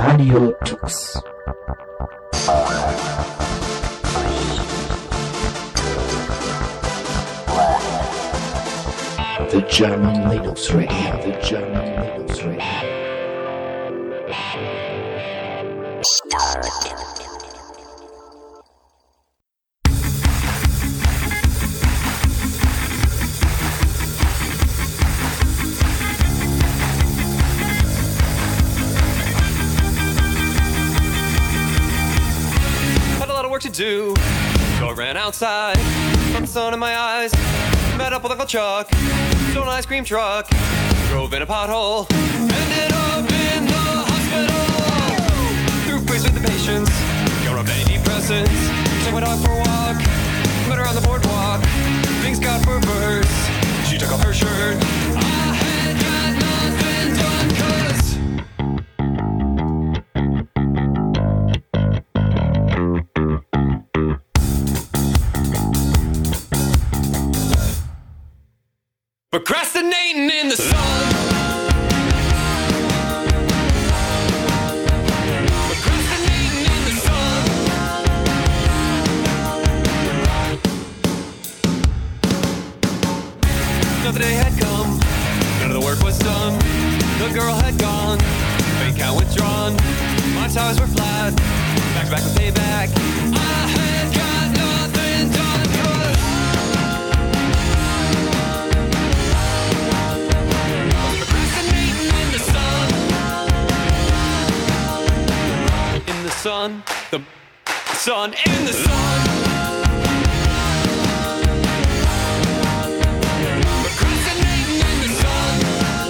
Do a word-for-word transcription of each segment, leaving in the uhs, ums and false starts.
Radio Tux. The German Linux Radio, the German Linux Radio. Start. To do, so I ran outside, from the sun in my eyes, met up with Uncle Chuck, stole an ice cream truck, drove in a pothole, ended up in the hospital, threw quiz with the patients, got rubbed antidepressants, took my dog for a walk, met her on the boardwalk, things got perverse, she took off her shirt, I had got nothing done, cause procrastinating in the sun. Procrastinating in the sun. Another day had come, none of the work was done. The girl had gone, bank account withdrawn. My tires were flat, back to back with payback. I had got nothing done. Sun, the sun in the sun. Procrastinating in the sun.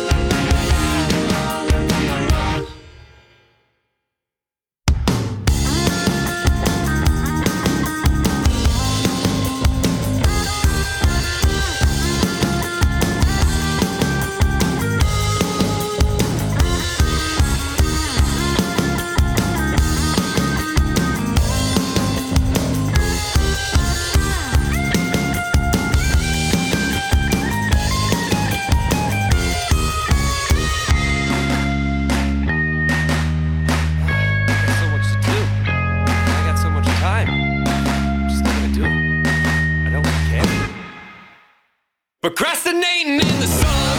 Procrastinating in the sun.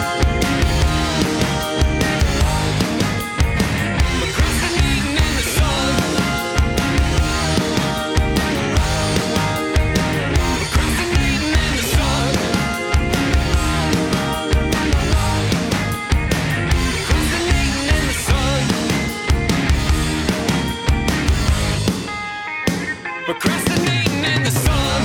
Procrastinating in the sun. Procrastinating in the sun. Procrastinating in the sun. Procrastinating in the sun.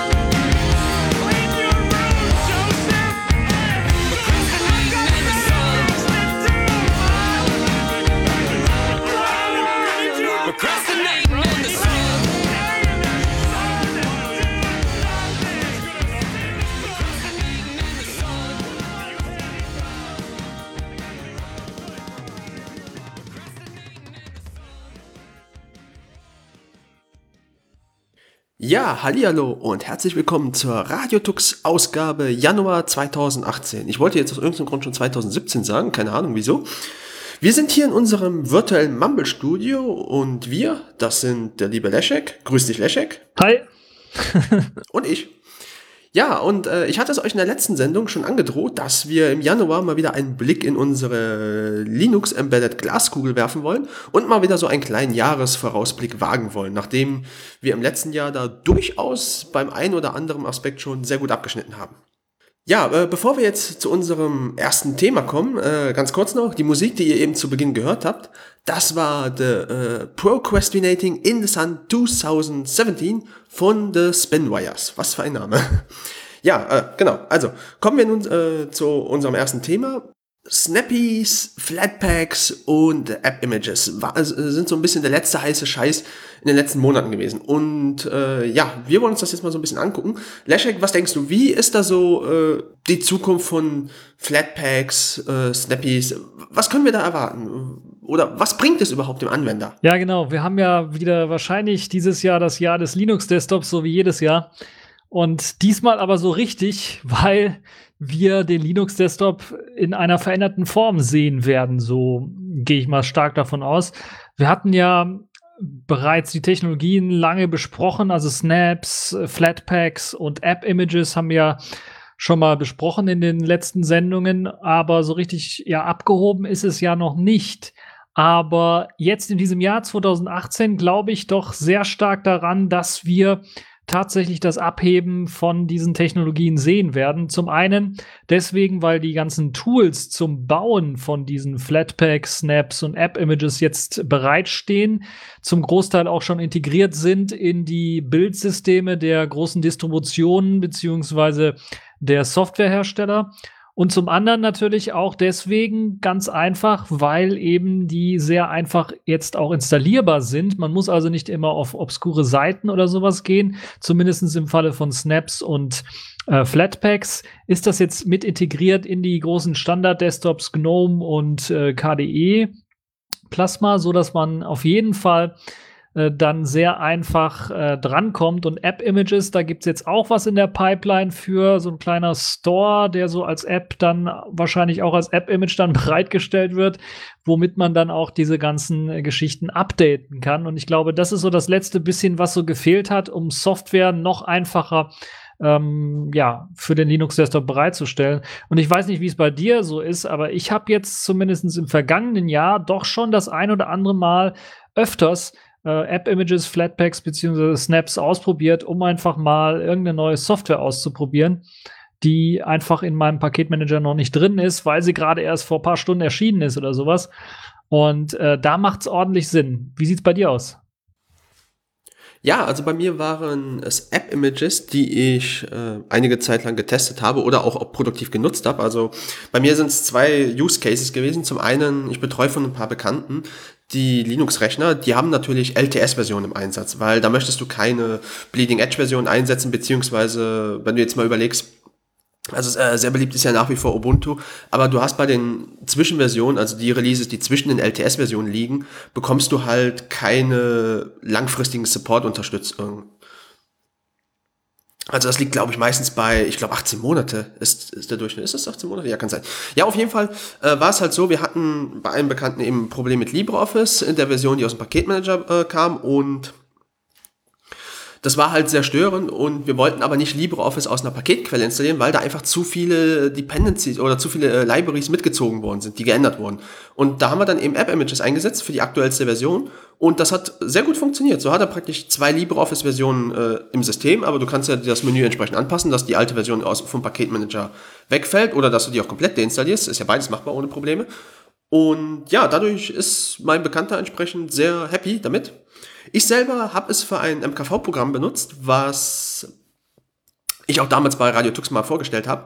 Ja, hallihallo und herzlich willkommen zur Radio Tux Ausgabe Januar zweitausendachtzehn. Ich wollte jetzt aus irgendeinem Grund schon zweitausendsiebzehn sagen, keine Ahnung wieso. Wir sind hier in unserem virtuellen Mumble-Studio und wir, das sind der liebe Leszek. Grüß dich, Leszek. Hi. Und ich. Ja, und äh, ich hatte es euch in der letzten Sendung schon angedroht, dass wir im Januar mal wieder einen Blick in unsere Linux-Embedded Glaskugel werfen wollen und mal wieder so einen kleinen Jahresvorausblick wagen wollen, nachdem wir im letzten Jahr da durchaus beim einen oder anderen Aspekt schon sehr gut abgeschnitten haben. Ja, äh, bevor wir jetzt zu unserem ersten Thema kommen, äh, ganz kurz noch, die Musik, die ihr eben zu Beginn gehört habt, das war The äh, Procrastinating in the Sun zwanzig siebzehn von The Spinwires. Was für ein Name. Ja, äh, genau, also kommen wir nun äh, zu unserem ersten Thema. Snappies, Flatpaks und App-Images war, also, sind so ein bisschen der letzte heiße Scheiß in den letzten Monaten gewesen. Und äh, ja, wir wollen uns das jetzt mal so ein bisschen angucken. Leszek, was denkst du, wie ist da so äh, die Zukunft von Flatpaks, äh, Snappies? Was können wir da erwarten? Oder was bringt es überhaupt dem Anwender? Ja, genau. Wir haben ja wieder wahrscheinlich dieses Jahr das Jahr des Linux-Desktops, so wie jedes Jahr. Und diesmal aber so richtig, weil wir den Linux-Desktop in einer veränderten Form sehen werden. So, gehe ich mal stark davon aus. Wir hatten ja bereits die Technologien lange besprochen, also Snaps, Flatpaks und App-Images haben wir schon mal besprochen in den letzten Sendungen, aber so richtig ja abgehoben ist es ja noch nicht. Aber jetzt in diesem Jahr zwanzig achtzehn glaube ich doch sehr stark daran, dass wir tatsächlich das Abheben von diesen Technologien sehen werden. Zum einen deswegen, weil die ganzen Tools zum Bauen von diesen Flatpaks, Snaps und App-Images jetzt bereitstehen, zum Großteil auch schon integriert sind in die Bildsysteme der großen Distributionen beziehungsweise der Softwarehersteller. Und zum anderen natürlich auch deswegen ganz einfach, weil eben die sehr einfach jetzt auch installierbar sind. Man muss also nicht immer auf obskure Seiten oder sowas gehen. Zumindest im Falle von Snaps und äh, Flatpaks ist das jetzt mit integriert in die großen Standard-Desktops GNOME und äh, K D E Plasma, so dass man auf jeden Fall äh, dann sehr einfach äh, drankommt. Und App-Images, da gibt es jetzt auch was in der Pipeline für so ein kleiner Store, der so als App dann wahrscheinlich auch als App-Image dann bereitgestellt wird, womit man dann auch diese ganzen äh, Geschichten updaten kann. Und ich glaube, das ist so das letzte bisschen, was so gefehlt hat, um Software noch einfacher Ähm, ja, für den Linux-Desktop bereitzustellen. Und ich weiß nicht, wie es bei dir so ist, aber ich habe jetzt zumindest im vergangenen Jahr doch schon das ein oder andere Mal öfters äh, App-Images, Flatpaks beziehungsweise Snaps ausprobiert, um einfach mal irgendeine neue Software auszuprobieren, die einfach in meinem Paketmanager noch nicht drin ist, weil sie gerade erst vor ein paar Stunden erschienen ist oder sowas. Und äh, da macht es ordentlich Sinn. Wie sieht's bei dir aus? Ja, also bei mir waren es App-Images, die ich äh, einige Zeit lang getestet habe oder auch, auch produktiv genutzt habe. Also bei mir sind es zwei Use Cases gewesen. Zum einen, ich betreue von ein paar Bekannten die Linux-Rechner, die haben natürlich L T S-Versionen im Einsatz, weil da möchtest du keine Bleeding-Edge-Version einsetzen, beziehungsweise, wenn du jetzt mal überlegst, also äh, sehr beliebt ist ja nach wie vor Ubuntu, aber du hast bei den Zwischenversionen, also die Releases, die zwischen den L T S-Versionen liegen, bekommst du halt keine langfristigen Support-Unterstützung. Also das liegt, glaube ich, meistens bei, ich glaube, achtzehn Monate ist, ist der Durchschnitt. Ist das achtzehn Monate? Ja, kann sein. Ja, auf jeden Fall äh, war es halt so, wir hatten bei einem Bekannten eben ein Problem mit LibreOffice in der Version, die aus dem Paketmanager äh, kam, und das war halt sehr störend, und wir wollten aber nicht LibreOffice aus einer Paketquelle installieren, weil da einfach zu viele Dependencies oder zu viele äh, Libraries mitgezogen worden sind, die geändert wurden. Und da haben wir dann eben App-Images eingesetzt für die aktuellste Version, und das hat sehr gut funktioniert. So hat er praktisch zwei LibreOffice-Versionen äh, im System, aber du kannst ja das Menü entsprechend anpassen, dass die alte Version aus, vom Paketmanager wegfällt oder dass du die auch komplett deinstallierst. Ist ja beides machbar ohne Probleme. Und ja, dadurch ist mein Bekannter entsprechend sehr happy damit. Ich selber habe es für ein M K V-Programm benutzt, was ich auch damals bei Radio Tux mal vorgestellt habe.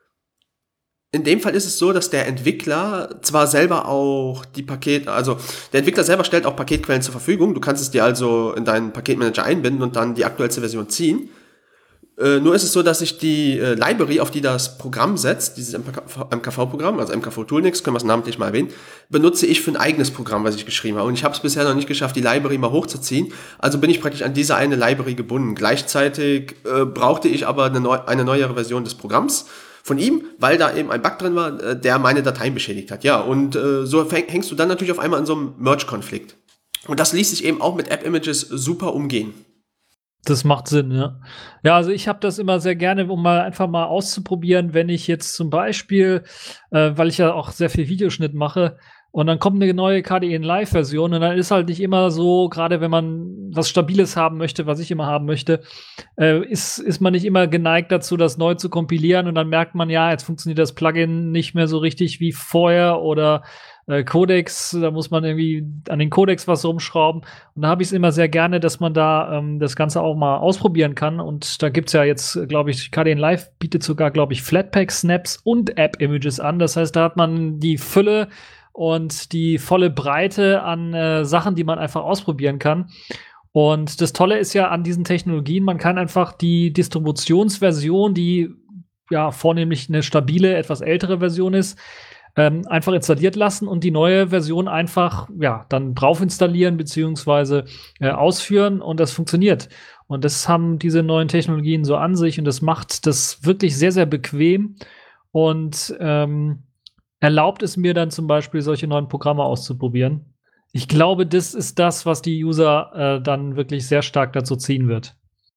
In dem Fall ist es so, dass der Entwickler zwar selber auch die Paket, also der Entwickler selber stellt auch Paketquellen zur Verfügung. Du kannst es dir also in deinen Paketmanager einbinden und dann die aktuellste Version ziehen. Äh, nur ist es so, dass sich die äh, Library, auf die das Programm setzt, dieses M K V-Programm, also M K V Toolnix, können wir es namentlich mal erwähnen, benutze ich für ein eigenes Programm, was ich geschrieben habe. Und ich habe es bisher noch nicht geschafft, die Library mal hochzuziehen. Also bin ich praktisch an diese eine Library gebunden. Gleichzeitig äh, brauchte ich aber eine, neu, eine neuere Version des Programms von ihm, weil da eben ein Bug drin war, äh, der meine Dateien beschädigt hat. Ja, und äh, so hängst du dann natürlich auf einmal in so einem Merge-Konflikt. Und das ließ sich eben auch mit App-Images super umgehen. Das macht Sinn, ja. Ja, also ich habe das immer sehr gerne, um mal einfach mal auszuprobieren, wenn ich jetzt zum Beispiel, äh, weil ich ja auch sehr viel Videoschnitt mache, und dann kommt eine neue K D E Live-Version, und dann ist halt nicht immer so, gerade wenn man was Stabiles haben möchte, was ich immer haben möchte, äh, ist, ist man nicht immer geneigt dazu, das neu zu kompilieren, und dann merkt man, ja, jetzt funktioniert das Plugin nicht mehr so richtig wie vorher, oder äh, Codex, da muss man irgendwie an den Codex was rumschrauben. Und da habe ich es immer sehr gerne, dass man da ähm, das Ganze auch mal ausprobieren kann. Und da gibt es ja jetzt, glaube ich, K D E Live bietet sogar, glaube ich, Flatpak, Snaps und App-Images an. Das heißt, da hat man die Fülle und die volle Breite an äh, Sachen, die man einfach ausprobieren kann. Und das Tolle ist ja an diesen Technologien, man kann einfach die Distributionsversion, die ja vornehmlich eine stabile, etwas ältere Version ist, ähm, einfach installiert lassen und die neue Version einfach ja dann drauf installieren beziehungsweise äh, ausführen, und das funktioniert. Und das haben diese neuen Technologien so an sich, und das macht das wirklich sehr, sehr bequem. Und ähm, erlaubt es mir dann zum Beispiel, solche neuen Programme auszuprobieren. Ich glaube, das ist das, was die User äh, dann wirklich sehr stark dazu ziehen wird.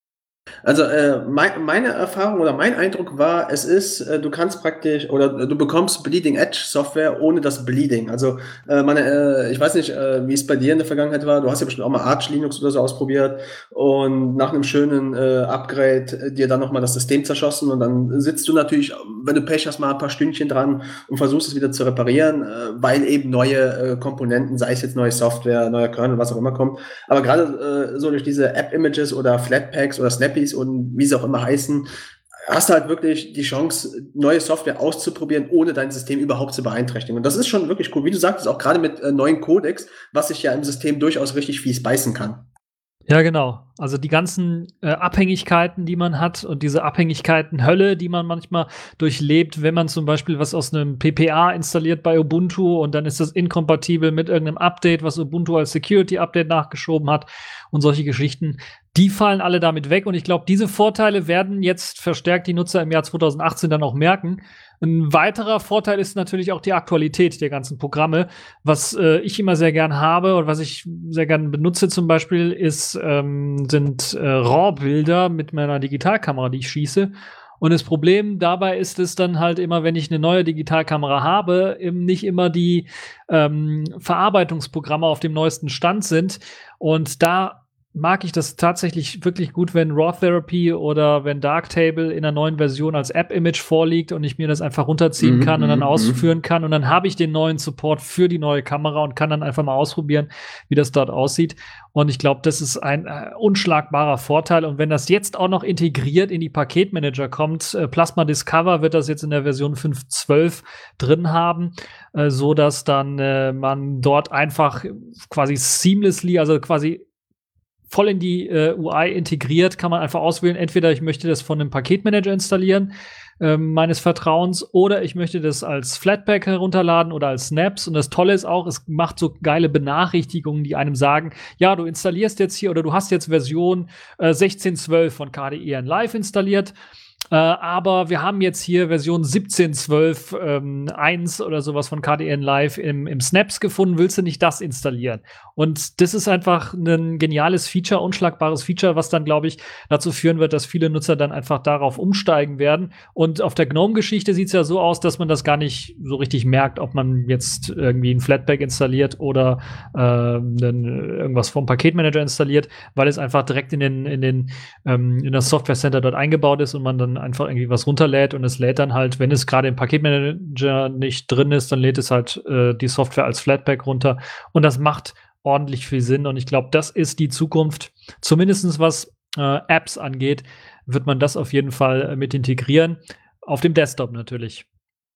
Also äh, mein, meine Erfahrung oder mein Eindruck war, es ist, äh, du kannst praktisch oder du bekommst Bleeding Edge Software ohne das Bleeding. Also äh, meine, äh, ich weiß nicht, äh, wie es bei dir in der Vergangenheit war. Du hast ja bestimmt auch mal Arch Linux oder so ausprobiert und nach einem schönen äh, Upgrade äh, dir dann nochmal das System zerschossen und dann sitzt du natürlich, wenn du Pech hast, mal ein paar Stündchen dran und versuchst es wieder zu reparieren, äh, weil eben neue äh, Komponenten, sei es jetzt neue Software, neuer Kernel, was auch immer kommt. Aber gerade äh, so durch diese App-Images oder Flatpaks oder Snap und wie sie auch immer heißen, hast du halt wirklich die Chance, neue Software auszuprobieren, ohne dein System überhaupt zu beeinträchtigen. Und das ist schon wirklich cool. Wie du sagtest, auch gerade mit äh, neuen Codecs, was sich ja im System durchaus richtig fies beißen kann. Ja, genau. Also die ganzen äh, Abhängigkeiten, die man hat und diese Abhängigkeiten-Hölle, die man manchmal durchlebt, wenn man zum Beispiel was aus einem P P A installiert bei Ubuntu und dann ist das inkompatibel mit irgendeinem Update, was Ubuntu als Security-Update nachgeschoben hat und solche Geschichten, die fallen alle damit weg. Und ich glaube, diese Vorteile werden jetzt verstärkt die Nutzer im Jahr zwanzig achtzehn dann auch merken. Ein weiterer Vorteil ist natürlich auch die Aktualität der ganzen Programme. Was äh, ich immer sehr gern habe und was ich sehr gern benutze zum Beispiel, ist, ähm, sind äh, RAW-Bilder mit meiner Digitalkamera, die ich schieße. Und das Problem dabei ist es dann halt immer, wenn ich eine neue Digitalkamera habe, eben nicht immer die ähm, Verarbeitungsprogramme auf dem neuesten Stand sind. Und da mag ich das tatsächlich wirklich gut, wenn RAW Therapy oder wenn Darktable in einer neuen Version als App-Image vorliegt und ich mir das einfach runterziehen Mhm, kann und dann mhm, ausführen kann und dann habe ich den neuen Support für die neue Kamera und kann dann einfach mal ausprobieren, wie das dort aussieht. Und ich glaube, das ist ein äh, unschlagbarer Vorteil. Und wenn das jetzt auch noch integriert in die Paketmanager kommt, äh, Plasma Discover wird das jetzt in der Version fünf Punkt zwölf drin haben, äh, so dass dann äh, man dort einfach quasi seamlessly, also quasi voll in die äh, U I integriert, kann man einfach auswählen, entweder ich möchte das von einem Paketmanager installieren, ähm, meines Vertrauens, oder ich möchte das als Flatpak herunterladen oder als Snaps. Und das Tolle ist auch, es macht so geile Benachrichtigungen, die einem sagen, ja, du installierst jetzt hier oder du hast jetzt Version äh, sechzehn Punkt zwölf von K D E N Live installiert. Äh, aber wir haben jetzt hier Version siebzehn Punkt zwölf ähm, eins oder sowas von K D E N Live im, im Snaps gefunden. Willst du nicht das installieren? Und das ist einfach ein geniales Feature, unschlagbares Feature, was dann, glaube ich, dazu führen wird, dass viele Nutzer dann einfach darauf umsteigen werden. Und auf der GNOME-Geschichte sieht es ja so aus, dass man das gar nicht so richtig merkt, ob man jetzt irgendwie ein Flatpak installiert oder äh, irgendwas vom Paketmanager installiert, weil es einfach direkt in den, in den ähm, in das Software Center dort eingebaut ist und man dann einfach irgendwie was runterlädt und es lädt dann halt, wenn es gerade im Paketmanager nicht drin ist, dann lädt es halt äh, die Software als Flatpak runter und das macht ordentlich viel Sinn und ich glaube, das ist die Zukunft, zumindest was äh, Apps angeht, wird man das auf jeden Fall äh, mit integrieren, auf dem Desktop natürlich.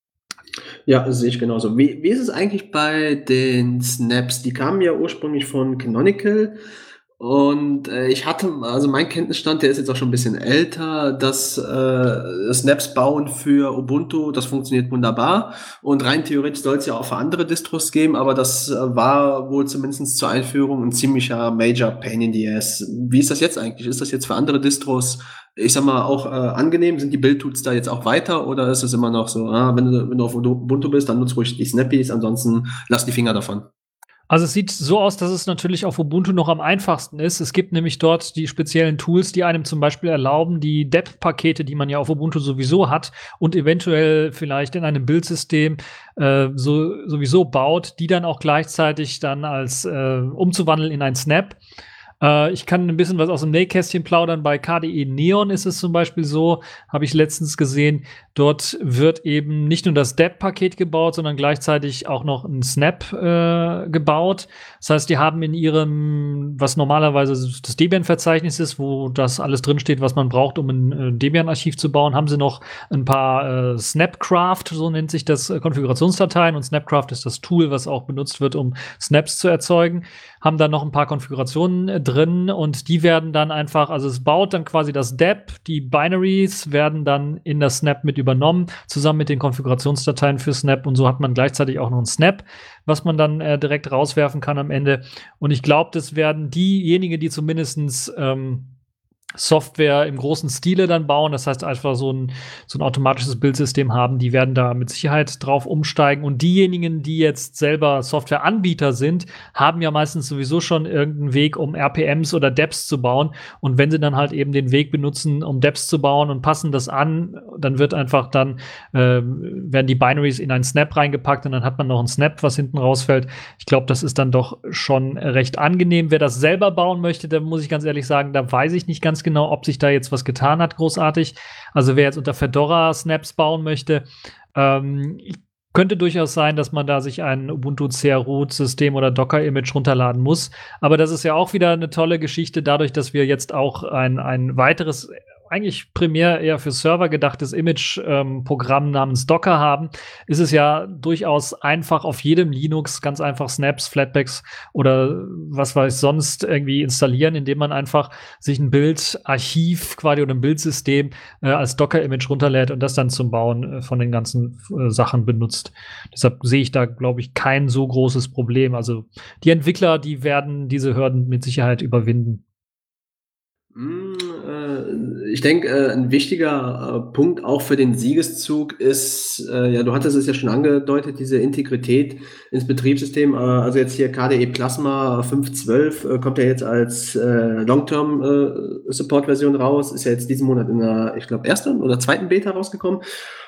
Ja, das sehe ich genauso. Wie, wie ist es eigentlich bei den Snaps? Die kamen ja ursprünglich von Canonical. Und äh, ich hatte, also mein Kenntnisstand, der ist jetzt auch schon ein bisschen älter, dass äh, Snaps bauen für Ubuntu, das funktioniert wunderbar. Und rein theoretisch soll es ja auch für andere Distros geben, aber das äh, war wohl zumindest zur Einführung ein ziemlicher Major Pain in the Ass. Wie ist das jetzt eigentlich? Ist das jetzt für andere Distros, ich sag mal, auch äh, angenehm? Sind die Build-Tools da jetzt auch weiter oder ist es immer noch so, ah, wenn du, wenn du auf Ubuntu bist, dann nutzt ruhig die Snappies, ansonsten lass die Finger davon? Also es sieht so aus, dass es natürlich auf Ubuntu noch am einfachsten ist. Es gibt nämlich dort die speziellen Tools, die einem zum Beispiel erlauben, die Dep-Pakete, die man ja auf Ubuntu sowieso hat und eventuell vielleicht in einem Bildsystem äh, so, sowieso baut, die dann auch gleichzeitig dann als äh, umzuwandeln in ein Snap. Äh, ich kann ein bisschen was aus dem Nähkästchen plaudern. Bei K D E Neon ist es zum Beispiel so, habe ich letztens gesehen, dort wird eben nicht nur das Dep-Paket gebaut, sondern gleichzeitig auch noch ein Snap äh, gebaut. Das heißt, die haben in ihrem, was normalerweise das Debian-Verzeichnis ist, wo das alles drinsteht, was man braucht, um ein äh, Debian-Archiv zu bauen, haben sie noch ein paar äh, Snapcraft, so nennt sich das, äh, Konfigurationsdateien. Und Snapcraft ist das Tool, was auch benutzt wird, um Snaps zu erzeugen. Haben dann noch ein paar Konfigurationen äh, drin und die werden dann einfach, also es baut dann quasi das Dep, die Binaries werden dann in das Snap mit übernommen, zusammen mit den Konfigurationsdateien für Snap und so hat man gleichzeitig auch noch ein Snap, was man dann äh, direkt rauswerfen kann am Ende. Und ich glaube, das werden diejenigen, die zumindest ähm, Software im großen Stile dann bauen. Das heißt einfach so ein, so ein automatisches Bildsystem haben, die werden da mit Sicherheit drauf umsteigen. Und diejenigen, die jetzt selber Softwareanbieter sind, haben ja meistens sowieso schon irgendeinen Weg, um R P Ms oder Dapps zu bauen. Und wenn sie dann halt eben den Weg benutzen, um Dapps zu bauen und passen das an, dann wird einfach dann, äh, werden die Binaries in einen Snap reingepackt und dann hat man noch einen Snap, was hinten rausfällt. Ich glaube, das ist dann doch schon recht angenehm. Wer das selber bauen möchte, da muss ich ganz ehrlich sagen, da weiß ich nicht ganz genau, ob sich da jetzt was getan hat, großartig. Also wer jetzt unter Fedora Snaps bauen möchte, ähm, könnte durchaus sein, dass man da sich ein Ubuntu C R Root-System oder Docker-Image runterladen muss. Aber das ist ja auch wieder eine tolle Geschichte, dadurch, dass wir jetzt auch ein, ein weiteres, eigentlich primär eher für Server gedachtes Image-Programm ähm, namens Docker haben, ist es ja durchaus einfach auf jedem Linux ganz einfach Snaps, Flatpaks oder was weiß sonst irgendwie installieren, indem man einfach sich ein Bildarchiv quasi oder ein Bildsystem äh, als Docker-Image runterlädt und das dann zum Bauen äh, von den ganzen äh, Sachen benutzt. Deshalb sehe ich da, glaube ich, kein so großes Problem. Also die Entwickler, die werden diese Hürden mit Sicherheit überwinden. Ich denke, äh, ein wichtiger äh, Punkt auch für den Siegeszug ist, äh, ja, du hattest es ja schon angedeutet, diese Integrität ins Betriebssystem. Äh, also jetzt hier K D E Plasma fünf Punkt zwölf äh, kommt ja jetzt als äh, Long-Term-Support-Version äh, raus, ist ja jetzt diesen Monat in der, ich glaube, ersten oder zweiten Beta rausgekommen.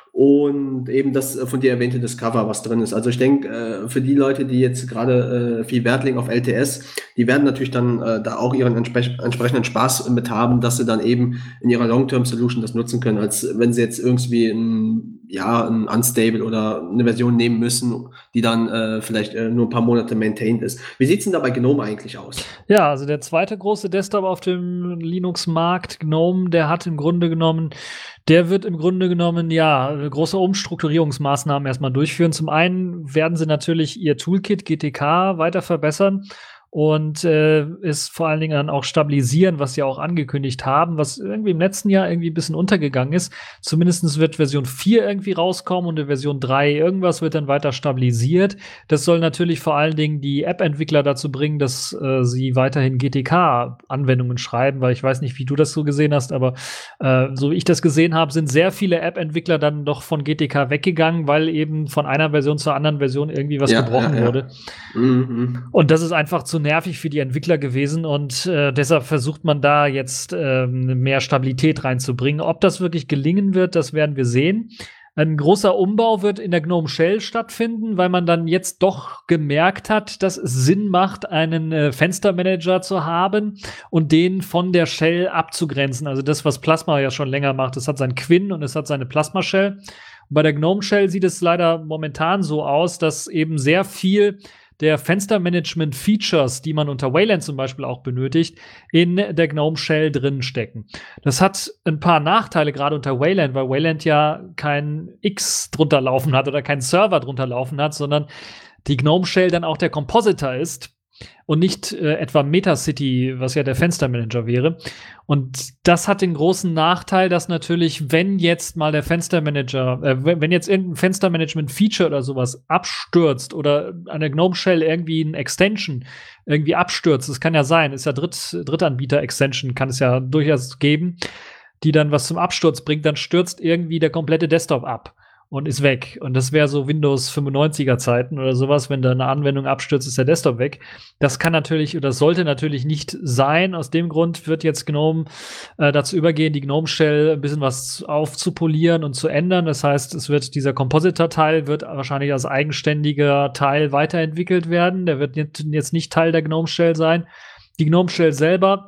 Und eben das von dir erwähnte Discover, was drin ist. Also ich denke, äh, für die Leute, die jetzt gerade äh, viel Wert legen auf L T S, die werden natürlich dann äh, da auch ihren entspre- entsprechenden Spaß mit haben, dass sie dann eben in ihrer Long-Term-Solution das nutzen können, als wenn sie jetzt irgendwie ein, ja, ein Unstable oder eine Version nehmen müssen, die dann äh, vielleicht äh, nur ein paar Monate maintained ist. Wie sieht's denn da bei GNOME eigentlich aus? Ja, also der zweite große Desktop auf dem Linux-Markt, GNOME, der hat im Grunde genommen Der wird im Grunde genommen, ja, große Umstrukturierungsmaßnahmen erstmal durchführen. Zum einen werden sie natürlich ihr Toolkit G T K weiter verbessern und äh, es vor allen Dingen dann auch stabilisieren, was sie auch angekündigt haben, was irgendwie im letzten Jahr irgendwie ein bisschen untergegangen ist. Zumindest wird Version vier irgendwie rauskommen und in Version drei irgendwas wird dann weiter stabilisiert. Das soll natürlich vor allen Dingen die App-Entwickler dazu bringen, dass äh, sie weiterhin G T K-Anwendungen schreiben, weil ich weiß nicht, wie du das so gesehen hast, aber äh, so wie ich das gesehen habe, sind sehr viele App-Entwickler dann doch von G T K weggegangen, weil eben von einer Version zur anderen Version irgendwie was Ja, gebrochen ja, ja. wurde. Mhm. Und das ist einfach zu nervig für die Entwickler gewesen und äh, deshalb versucht man da jetzt ähm, mehr Stabilität reinzubringen. Ob das wirklich gelingen wird, das werden wir sehen. Ein großer Umbau wird in der GNOME Shell stattfinden, weil man dann jetzt doch gemerkt hat, dass es Sinn macht, einen äh, Fenstermanager zu haben und den von der Shell abzugrenzen. Also das, was Plasma ja schon länger macht. Es hat sein Quinn und es hat seine Plasma Shell. Und bei der GNOME Shell sieht es leider momentan so aus, dass eben sehr viel der Fenstermanagement-Features, die man unter Wayland zum Beispiel auch benötigt, in der GNOME Shell drin stecken. Das hat ein paar Nachteile, gerade unter Wayland, weil Wayland ja kein X drunter laufen hat oder keinen Server drunter laufen hat, sondern die GNOME Shell dann auch der Compositor ist und nicht äh, etwa Metacity, was ja der Fenstermanager wäre. Und das hat den großen Nachteil, dass natürlich, wenn jetzt mal der Fenstermanager, äh, wenn jetzt irgendein Fenstermanagement-Feature oder sowas abstürzt oder eine GNOME Shell irgendwie ein Extension irgendwie abstürzt, das kann ja sein, ist ja Dritt, Drittanbieter-Extension, kann es ja durchaus geben, die dann was zum Absturz bringt, dann stürzt irgendwie der komplette Desktop ab und ist weg. Und das wäre so Windows fünfundneunziger Zeiten oder sowas, wenn da eine Anwendung abstürzt, ist der Desktop weg. Das kann natürlich oder sollte natürlich nicht sein. Aus dem Grund wird jetzt GNOME äh, dazu übergehen, die GNOME Shell ein bisschen was aufzupolieren und zu ändern. Das heißt, es wird dieser Compositor-Teil wird wahrscheinlich als eigenständiger Teil weiterentwickelt werden. Der wird jetzt nicht Teil der GNOME Shell sein. Die GNOME Shell selber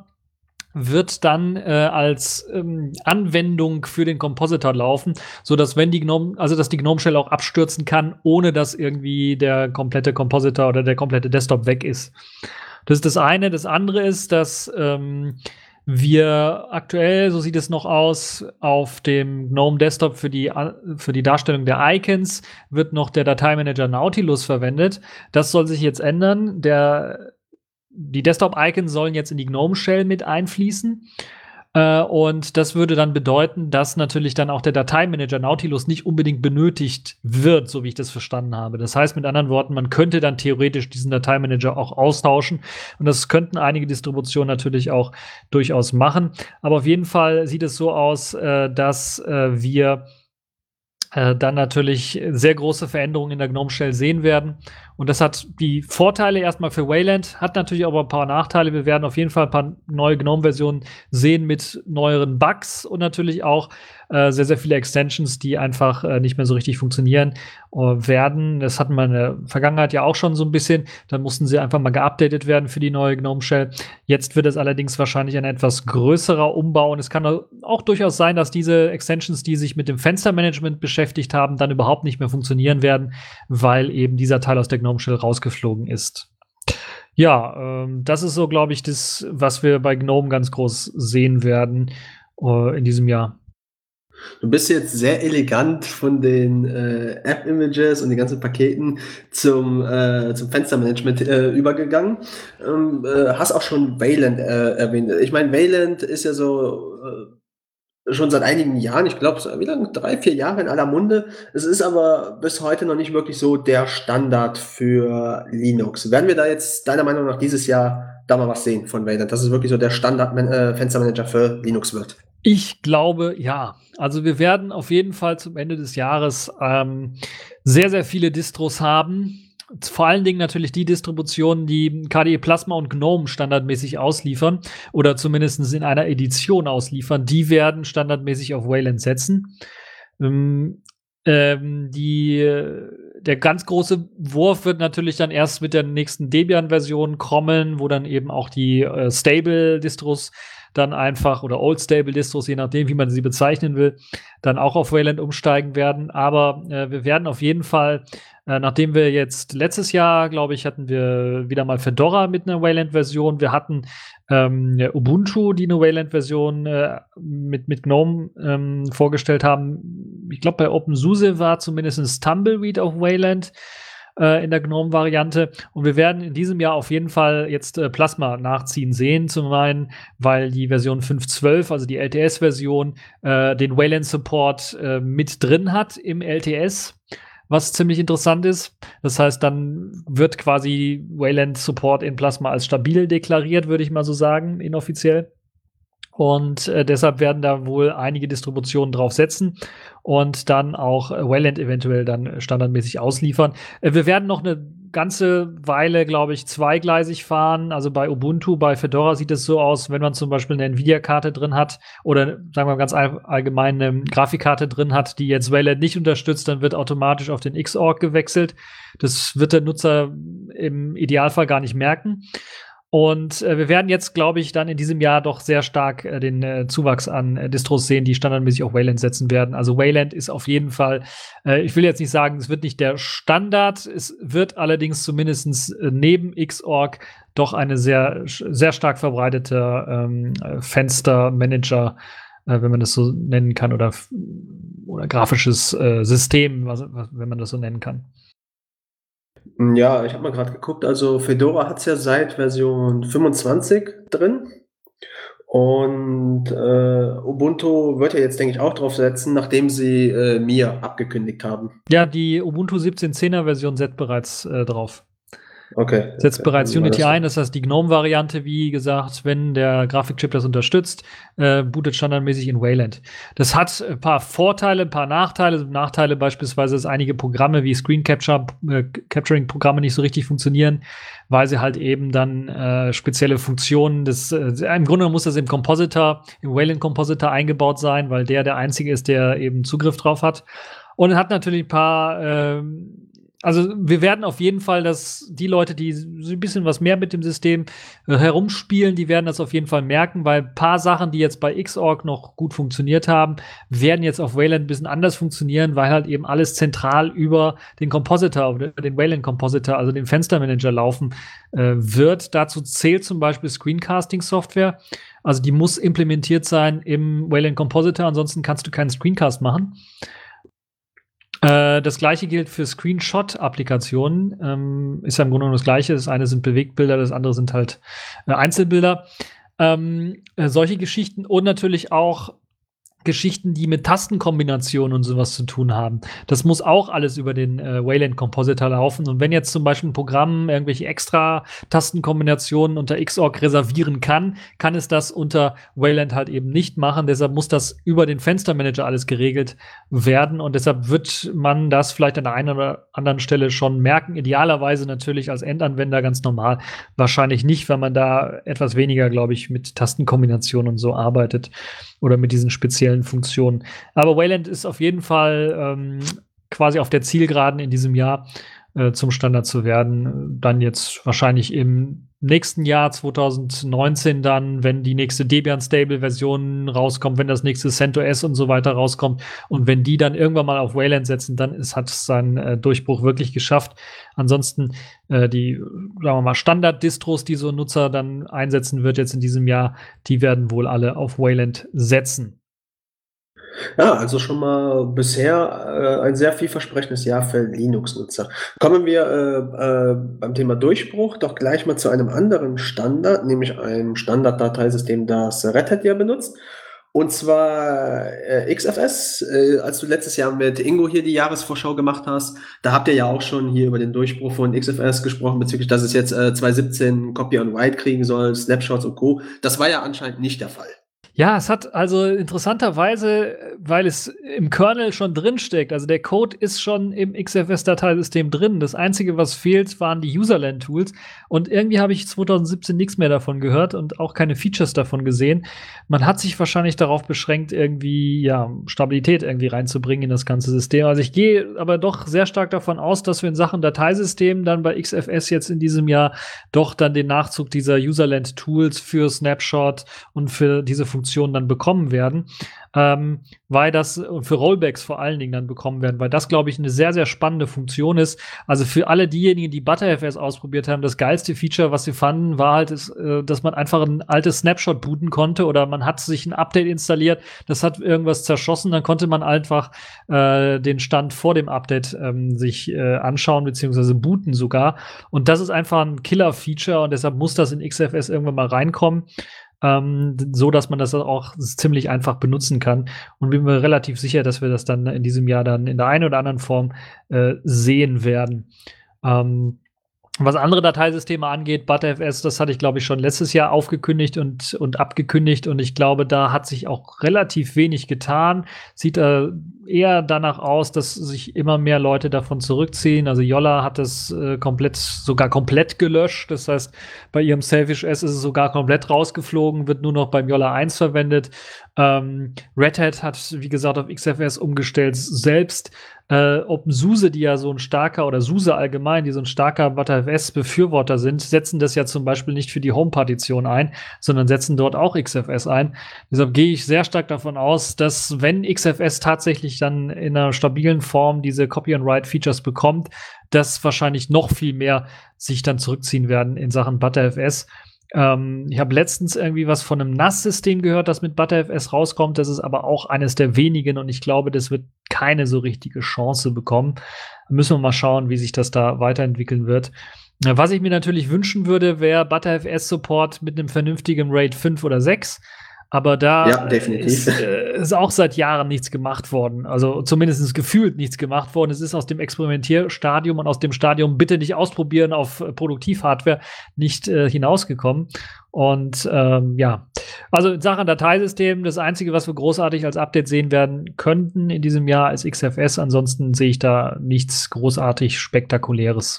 wird dann äh, als ähm, Anwendung für den Compositor laufen, so dass wenn die GNOME, also dass die GNOME Shell auch abstürzen kann, ohne dass irgendwie der komplette Compositor oder der komplette Desktop weg ist. Das ist das eine. Das andere ist, dass ähm, wir aktuell, so sieht es noch aus, auf dem GNOME Desktop für die, für die Darstellung der Icons wird noch der Dateimanager Nautilus verwendet. Das soll sich jetzt ändern. Der Die Desktop-Icons sollen jetzt in die GNOME Shell mit einfließen. Äh, und das würde dann bedeuten, dass natürlich dann auch der Dateimanager Nautilus nicht unbedingt benötigt wird, so wie ich das verstanden habe. Das heißt mit anderen Worten, man könnte dann theoretisch diesen Dateimanager auch austauschen. Und das könnten einige Distributionen natürlich auch durchaus machen. Aber auf jeden Fall sieht es so aus, äh, dass äh, wir äh, dann natürlich sehr große Veränderungen in der GNOME Shell sehen werden. Und das hat die Vorteile erstmal für Wayland, hat natürlich aber ein paar Nachteile. Wir werden auf jeden Fall ein paar neue GNOME-Versionen sehen mit neueren Bugs und natürlich auch äh, sehr, sehr viele Extensions, die einfach äh, nicht mehr so richtig funktionieren äh, werden. Das hatten wir in der Vergangenheit ja auch schon so ein bisschen. Dann mussten sie einfach mal geupdatet werden für die neue GNOME Shell. Jetzt wird es allerdings wahrscheinlich ein etwas größerer Umbau. Und es kann auch durchaus sein, dass diese Extensions, die sich mit dem Fenstermanagement beschäftigt haben, dann überhaupt nicht mehr funktionieren werden, weil eben dieser Teil aus der GNOME Shell rausgeflogen ist. Ja, ähm, das ist so, glaube ich, das, was wir bei GNOME ganz groß sehen werden äh, in diesem Jahr. Du bist jetzt sehr elegant von den äh, App-Images und den ganzen Paketen zum, äh, zum Fenstermanagement äh, übergegangen. Ähm, äh, hast auch schon Wayland äh, erwähnt. Ich meine, Wayland ist ja so äh, schon seit einigen Jahren, ich glaube, wie lange? Drei, vier Jahre in aller Munde. Es ist aber bis heute noch nicht wirklich so der Standard für Linux. Werden wir da jetzt deiner Meinung nach dieses Jahr da mal was sehen von Wayland, dass es wirklich so der Standard-Fenstermanager für Linux wird? Ich glaube, ja. Also wir werden auf jeden Fall zum Ende des Jahres ähm, sehr, sehr viele Distros haben. Vor allen Dingen natürlich die Distributionen, die K D E Plasma und GNOME standardmäßig ausliefern oder zumindest in einer Edition ausliefern, die werden standardmäßig auf Wayland setzen. Ähm, ähm, die, der ganz große Wurf wird natürlich dann erst mit der nächsten Debian-Version kommen, wo dann eben auch die äh, Stable-Distros dann einfach oder Old Stable Distros, je nachdem, wie man sie bezeichnen will, dann auch auf Wayland umsteigen werden. Aber äh, wir werden auf jeden Fall, äh, nachdem wir jetzt letztes Jahr, glaube ich, hatten wir wieder mal Fedora mit einer Wayland-Version. Wir hatten ähm, Ubuntu, die eine Wayland-Version äh, mit, mit GNOME ähm, vorgestellt haben. Ich glaube, bei OpenSUSE war zumindest Tumbleweed auf Wayland in der GNOME-Variante. Und wir werden in diesem Jahr auf jeden Fall jetzt äh, Plasma nachziehen sehen. Zum einen, weil die Version fünf Punkt zwölf, also die L T S-Version, äh, den Wayland-Support äh, mit drin hat im L T S, was ziemlich interessant ist. Das heißt, dann wird quasi Wayland-Support in Plasma als stabil deklariert, würde ich mal so sagen, inoffiziell. Und äh, deshalb werden da wohl einige Distributionen drauf setzen und dann auch äh, Wayland eventuell dann standardmäßig ausliefern. Äh, wir werden noch eine ganze Weile, glaube ich, zweigleisig fahren. Also bei Ubuntu, bei Fedora sieht es so aus, wenn man zum Beispiel eine Nvidia-Karte drin hat oder sagen wir ganz all allgemein eine Grafikkarte drin hat, die jetzt Wayland nicht unterstützt, dann wird automatisch auf den Xorg gewechselt. Das wird der Nutzer im Idealfall gar nicht merken. Und äh, wir werden jetzt, glaube ich, dann in diesem Jahr doch sehr stark äh, den äh, Zuwachs an äh, Distros sehen, die standardmäßig auf Wayland setzen werden. Also Wayland ist auf jeden Fall, äh, ich will jetzt nicht sagen, es wird nicht der Standard, es wird allerdings zumindest äh, neben Xorg doch eine sehr, sehr stark verbreitete ähm, Fenstermanager, äh, wenn man das so nennen kann, oder, oder grafisches äh, System, was, was, wenn man das so nennen kann. Ja, ich habe mal gerade geguckt, also Fedora hat es ja seit Version fünfundzwanzig drin und äh, Ubuntu wird ja jetzt, denke ich, auch drauf setzen, nachdem sie äh, Mir abgekündigt haben. Ja, die Ubuntu siebzehn Punkt zehner Version setzt bereits äh, drauf. Okay. Setzt bereits Also war Unity das- ein, das heißt die GNOME-Variante, wie gesagt, wenn der Grafikchip das unterstützt, äh, bootet standardmäßig in Wayland. Das hat ein paar Vorteile, ein paar Nachteile. Nachteile beispielsweise, dass einige Programme wie Screen Capture, äh, Capturing-Programme nicht so richtig funktionieren, weil sie halt eben dann äh, spezielle Funktionen des, äh, im Grunde muss das im Compositor, im Wayland Compositor eingebaut sein, weil der der einzige ist, der eben Zugriff drauf hat. Und es hat natürlich ein paar ähm, Also wir werden auf jeden Fall, dass die Leute, die so ein bisschen was mehr mit dem System äh, herumspielen, die werden das auf jeden Fall merken, weil ein paar Sachen, die jetzt bei Xorg noch gut funktioniert haben, werden jetzt auf Wayland ein bisschen anders funktionieren, weil halt eben alles zentral über den Compositor, oder den Wayland Compositor, also den Fenstermanager laufen äh, wird. Dazu zählt zum Beispiel Screencasting-Software. Also die muss implementiert sein im Wayland Compositor, ansonsten kannst du keinen Screencast machen. Äh, das gleiche gilt für Screenshot-Applikationen. Ähm, ist ja im Grunde genommen das gleiche. Das eine sind Bewegtbilder, das andere sind halt äh, Einzelbilder. Ähm, äh, solche Geschichten und natürlich auch Geschichten, die mit Tastenkombinationen und sowas zu tun haben. Das muss auch alles über den äh, Wayland Compositor laufen. Und wenn jetzt zum Beispiel ein Programm irgendwelche extra Tastenkombinationen unter Xorg reservieren kann, kann es das unter Wayland halt eben nicht machen. Deshalb muss das über den Fenstermanager alles geregelt werden. Und deshalb wird man das vielleicht an der einen oder anderen Stelle schon merken. Idealerweise natürlich als Endanwender ganz normal. Wahrscheinlich nicht, weil man da etwas weniger, glaube ich, mit Tastenkombinationen und so arbeitet oder mit diesen speziellen Funktionen. Aber Wayland ist auf jeden Fall ähm, quasi auf der Zielgeraden in diesem Jahr äh, zum Standard zu werden. Dann jetzt wahrscheinlich im nächsten Jahr zwanzig neunzehn dann, wenn die nächste Debian-Stable-Version rauskommt, wenn das nächste CentOS und so weiter rauskommt und wenn die dann irgendwann mal auf Wayland setzen, dann ist, hat es seinen äh, Durchbruch wirklich geschafft. Ansonsten äh, die, sagen wir mal, Standard-Distros, die so ein Nutzer dann einsetzen wird jetzt in diesem Jahr, die werden wohl alle auf Wayland setzen. Ja, also schon mal bisher äh, ein sehr vielversprechendes Jahr für Linux-Nutzer. Kommen wir äh, äh, beim Thema Durchbruch doch gleich mal zu einem anderen Standard, nämlich einem Standarddateisystem, das Red Hat ja benutzt. Und zwar äh, X F S, äh, als du letztes Jahr mit Ingo hier die Jahresvorschau gemacht hast, da habt ihr ja auch schon hier über den Durchbruch von X F S gesprochen, bezüglich, dass es jetzt äh, zwanzig siebzehn Copy on Write kriegen soll, Snapshots und Co. Das war ja anscheinend nicht der Fall. Ja, es hat also interessanterweise, weil es im Kernel schon drin steckt, also der Code ist schon im X F S-Dateisystem drin. Das Einzige, was fehlt, waren die Userland-Tools. Und irgendwie habe ich zwanzig siebzehn nichts mehr davon gehört und auch keine Features davon gesehen. Man hat sich wahrscheinlich darauf beschränkt, irgendwie ja, Stabilität irgendwie reinzubringen in das ganze System. Also ich gehe aber doch sehr stark davon aus, dass wir in Sachen Dateisystem dann bei X F S jetzt in diesem Jahr doch dann den Nachzug dieser Userland-Tools für Snapshot und für diese Funktion dann bekommen werden, ähm, weil das für Rollbacks vor allen Dingen dann bekommen werden, weil das, glaube ich, eine sehr, sehr spannende Funktion ist. Also für alle diejenigen, die ButterFS ausprobiert haben, das geilste Feature, was sie fanden, war halt, ist, äh, dass man einfach ein altes Snapshot booten konnte oder man hat sich ein Update installiert, das hat irgendwas zerschossen, dann konnte man einfach äh, den Stand vor dem Update ähm, sich äh, anschauen, beziehungsweise booten sogar. Und das ist einfach ein Killer-Feature und deshalb muss das in X F S irgendwann mal reinkommen. Ähm, so dass man das auch ziemlich einfach benutzen kann. Und bin mir relativ sicher, dass wir das dann in diesem Jahr dann in der einen oder anderen Form äh, sehen werden. Ähm, Was andere Dateisysteme angeht, ButterFS, das hatte ich, glaube ich, schon letztes Jahr aufgekündigt und, und abgekündigt. Und ich glaube, da hat sich auch relativ wenig getan. Sieht äh, eher danach aus, dass sich immer mehr Leute davon zurückziehen. Also Yolla hat es äh, komplett, sogar komplett gelöscht. Das heißt, bei ihrem Selfish S ist es sogar komplett rausgeflogen, wird nur noch beim Yolla eins verwendet. Ähm, Red Hat hat, wie gesagt, auf X F S umgestellt selbst. Äh, OpenSUSE, die ja so ein starker, oder SUSE allgemein, die so ein starker ButterFS-Befürworter sind, setzen das ja zum Beispiel nicht für die Home-Partition ein, sondern setzen dort auch X F S ein. Deshalb gehe ich sehr stark davon aus, dass wenn X F S tatsächlich dann in einer stabilen Form diese Copy-and-Write-Features bekommt, dass wahrscheinlich noch viel mehr sich dann zurückziehen werden in Sachen ButterFS. Ähm, ich habe letztens irgendwie was von einem N A S-System gehört, das mit ButterFS rauskommt. Das ist aber auch eines der wenigen und ich glaube, das wird keine so richtige Chance bekommen. Da müssen wir mal schauen, wie sich das da weiterentwickeln wird. Was ich mir natürlich wünschen würde, wäre ButterFS-Support mit einem vernünftigen RAID fünf oder sechs. Aber da ja, definitiv. Ist, äh, ist auch seit Jahren nichts gemacht worden. Also zumindest gefühlt nichts gemacht worden. Es ist aus dem Experimentierstadium und aus dem Stadium bitte nicht ausprobieren auf äh, Produktivhardware nicht äh, hinausgekommen. Und ähm, ja, also in Sachen Dateisystem, das Einzige, was wir großartig als Update sehen werden könnten in diesem Jahr, ist X F S. Ansonsten sehe ich da nichts großartig Spektakuläres.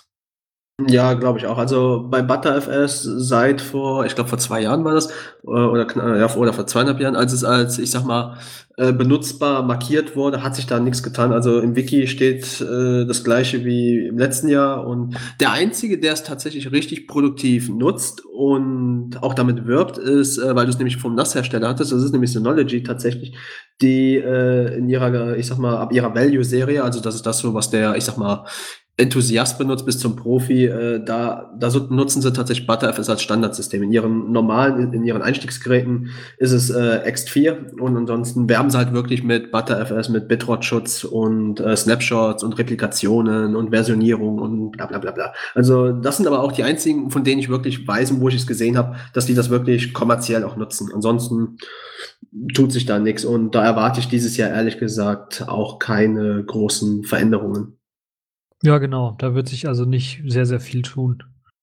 Ja, glaube ich auch. Also bei ButterFS seit vor, ich glaube vor zwei Jahren war das, oder, ja, oder vor zweieinhalb Jahren, als es als, ich sag mal, äh, benutzbar markiert wurde, hat sich da nichts getan. Also im Wiki steht äh, das gleiche wie im letzten Jahr und der Einzige, der es tatsächlich richtig produktiv nutzt und auch damit wirbt, ist, äh, weil du es nämlich vom N A S-Hersteller hattest, das ist nämlich Synology tatsächlich, die äh, in ihrer, ich sag mal, ab ihrer Value-Serie, also das ist das so, was der, ich sag mal, Enthusiast benutzt bis zum Profi, äh, da, da so nutzen sie tatsächlich ButterFS als Standardsystem. In ihren normalen, in ihren Einstiegsgeräten ist es äh, X T vier und ansonsten werben sie halt wirklich mit ButterFS, mit Bitrot-Schutz und äh, Snapshots und Replikationen und Versionierung und bla bla bla bla. Also das sind aber auch die einzigen, von denen ich wirklich weiß und wo ich es gesehen habe, dass die das wirklich kommerziell auch nutzen. Ansonsten tut sich da nichts und da erwarte ich dieses Jahr ehrlich gesagt auch keine großen Veränderungen. Ja, genau. Da wird sich also nicht sehr, sehr viel tun.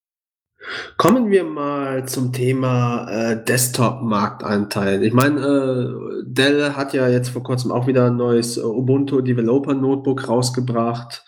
Kommen wir mal zum Thema äh, Desktop-Marktanteil. Ich meine, äh, Dell hat ja jetzt vor kurzem auch wieder ein neues äh, Ubuntu Developer Notebook rausgebracht.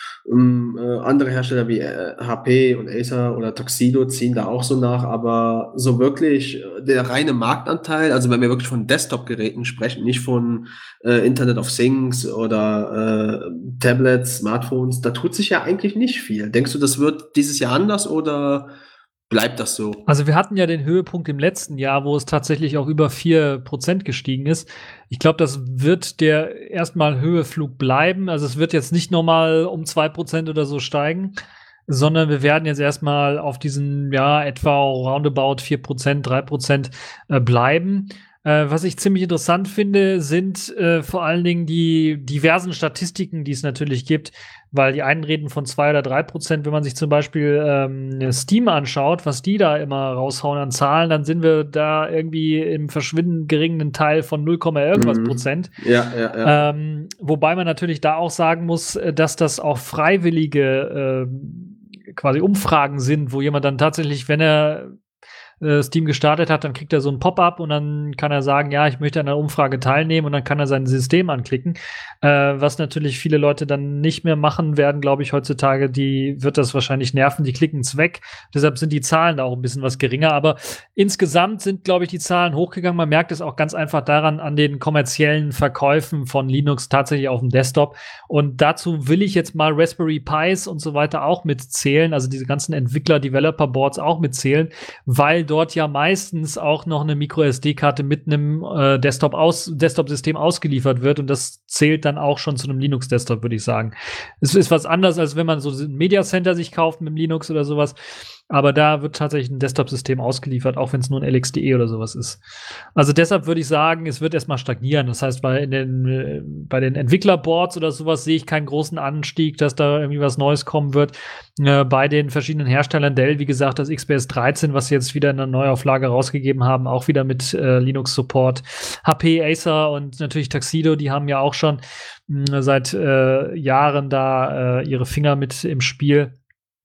Ähm, äh, andere Hersteller wie äh, H P und Acer oder Tuxedo ziehen da auch so nach, aber so wirklich äh, der reine Marktanteil, also wenn wir wirklich von Desktop-Geräten sprechen, nicht von äh, Internet of Things oder äh, Tablets, Smartphones, da tut sich ja eigentlich nicht viel. Denkst du, das wird dieses Jahr anders oder bleibt das so? Also wir hatten ja den Höhepunkt im letzten Jahr, wo es tatsächlich auch über vier Prozent gestiegen ist. Ich glaube, das wird der erstmal Höheflug bleiben. Also es wird jetzt nicht nochmal um zwei Prozent oder so steigen, sondern wir werden jetzt erstmal auf diesen, ja, etwa roundabout vier Prozent, drei Prozent äh, bleiben. Äh, was ich ziemlich interessant finde, sind äh, vor allen Dingen die diversen Statistiken, die es natürlich gibt, weil die einen reden von zwei oder drei Prozent. Wenn man sich zum Beispiel ähm, Steam anschaut, was die da immer raushauen an Zahlen, dann sind wir da irgendwie im verschwindend geringen Teil von null, irgendwas Mhm. Prozent. Ja, ja, ja. Ähm, wobei man natürlich da auch sagen muss, äh, dass das auch freiwillige äh, quasi Umfragen sind, wo jemand dann tatsächlich, wenn er äh, Steam gestartet hat, dann kriegt er so ein Pop-up und dann kann er sagen, ja, ich möchte an einer Umfrage teilnehmen und dann kann er sein System anklicken. Äh, was natürlich viele Leute dann nicht mehr machen werden, glaube ich, heutzutage, die wird das wahrscheinlich nerven, die klicken es weg. Deshalb sind die Zahlen da auch ein bisschen was geringer. Aber insgesamt sind, glaube ich, die Zahlen hochgegangen. Man merkt es auch ganz einfach daran, an den kommerziellen Verkäufen von Linux tatsächlich auf dem Desktop. Und dazu will ich jetzt mal Raspberry Pis und so weiter auch mitzählen, also diese ganzen Entwickler-Developer-Boards auch mitzählen, weil dort ja meistens auch noch eine Micro-S D-Karte mit einem äh, Desktop aus, Desktop-System ausgeliefert wird und das zählt dann auch schon zu einem Linux-Desktop, würde ich sagen. Es ist was anderes, als wenn man so ein Media Center sich kauft mit dem Linux oder sowas, aber da wird tatsächlich ein Desktop-System ausgeliefert, auch wenn es nur ein L X D E oder sowas ist. Also deshalb würde ich sagen, es wird erstmal stagnieren. Das heißt, bei, in den, äh, bei den Entwicklerboards oder sowas sehe ich keinen großen Anstieg, dass da irgendwie was Neues kommen wird. Äh, bei den verschiedenen Herstellern, Dell, wie gesagt, das X P S dreizehn, was sie jetzt wieder in einer Neuauflage rausgegeben haben, auch wieder mit äh, Linux-Support. H P, Acer und natürlich Tuxedo, die haben ja auch schon mh, seit äh, Jahren da äh, ihre Finger mit im Spiel.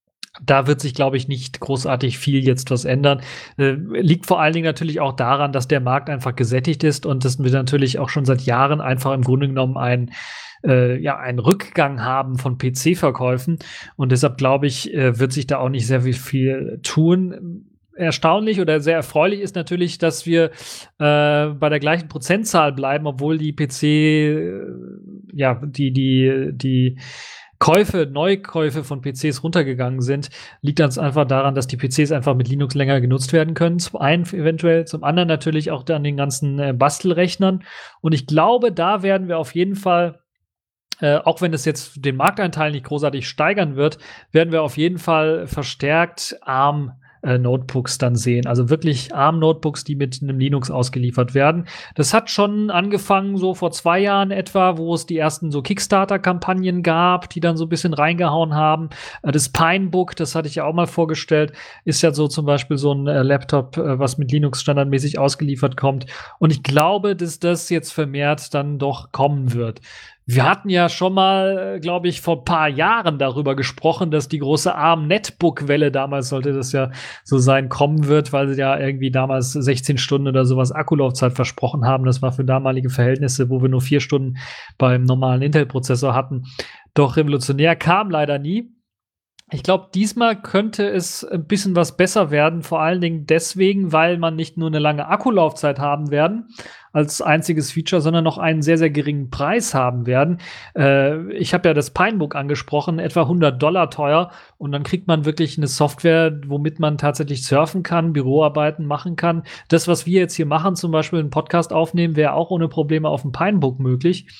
Da wird sich, glaube ich, nicht großartig viel jetzt was ändern. Äh, liegt vor allen Dingen natürlich auch daran, dass der Markt einfach gesättigt ist und dass wir natürlich auch schon seit Jahren einfach im Grunde genommen ein äh, ja, einen Rückgang haben von P C-Verkäufen. Und deshalb, glaube ich, äh, wird sich da auch nicht sehr viel, viel tun. Erstaunlich oder sehr erfreulich ist natürlich, dass wir äh, bei der gleichen Prozentzahl bleiben, obwohl die P C, äh, ja, die, die, die Käufe, Neukäufe von P Cs runtergegangen sind, liegt ganz einfach daran, dass die P Cs einfach mit Linux länger genutzt werden können. Zum einen eventuell, zum anderen natürlich auch an den ganzen äh, Bastelrechnern. Und ich glaube, da werden wir auf jeden Fall, äh, auch wenn es jetzt den Markteinteil nicht großartig steigern wird, werden wir auf jeden Fall verstärkt ARM Äh, Notebooks dann sehen. Also wirklich ARM-Notebooks, die mit einem Linux ausgeliefert werden. Das hat schon angefangen so vor zwei Jahren etwa, wo es die ersten so Kickstarter-Kampagnen gab, die dann so ein bisschen reingehauen haben. Äh, das Pinebook, das hatte ich ja auch mal vorgestellt, ist ja so zum Beispiel so ein äh, Laptop, äh, was mit Linux standardmäßig ausgeliefert kommt. Und ich glaube, dass das jetzt vermehrt dann doch kommen wird. Wir hatten ja schon mal, glaube ich, vor ein paar Jahren darüber gesprochen, dass die große ARM-Netbook-Welle, damals sollte das ja so sein, kommen wird, weil sie ja irgendwie damals sechzehn Stunden oder sowas Akkulaufzeit versprochen haben. Das war für damalige Verhältnisse, wo wir nur vier Stunden beim normalen Intel-Prozessor hatten, doch revolutionär, kam leider nie. Ich glaube, diesmal könnte es ein bisschen was besser werden, vor allen Dingen deswegen, weil man nicht nur eine lange Akkulaufzeit haben werden als einziges Feature, sondern noch einen sehr, sehr geringen Preis haben werden. Äh, ich habe ja das Pinebook angesprochen, etwa hundert Dollar teuer und dann kriegt man wirklich eine Software, womit man tatsächlich surfen kann, Büroarbeiten machen kann. Das, was wir jetzt hier machen, zum Beispiel einen Podcast aufnehmen, wäre auch ohne Probleme auf dem Pinebook möglich.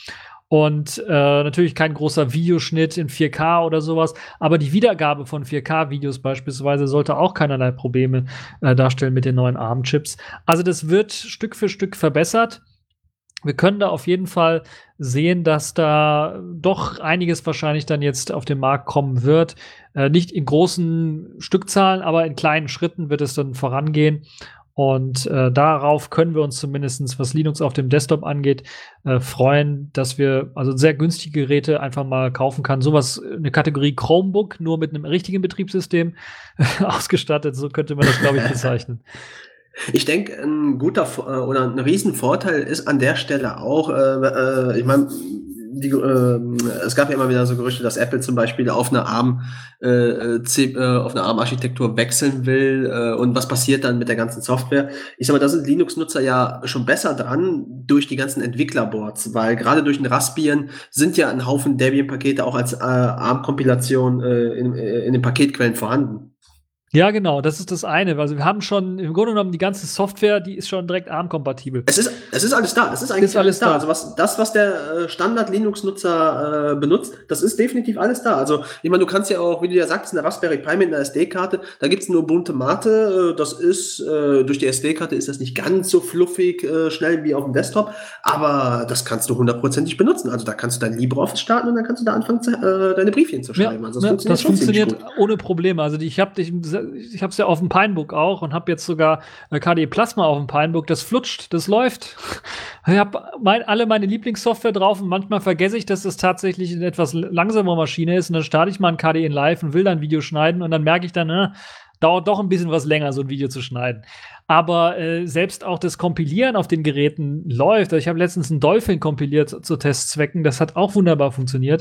Und äh, natürlich kein großer Videoschnitt in vier K oder sowas, aber die Wiedergabe von vier K-Videos beispielsweise sollte auch keinerlei Probleme äh, darstellen mit den neuen ARM-Chips. Also das wird Stück für Stück verbessert. Wir können da auf jeden Fall sehen, dass da doch einiges wahrscheinlich dann jetzt auf den Markt kommen wird. Äh, nicht in großen Stückzahlen, aber in kleinen Schritten wird es dann vorangehen. Und äh, darauf können wir uns zumindest, was Linux auf dem Desktop angeht, äh, freuen, dass wir also sehr günstige Geräte einfach mal kaufen kann. Sowas, eine Kategorie Chromebook, nur mit einem richtigen Betriebssystem ausgestattet. So könnte man das, glaube ich, bezeichnen. Ich denke, ein guter äh, oder ein Riesenvorteil ist an der Stelle auch, äh, äh, ich meine, die, äh, es gab ja immer wieder so Gerüchte, dass Apple zum Beispiel auf eine ARM, äh, C, äh, auf eine ARM-Architektur wechseln will äh, und was passiert dann mit der ganzen Software. Ich sag mal, da sind Linux-Nutzer ja schon besser dran durch die ganzen Entwicklerboards, weil gerade durch den Raspbian sind ja ein Haufen Debian-Pakete auch als äh, ARM-Kompilation äh, in, äh, in den Paketquellen vorhanden. Ja, genau, das ist das eine. Also wir haben schon im Grunde genommen die ganze Software, die ist schon direkt ARM-kompatibel. Es ist, es ist alles da. Es ist eigentlich ist alles da. Also was, das, was der äh, Standard-Linux-Nutzer äh, benutzt, das ist definitiv alles da. Also ich meine, du kannst ja auch, wie du ja sagst, eine Raspberry Pi mit einer S D-Karte, da gibt's nur bunte Mate. Äh, das ist, äh, durch die S D-Karte ist das nicht ganz so fluffig äh, schnell wie auf dem Desktop, aber das kannst du hundertprozentig benutzen. Also da kannst du dein LibreOffice starten und dann kannst du da anfangen, äh, deine Briefchen zu schreiben. Ja, also das ja, funktioniert, das funktioniert ohne Probleme. Also die, ich habe ich, ich habe es ja auf dem Pinebook auch und habe jetzt sogar K D E Plasma auf dem Pinebook. Das flutscht, das läuft. Ich habe mein, alle meine Lieblingssoftware drauf und manchmal vergesse ich, dass das tatsächlich eine etwas langsamere Maschine ist und dann starte ich mal ein K D E in Live und will dann ein Video schneiden und dann merke ich dann, äh, dauert doch ein bisschen was länger, so ein Video zu schneiden. Aber äh, selbst auch das Kompilieren auf den Geräten läuft. Also ich habe letztens einen Dolphin kompiliert zu, zu Testzwecken. Das hat auch wunderbar funktioniert.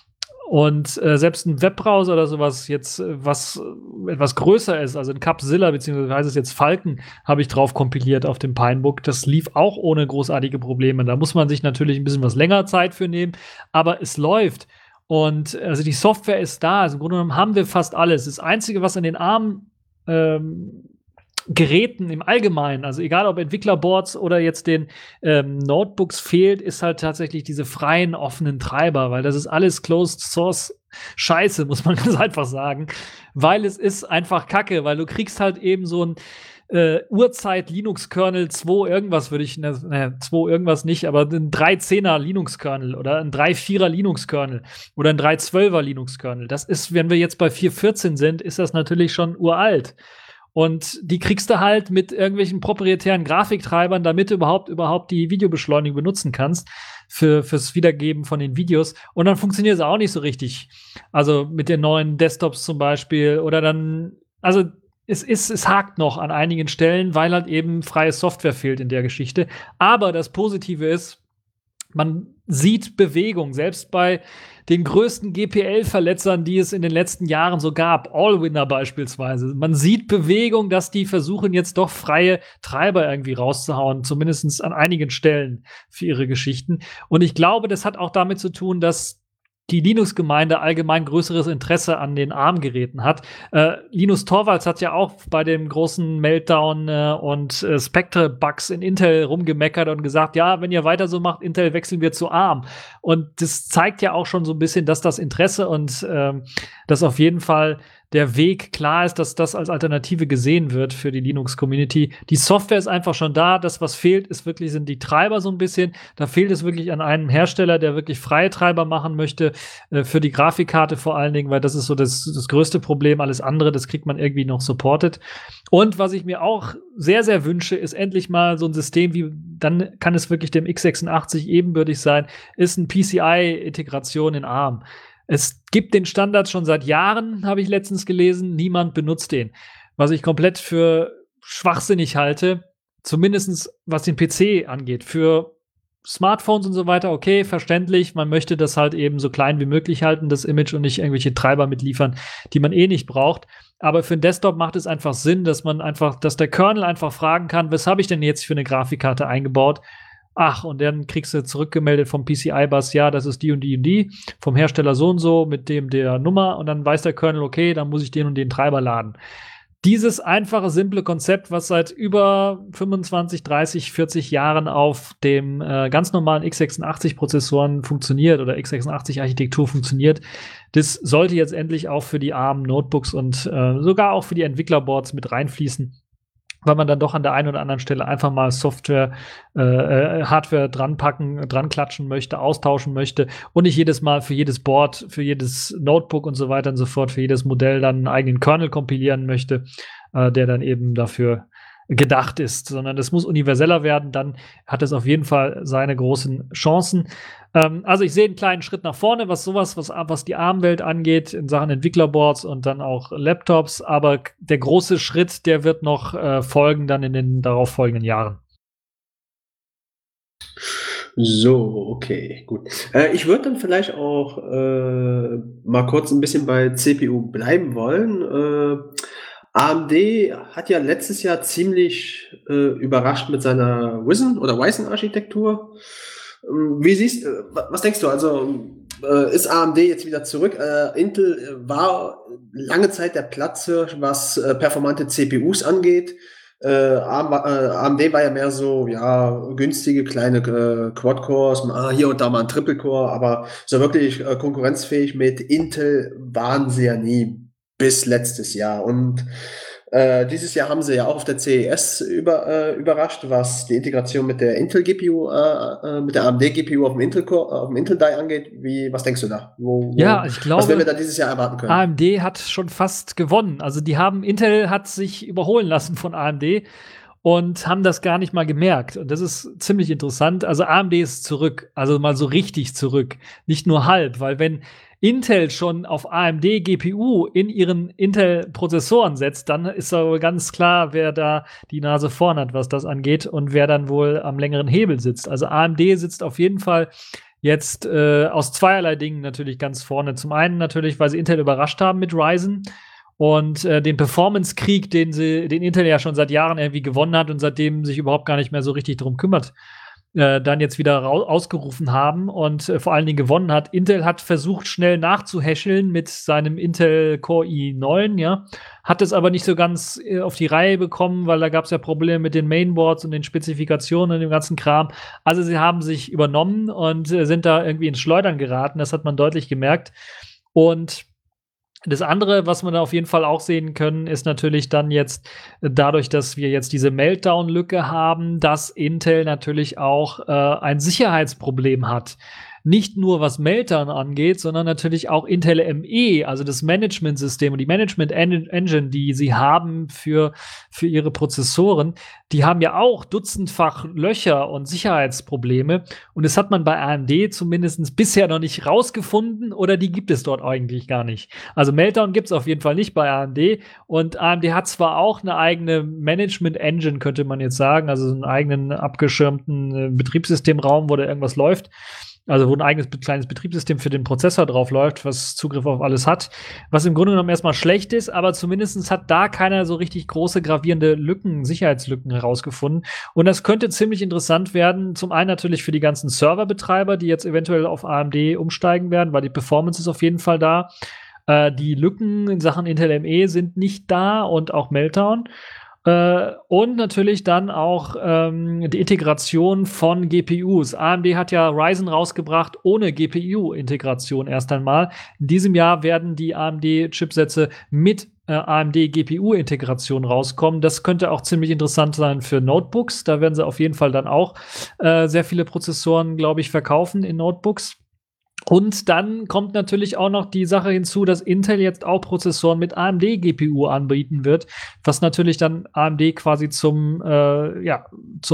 Und äh, selbst ein Webbrowser oder sowas jetzt, was äh, etwas größer ist, also ein Capzilla, beziehungsweise heißt es jetzt Falcon, habe ich drauf kompiliert auf dem Pinebook. Das lief auch ohne großartige Probleme. Da muss man sich natürlich ein bisschen was länger Zeit für nehmen, aber es läuft. Und also die Software ist da. Also im Grunde genommen haben wir fast alles. Das Einzige, was an den ARM ähm, Geräten im Allgemeinen, also egal ob Entwicklerboards oder jetzt den ähm, Notebooks fehlt, ist halt tatsächlich diese freien, offenen Treiber, weil das ist alles Closed Source Scheiße, muss man ganz einfach sagen, weil es ist einfach Kacke, weil du kriegst halt eben so ein äh, Urzeit Linux-Kernel zwei irgendwas würde ich, ne, ne, zwei irgendwas nicht, aber ein drei zehner Linux-Kernel oder ein drei vierer Linux-Kernel oder ein drei zwölfer Linux-Kernel. Das ist, wenn wir jetzt bei vier vierzehn sind, ist das natürlich schon uralt. Und die kriegst du halt mit irgendwelchen proprietären Grafiktreibern, damit du überhaupt überhaupt die Videobeschleunigung benutzen kannst für fürs Wiedergeben von den Videos. Und dann funktioniert es auch nicht so richtig. Also mit den neuen Desktops zum Beispiel oder dann, also es ist, es hakt noch an einigen Stellen, weil halt eben freie Software fehlt in der Geschichte. Aber das Positive ist, man sieht Bewegung, selbst bei den größten G P L-Verletzern, die es in den letzten Jahren so gab, Allwinner beispielsweise. Man sieht Bewegung, dass die versuchen jetzt doch freie Treiber irgendwie rauszuhauen, zumindest an einigen Stellen für ihre Geschichten. Und ich glaube, das hat auch damit zu tun, dass die Linux-Gemeinde allgemein größeres Interesse an den ARM-Geräten hat. Äh, Linus Torvalds hat ja auch bei dem großen Meltdown äh, und äh, Spectre-Bugs in Intel rumgemeckert und gesagt, ja, wenn ihr weiter so macht, Intel wechseln wir zu ARM. Und das zeigt ja auch schon so ein bisschen, dass das Interesse und ähm, dass auf jeden Fall der Weg klar ist, dass das als Alternative gesehen wird für die Linux-Community. Die Software ist einfach schon da. Das, was fehlt, ist wirklich, sind die Treiber so ein bisschen. Da fehlt es wirklich an einem Hersteller, der wirklich freie Treiber machen möchte, äh, für die Grafikkarte vor allen Dingen, weil das ist so das, das größte Problem. Alles andere, das kriegt man irgendwie noch supported. Und was ich mir auch sehr, sehr wünsche, ist endlich mal so ein System wie, dann kann es wirklich dem x sechsundachtzig ebenbürtig sein, ist ein P C I-Integration in ARM. Es gibt den Standard schon seit Jahren, habe ich letztens gelesen. Niemand benutzt den. Was ich komplett für schwachsinnig halte, zumindest was den P C angeht. Für Smartphones und so weiter, okay, verständlich. Man möchte das halt eben so klein wie möglich halten, das Image, und nicht irgendwelche Treiber mitliefern, die man eh nicht braucht. Aber für einen Desktop macht es einfach Sinn, dass man einfach, dass der Kernel einfach fragen kann, was habe ich denn jetzt für eine Grafikkarte eingebaut? Ach, und dann kriegst du zurückgemeldet vom P C I-Bus, ja, das ist die und die und die, vom Hersteller so und so, mit dem der Nummer, und dann weiß der Kernel, okay, dann muss ich den und den Treiber laden. dieses einfache, simple Konzept, was seit über fünfundzwanzig, dreißig, vierzig Jahren auf dem äh, ganz normalen x sechsundachtzig-Prozessoren funktioniert oder x sechsundachtzig-Architektur funktioniert, das sollte jetzt endlich auch für die armen Notebooks und äh, sogar auch für die Entwicklerboards mit reinfließen, weil man dann doch an der einen oder anderen Stelle einfach mal Software, äh, äh, Hardware dranpacken, dran klatschen möchte, austauschen möchte und nicht jedes Mal für jedes Board, für jedes Notebook und so weiter und so fort, für jedes Modell dann einen eigenen Kernel kompilieren möchte, äh, der dann eben dafür gedacht ist, sondern das muss universeller werden, dann hat es auf jeden Fall seine großen Chancen. Ähm, also ich sehe einen kleinen Schritt nach vorne, was sowas, was, was die ARM-Welt angeht, in Sachen Entwicklerboards und dann auch Laptops, aber der große Schritt, der wird noch äh, folgen dann in den darauffolgenden Jahren. So, okay, gut. Äh, ich würde dann vielleicht auch äh, mal kurz ein bisschen bei C P U bleiben wollen. Äh, A M D hat ja letztes Jahr ziemlich äh, überrascht mit seiner Ryzen oder Ryzen-Architektur. Ähm, Wie siehst äh, wa- was denkst du? Also äh, ist A M D jetzt wieder zurück? Äh, Intel äh, war lange Zeit der Platzhirsch, was äh, performante C P Us angeht. Äh, ARM, war- äh, A M D war ja mehr so, ja, günstige kleine äh, Quad-Cores, ah, hier und da mal ein Triple-Core, aber so wirklich äh, konkurrenzfähig mit Intel waren sie ja nie bis letztes Jahr. Und äh, dieses Jahr haben sie ja auch auf der C E S über, äh, überrascht, was die Integration mit der Intel-G P U, äh, äh, mit der A M D-G P U auf dem Intel-Core, äh, auf dem Intel-Die angeht. Wie, was denkst du da? Wo, wo, Ja, ich was werden wir glaube, da dieses Jahr erwarten können? A M D hat schon fast gewonnen. Also die haben, Intel hat sich überholen lassen von A M D und haben das gar nicht mal gemerkt. Und das ist ziemlich interessant. Also A M D ist zurück, also mal so richtig zurück, nicht nur halb, weil wenn Intel schon auf A M D-G P U in ihren Intel-Prozessoren setzt, dann ist aber ganz klar, wer da die Nase vorn hat, was das angeht und wer dann wohl am längeren Hebel sitzt. Also A M D sitzt auf jeden Fall jetzt äh, aus zweierlei Dingen natürlich ganz vorne. Zum einen natürlich, weil sie Intel überrascht haben mit Ryzen und äh, den Performance-Krieg, den sie, den Intel ja schon seit Jahren irgendwie gewonnen hat und seitdem sich überhaupt gar nicht mehr so richtig drum kümmert, äh, dann jetzt wieder rau- ausgerufen haben und äh, vor allen Dingen gewonnen hat. Intel hat versucht, schnell nachzuhäscheln mit seinem Intel Core i neun, ja, hat es aber nicht so ganz äh, auf die Reihe bekommen, weil da gab es ja Probleme mit den Mainboards und den Spezifikationen und dem ganzen Kram. Also sie haben sich übernommen und äh, sind da irgendwie ins Schleudern geraten. Das hat man deutlich gemerkt. Und das andere, was wir da auf jeden Fall auch sehen können, ist natürlich dann jetzt äh, dadurch, dass wir jetzt diese Meltdown-Lücke haben, dass Intel natürlich auch äh, ein Sicherheitsproblem hat. Nicht nur was Meltdown angeht, sondern natürlich auch Intel M E, also das Management-System und die Management-Engine, die sie haben für, für ihre Prozessoren, die haben ja auch dutzendfach Löcher und Sicherheitsprobleme. Und das hat man bei A M D zumindest bisher noch nicht rausgefunden oder die gibt es dort eigentlich gar nicht. Also Meltdown gibt es auf jeden Fall nicht bei A M D. Und A M D hat zwar auch eine eigene Management-Engine, könnte man jetzt sagen, also einen eigenen abgeschirmten äh, Betriebssystemraum, wo da irgendwas läuft. Also wo ein eigenes be- kleines Betriebssystem für den Prozessor drauf läuft, was Zugriff auf alles hat, was im Grunde genommen erstmal schlecht ist, aber zumindest hat da keiner so richtig große gravierende Lücken, Sicherheitslücken herausgefunden. Und das könnte ziemlich interessant werden. Zum einen natürlich für die ganzen Serverbetreiber, die jetzt eventuell auf A M D umsteigen werden, weil die Performance ist auf jeden Fall da. Äh, die Lücken in Sachen Intel M E sind nicht da und auch Meltdown. Äh, und natürlich dann auch ähm, die Integration von G P Us. A M D hat ja Ryzen rausgebracht ohne G P U-Integration erst einmal. In diesem Jahr werden die A M D-Chipsätze mit äh, A M D-G P U-Integration rauskommen. Das könnte auch ziemlich interessant sein für Notebooks. Da werden sie auf jeden Fall dann auch äh, sehr viele Prozessoren, glaube ich, verkaufen in Notebooks. Und dann kommt natürlich auch noch die Sache hinzu, dass Intel jetzt auch Prozessoren mit A M D-G P U anbieten wird, was natürlich dann A M D quasi zum, äh, ja,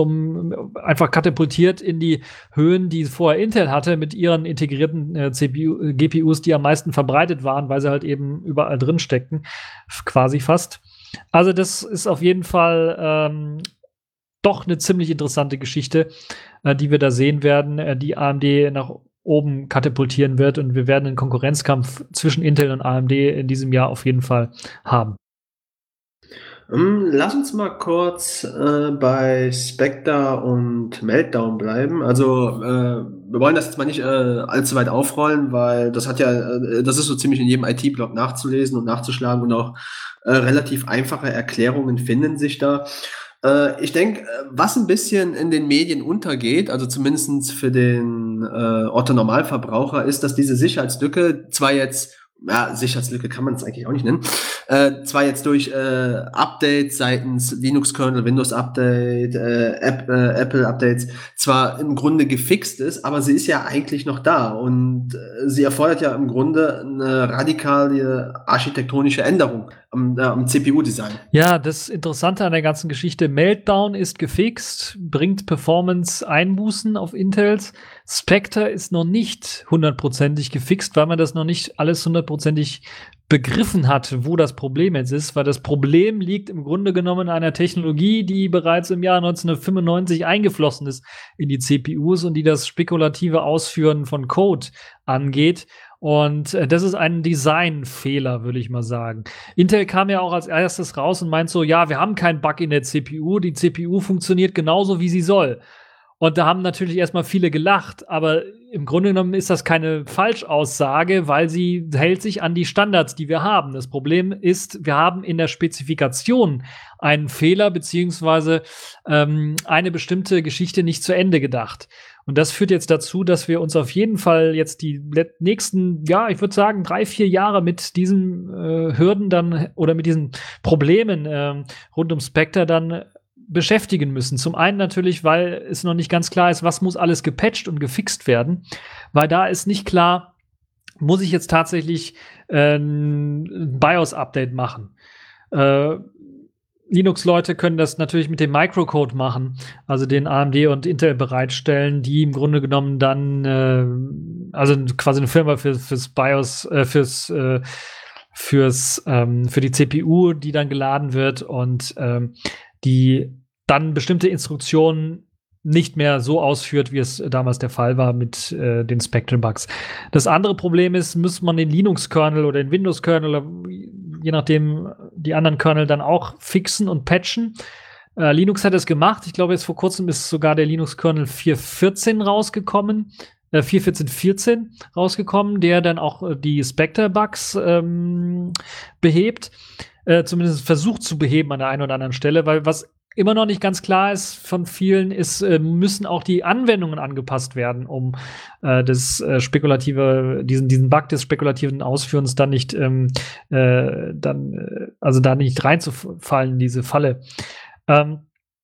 zum einfach katapultiert in die Höhen, die vorher Intel hatte mit ihren integrierten äh, C P U, äh, G P Us, die am meisten verbreitet waren, weil sie halt eben überall drin steckten, f- quasi fast. Also das ist auf jeden Fall ähm, doch eine ziemlich interessante Geschichte, äh, die wir da sehen werden, äh, die A M D nach oben katapultieren wird und wir werden einen Konkurrenzkampf zwischen Intel und A M D in diesem Jahr auf jeden Fall haben. Ähm, lass uns mal kurz äh, bei Spectre und Meltdown bleiben. Also, äh, wir wollen das jetzt mal nicht äh, allzu weit aufrollen, weil das hat ja, äh, das ist so ziemlich in jedem I T-Blog nachzulesen und nachzuschlagen und auch äh, relativ einfache Erklärungen finden sich da. Äh, ich denke, was ein bisschen in den Medien untergeht, also zumindest für den äh, Otto-Normalverbraucher, ist, dass diese Sicherheitslücke zwar jetzt ja, Sicherheitslücke kann man es eigentlich auch nicht nennen. Äh, zwar jetzt durch äh, Updates seitens Linux-Kernel, Windows-Update, äh, App, äh, Apple-Updates zwar im Grunde gefixt ist, aber sie ist ja eigentlich noch da und äh, sie erfordert ja im Grunde eine radikale architektonische Änderung am, äh, am C P U-Design. Ja, das Interessante an der ganzen Geschichte, Meltdown ist gefixt, bringt Performance-Einbußen auf Intels. Spectre ist noch nicht hundertprozentig gefixt, weil man das noch nicht alles hundertprozentig begriffen hat, wo das Problem jetzt ist, weil das Problem liegt im Grunde genommen in einer Technologie, die bereits im Jahr neunzehnhundertfünfundneunzig eingeflossen ist in die C P Us und die das spekulative Ausführen von Code angeht. Und äh, das ist ein Designfehler, würde ich mal sagen. Intel kam ja auch als erstes raus und meint so, ja, wir haben keinen Bug in der C P U, die C P U funktioniert genauso, wie sie soll. Und da haben natürlich erstmal viele gelacht, aber im Grunde genommen ist das keine Falschaussage, weil sie hält sich an die Standards, die wir haben. Das Problem ist, wir haben in der Spezifikation einen Fehler beziehungsweise ähm, eine bestimmte Geschichte nicht zu Ende gedacht. Und das führt jetzt dazu, dass wir uns auf jeden Fall jetzt die nächsten, ja, ich würde sagen, drei, vier Jahre mit diesen äh, Hürden dann oder mit diesen Problemen äh, rund um Spectre dann beschäftigen müssen. Zum einen natürlich, weil es noch nicht ganz klar ist, was muss alles gepatcht und gefixt werden, weil da ist nicht klar, muss ich jetzt tatsächlich äh, ein BIOS-Update machen. Äh, Linux-Leute können das natürlich mit dem Microcode machen, also den A M D und Intel bereitstellen, die im Grunde genommen dann, äh, also quasi eine Firma für, fürs BIOS, äh, fürs, äh, fürs, ähm, für die C P U, die dann geladen wird und ähm, die dann bestimmte Instruktionen nicht mehr so ausführt, wie es damals der Fall war mit äh, den Spectre-Bugs. Das andere Problem ist, muss man den Linux-Kernel oder den Windows-Kernel oder je nachdem die anderen Kernel dann auch fixen und patchen. Äh, Linux hat es gemacht. Ich glaube, jetzt vor kurzem ist sogar der Linux-Kernel vier Punkt vierzehn rausgekommen, äh, vier Punkt vierzehn Punkt vierzehn rausgekommen, der dann auch äh, die Spectre-Bugs ähm, behebt. Äh, zumindest versucht zu beheben an der einen oder anderen Stelle, weil was immer noch nicht ganz klar ist von vielen, ist, äh, müssen auch die Anwendungen angepasst werden, um äh, das äh, spekulative, diesen, diesen Bug des spekulativen Ausführens dann nicht, ähm, äh, dann, äh, also da nicht reinzufallen in diese Falle. Ähm,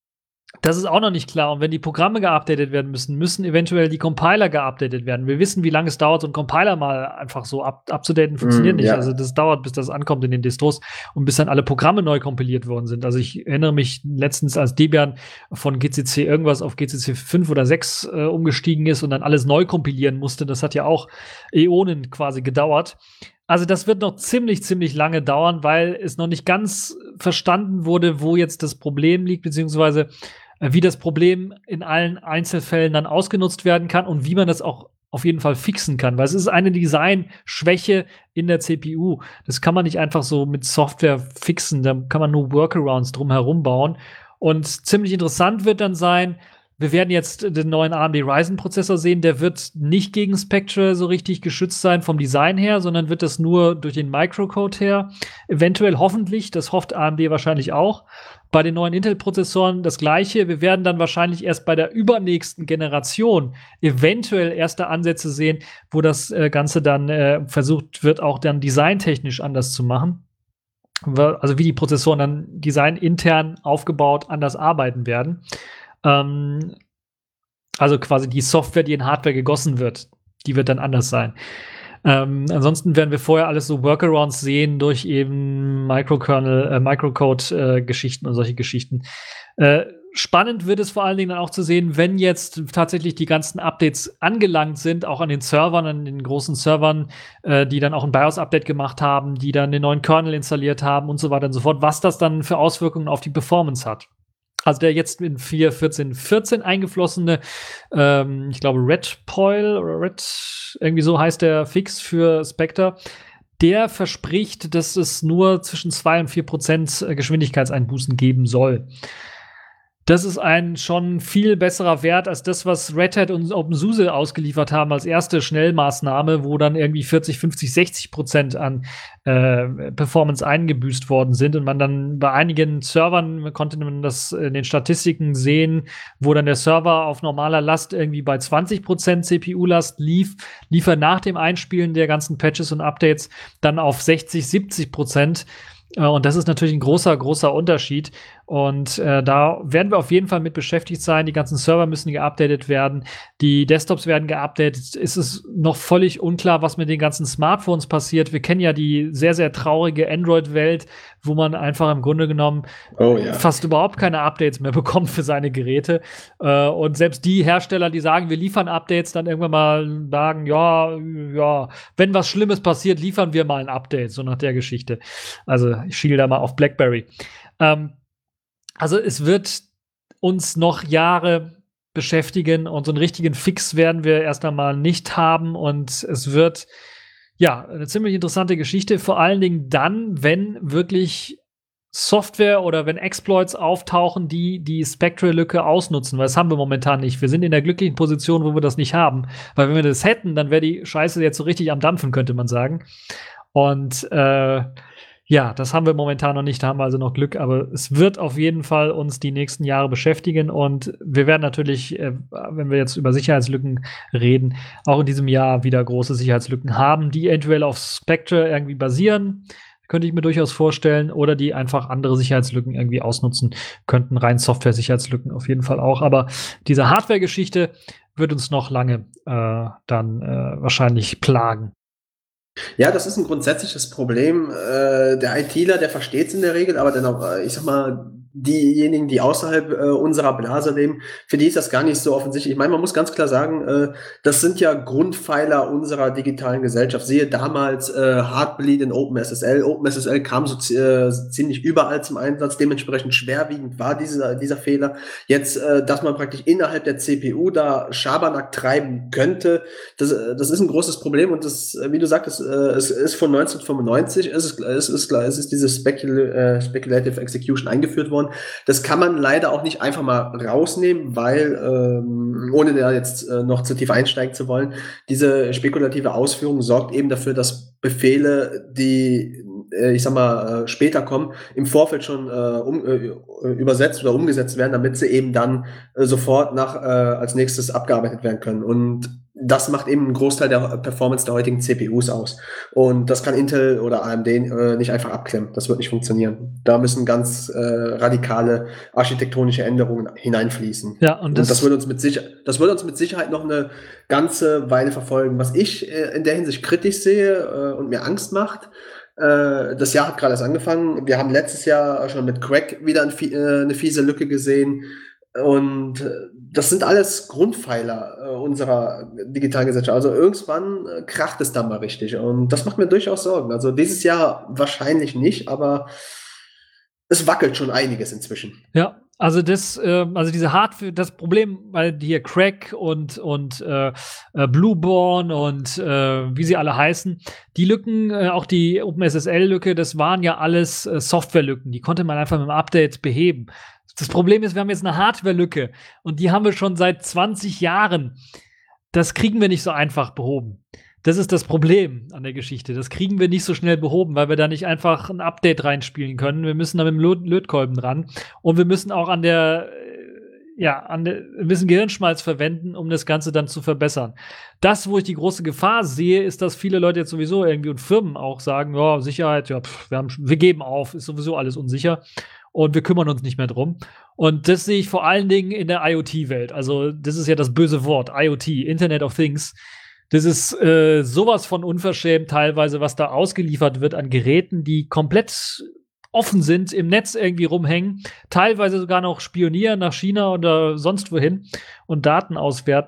Das ist auch noch nicht klar. Und wenn die Programme geupdatet werden müssen, müssen eventuell die Compiler geupdatet werden. Wir wissen, wie lange es dauert, so einen Compiler mal einfach so up abzudaten, funktioniert mm, nicht. Ja. Also das dauert, bis das ankommt in den Distros und bis dann alle Programme neu kompiliert worden sind. Also ich erinnere mich letztens, als Debian von G C C irgendwas auf G C C fünf oder sechs äh, umgestiegen ist und dann alles neu kompilieren musste. Das hat ja auch Äonen quasi gedauert. Also das wird noch ziemlich, ziemlich lange dauern, weil es noch nicht ganz verstanden wurde, wo jetzt das Problem liegt, beziehungsweise äh, wie das Problem in allen Einzelfällen dann ausgenutzt werden kann und wie man das auch auf jeden Fall fixen kann. Weil es ist eine Designschwäche in der C P U. Das kann man nicht einfach so mit Software fixen. Da kann man nur Workarounds drum herum bauen. Und ziemlich interessant wird dann sein, wir werden jetzt den neuen A M D Ryzen-Prozessor sehen, der wird nicht gegen Spectre so richtig geschützt sein vom Design her, sondern wird das nur durch den Microcode her. Eventuell hoffentlich, das hofft A M D wahrscheinlich auch. Bei den neuen Intel-Prozessoren das Gleiche. Wir werden dann wahrscheinlich erst bei der übernächsten Generation eventuell erste Ansätze sehen, wo das äh, Ganze dann äh, versucht wird, auch dann designtechnisch anders zu machen. Also wie die Prozessoren dann designintern aufgebaut anders arbeiten werden. Ähm, also quasi die Software, die in Hardware gegossen wird, die wird dann anders sein. Ähm, ansonsten werden wir vorher alles so Workarounds sehen durch eben Microkernel, äh, Microcode-Geschichten äh, und solche Geschichten. Äh, spannend wird es vor allen Dingen dann auch zu sehen, wenn jetzt tatsächlich die ganzen Updates angelangt sind, auch an den Servern, an den großen Servern, äh, die dann auch ein BIOS-Update gemacht haben, die dann den neuen Kernel installiert haben und so weiter und so fort, was das dann für Auswirkungen auf die Performance hat. Also der jetzt in vier Punkt vierzehn Punkt vierzehn eingeflossene, ähm, ich glaube Redpoil oder Red, irgendwie so heißt der Fix für Spectre, der verspricht, dass es nur zwischen zwei und vier Prozent Geschwindigkeitseinbußen geben soll. Das ist ein schon viel besserer Wert als das, was Red Hat und OpenSUSE ausgeliefert haben als erste Schnellmaßnahme, wo dann irgendwie vierzig, fünfzig, sechzig Prozent an äh, Performance eingebüßt worden sind und man dann bei einigen Servern konnte man das in den Statistiken sehen, wo dann der Server auf normaler Last irgendwie bei zwanzig Prozent C P U-Last lief, lief er nach dem Einspielen der ganzen Patches und Updates dann auf sechzig, siebzig Prozent. Und das ist natürlich ein großer, großer Unterschied. Und äh, da werden wir auf jeden Fall mit beschäftigt sein. Die ganzen Server müssen geupdatet werden. Die Desktops werden geupdatet. Es ist noch völlig unklar, was mit den ganzen Smartphones passiert. Wir kennen ja die sehr, sehr traurige Android-Welt, wo man einfach im Grunde genommen Oh ja. fast überhaupt keine Updates mehr bekommt für seine Geräte. Äh, und selbst die Hersteller, die sagen, wir liefern Updates, dann irgendwann mal sagen, ja, ja, wenn was Schlimmes passiert, liefern wir mal ein Update, so nach der Geschichte. Also ich schiele da mal auf BlackBerry. Ähm, also es wird uns noch Jahre beschäftigen und so einen richtigen Fix werden wir erst einmal nicht haben und es wird ja eine ziemlich interessante Geschichte, vor allen Dingen dann, wenn wirklich Software oder wenn Exploits auftauchen, die die Spectral-Lücke ausnutzen, weil das haben wir momentan nicht. Wir sind in der glücklichen Position, wo wir das nicht haben, weil wenn wir das hätten, dann wäre die Scheiße jetzt so richtig am Dampfen, könnte man sagen. Und äh, ja, das haben wir momentan noch nicht, da haben wir also noch Glück, aber es wird auf jeden Fall uns die nächsten Jahre beschäftigen und wir werden natürlich, äh, wenn wir jetzt über Sicherheitslücken reden, auch in diesem Jahr wieder große Sicherheitslücken haben, die eventuell auf Spectre irgendwie basieren, könnte ich mir durchaus vorstellen, oder die einfach andere Sicherheitslücken irgendwie ausnutzen könnten, rein Software-Sicherheitslücken auf jeden Fall auch, aber diese Hardware-Geschichte wird uns noch lange äh, dann äh, wahrscheinlich plagen. Ja, das ist ein grundsätzliches Problem. Äh, der ITler, der versteht es in der Regel, aber dann auch, äh, ich sag mal, diejenigen, die außerhalb äh, unserer Blase leben, für die ist das gar nicht so offensichtlich. Ich meine, man muss ganz klar sagen, äh, das sind ja Grundpfeiler unserer digitalen Gesellschaft. Siehe damals äh, Heartbleed in OpenSSL. OpenSSL kam so äh, ziemlich überall zum Einsatz, dementsprechend schwerwiegend war dieser, dieser Fehler. Jetzt, äh, dass man praktisch innerhalb der C P U da Schabernack treiben könnte, das, das ist ein großes Problem und das, wie du sagtest, äh, es ist von neunzehnhundertfünfundneunzig, es ist, es ist, es ist diese Specul äh, Speculative Execution eingeführt worden. Das kann man leider auch nicht einfach mal rausnehmen, weil, ähm, ohne da jetzt äh, noch zu tief einsteigen zu wollen, diese spekulative Ausführung sorgt eben dafür, dass Befehle, die, äh, ich sag mal, äh, später kommen, im Vorfeld schon äh, um, äh, übersetzt oder umgesetzt werden, damit sie eben dann äh, sofort nach äh, als nächstes abgearbeitet werden können. Und das macht eben einen Großteil der Performance der heutigen C P Us aus. Und das kann Intel oder A M D äh, nicht einfach abklemmen. Das wird nicht funktionieren. Da müssen ganz äh, radikale architektonische Änderungen hineinfließen. Ja, und das, und das wird uns mit Sicher- das wird uns mit Sicherheit noch eine ganze Weile verfolgen. Was ich äh, in der Hinsicht kritisch sehe äh, und mir Angst macht, äh, das Jahr hat gerade erst angefangen. Wir haben letztes Jahr schon mit Crack wieder ein, äh, eine fiese Lücke gesehen. Und das sind alles Grundpfeiler äh, unserer digitalen Gesellschaft. Also irgendwann äh, kracht es da mal richtig. Und das macht mir durchaus Sorgen. Also dieses Jahr wahrscheinlich nicht, aber es wackelt schon einiges inzwischen. Ja, also das, äh, also diese Hardware, das Problem, weil hier Crack und und äh, äh, Blueborn und äh, wie sie alle heißen, die Lücken, äh, auch die OpenSSL-Lücke, das waren ja alles äh, Softwarelücken. Die konnte man einfach mit dem Update beheben. Das Problem ist, wir haben jetzt eine Hardware-Lücke und die haben wir schon seit zwanzig Jahren. Das kriegen wir nicht so einfach behoben. Das ist das Problem an der Geschichte. Das kriegen wir nicht so schnell behoben, weil wir da nicht einfach ein Update reinspielen können. Wir müssen da mit dem Löt Lötkolben dran und wir müssen auch an der, ja, an der, wir müssen Gehirnschmalz verwenden, um das Ganze dann zu verbessern. Das, wo ich die große Gefahr sehe, ist, dass viele Leute jetzt sowieso irgendwie und Firmen auch sagen, ja, Sicherheit, ja, pff, wir, haben, wir geben auf, ist sowieso alles unsicher. Und wir kümmern uns nicht mehr drum. Und das sehe ich vor allen Dingen in der IoT-Welt. Also, das ist ja das böse Wort, IoT, Internet of Things. Das ist äh, sowas von unverschämt teilweise, was da ausgeliefert wird an Geräten, die komplett offen sind, im Netz irgendwie rumhängen, teilweise sogar noch spionieren nach China oder sonst wohin und Daten auswerten.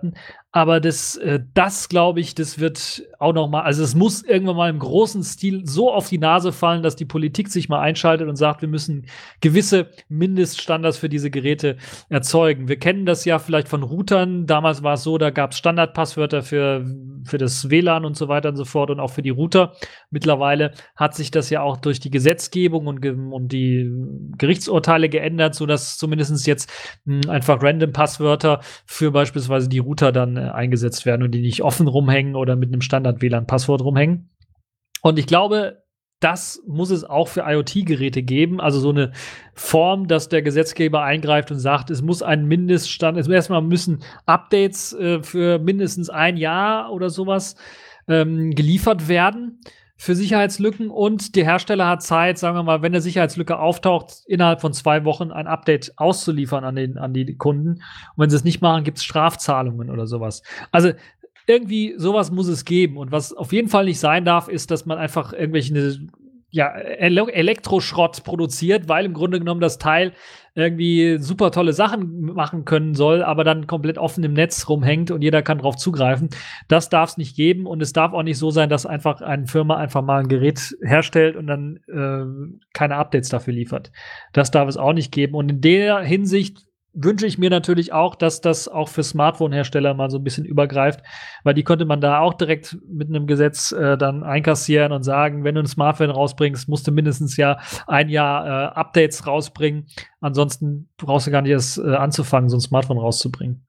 Aber das, äh, das glaube ich, das wird auch noch mal, also es muss irgendwann mal im großen Stil so auf die Nase fallen, dass die Politik sich mal einschaltet und sagt, wir müssen gewisse Mindeststandards für diese Geräte erzeugen. Wir kennen das ja vielleicht von Routern. Damals war es so, da gab es Standardpasswörter für, für das W L A N und so weiter und so fort und auch für die Router. Mittlerweile hat sich das ja auch durch die Gesetzgebung und, ge und die Gerichtsurteile geändert, sodass zumindest jetzt mh, einfach random Passwörter für beispielsweise die Router dann äh, eingesetzt werden und die nicht offen rumhängen oder mit einem Standard-W L A N-Passwort rumhängen. Und ich glaube, das muss es auch für IoT-Geräte geben, also so eine Form, dass der Gesetzgeber eingreift und sagt, es muss ein Mindeststand, es erstmal müssen Updates äh, für mindestens ein Jahr oder sowas ähm, geliefert werden für Sicherheitslücken, und der Hersteller hat Zeit, sagen wir mal, wenn eine Sicherheitslücke auftaucht, innerhalb von zwei Wochen ein Update auszuliefern an, den, an die Kunden. Und wenn sie es nicht machen, gibt es Strafzahlungen oder sowas. Also irgendwie sowas muss es geben. Und was auf jeden Fall nicht sein darf, ist, dass man einfach irgendwelche ja, Ele Elektroschrott produziert, weil im Grunde genommen das Teil irgendwie super tolle Sachen machen können soll, aber dann komplett offen im Netz rumhängt und jeder kann drauf zugreifen. Das darf es nicht geben, und es darf auch nicht so sein, dass einfach eine Firma einfach mal ein Gerät herstellt und dann äh, keine Updates dafür liefert. Das darf es auch nicht geben. Und in der Hinsicht wünsche ich mir natürlich auch, dass das auch für Smartphone-Hersteller mal so ein bisschen übergreift, weil die könnte man da auch direkt mit einem Gesetz äh, dann einkassieren und sagen, wenn du ein Smartphone rausbringst, musst du mindestens ja ein Jahr äh, Updates rausbringen. Ansonsten brauchst du gar nicht erst äh, anzufangen, so ein Smartphone rauszubringen.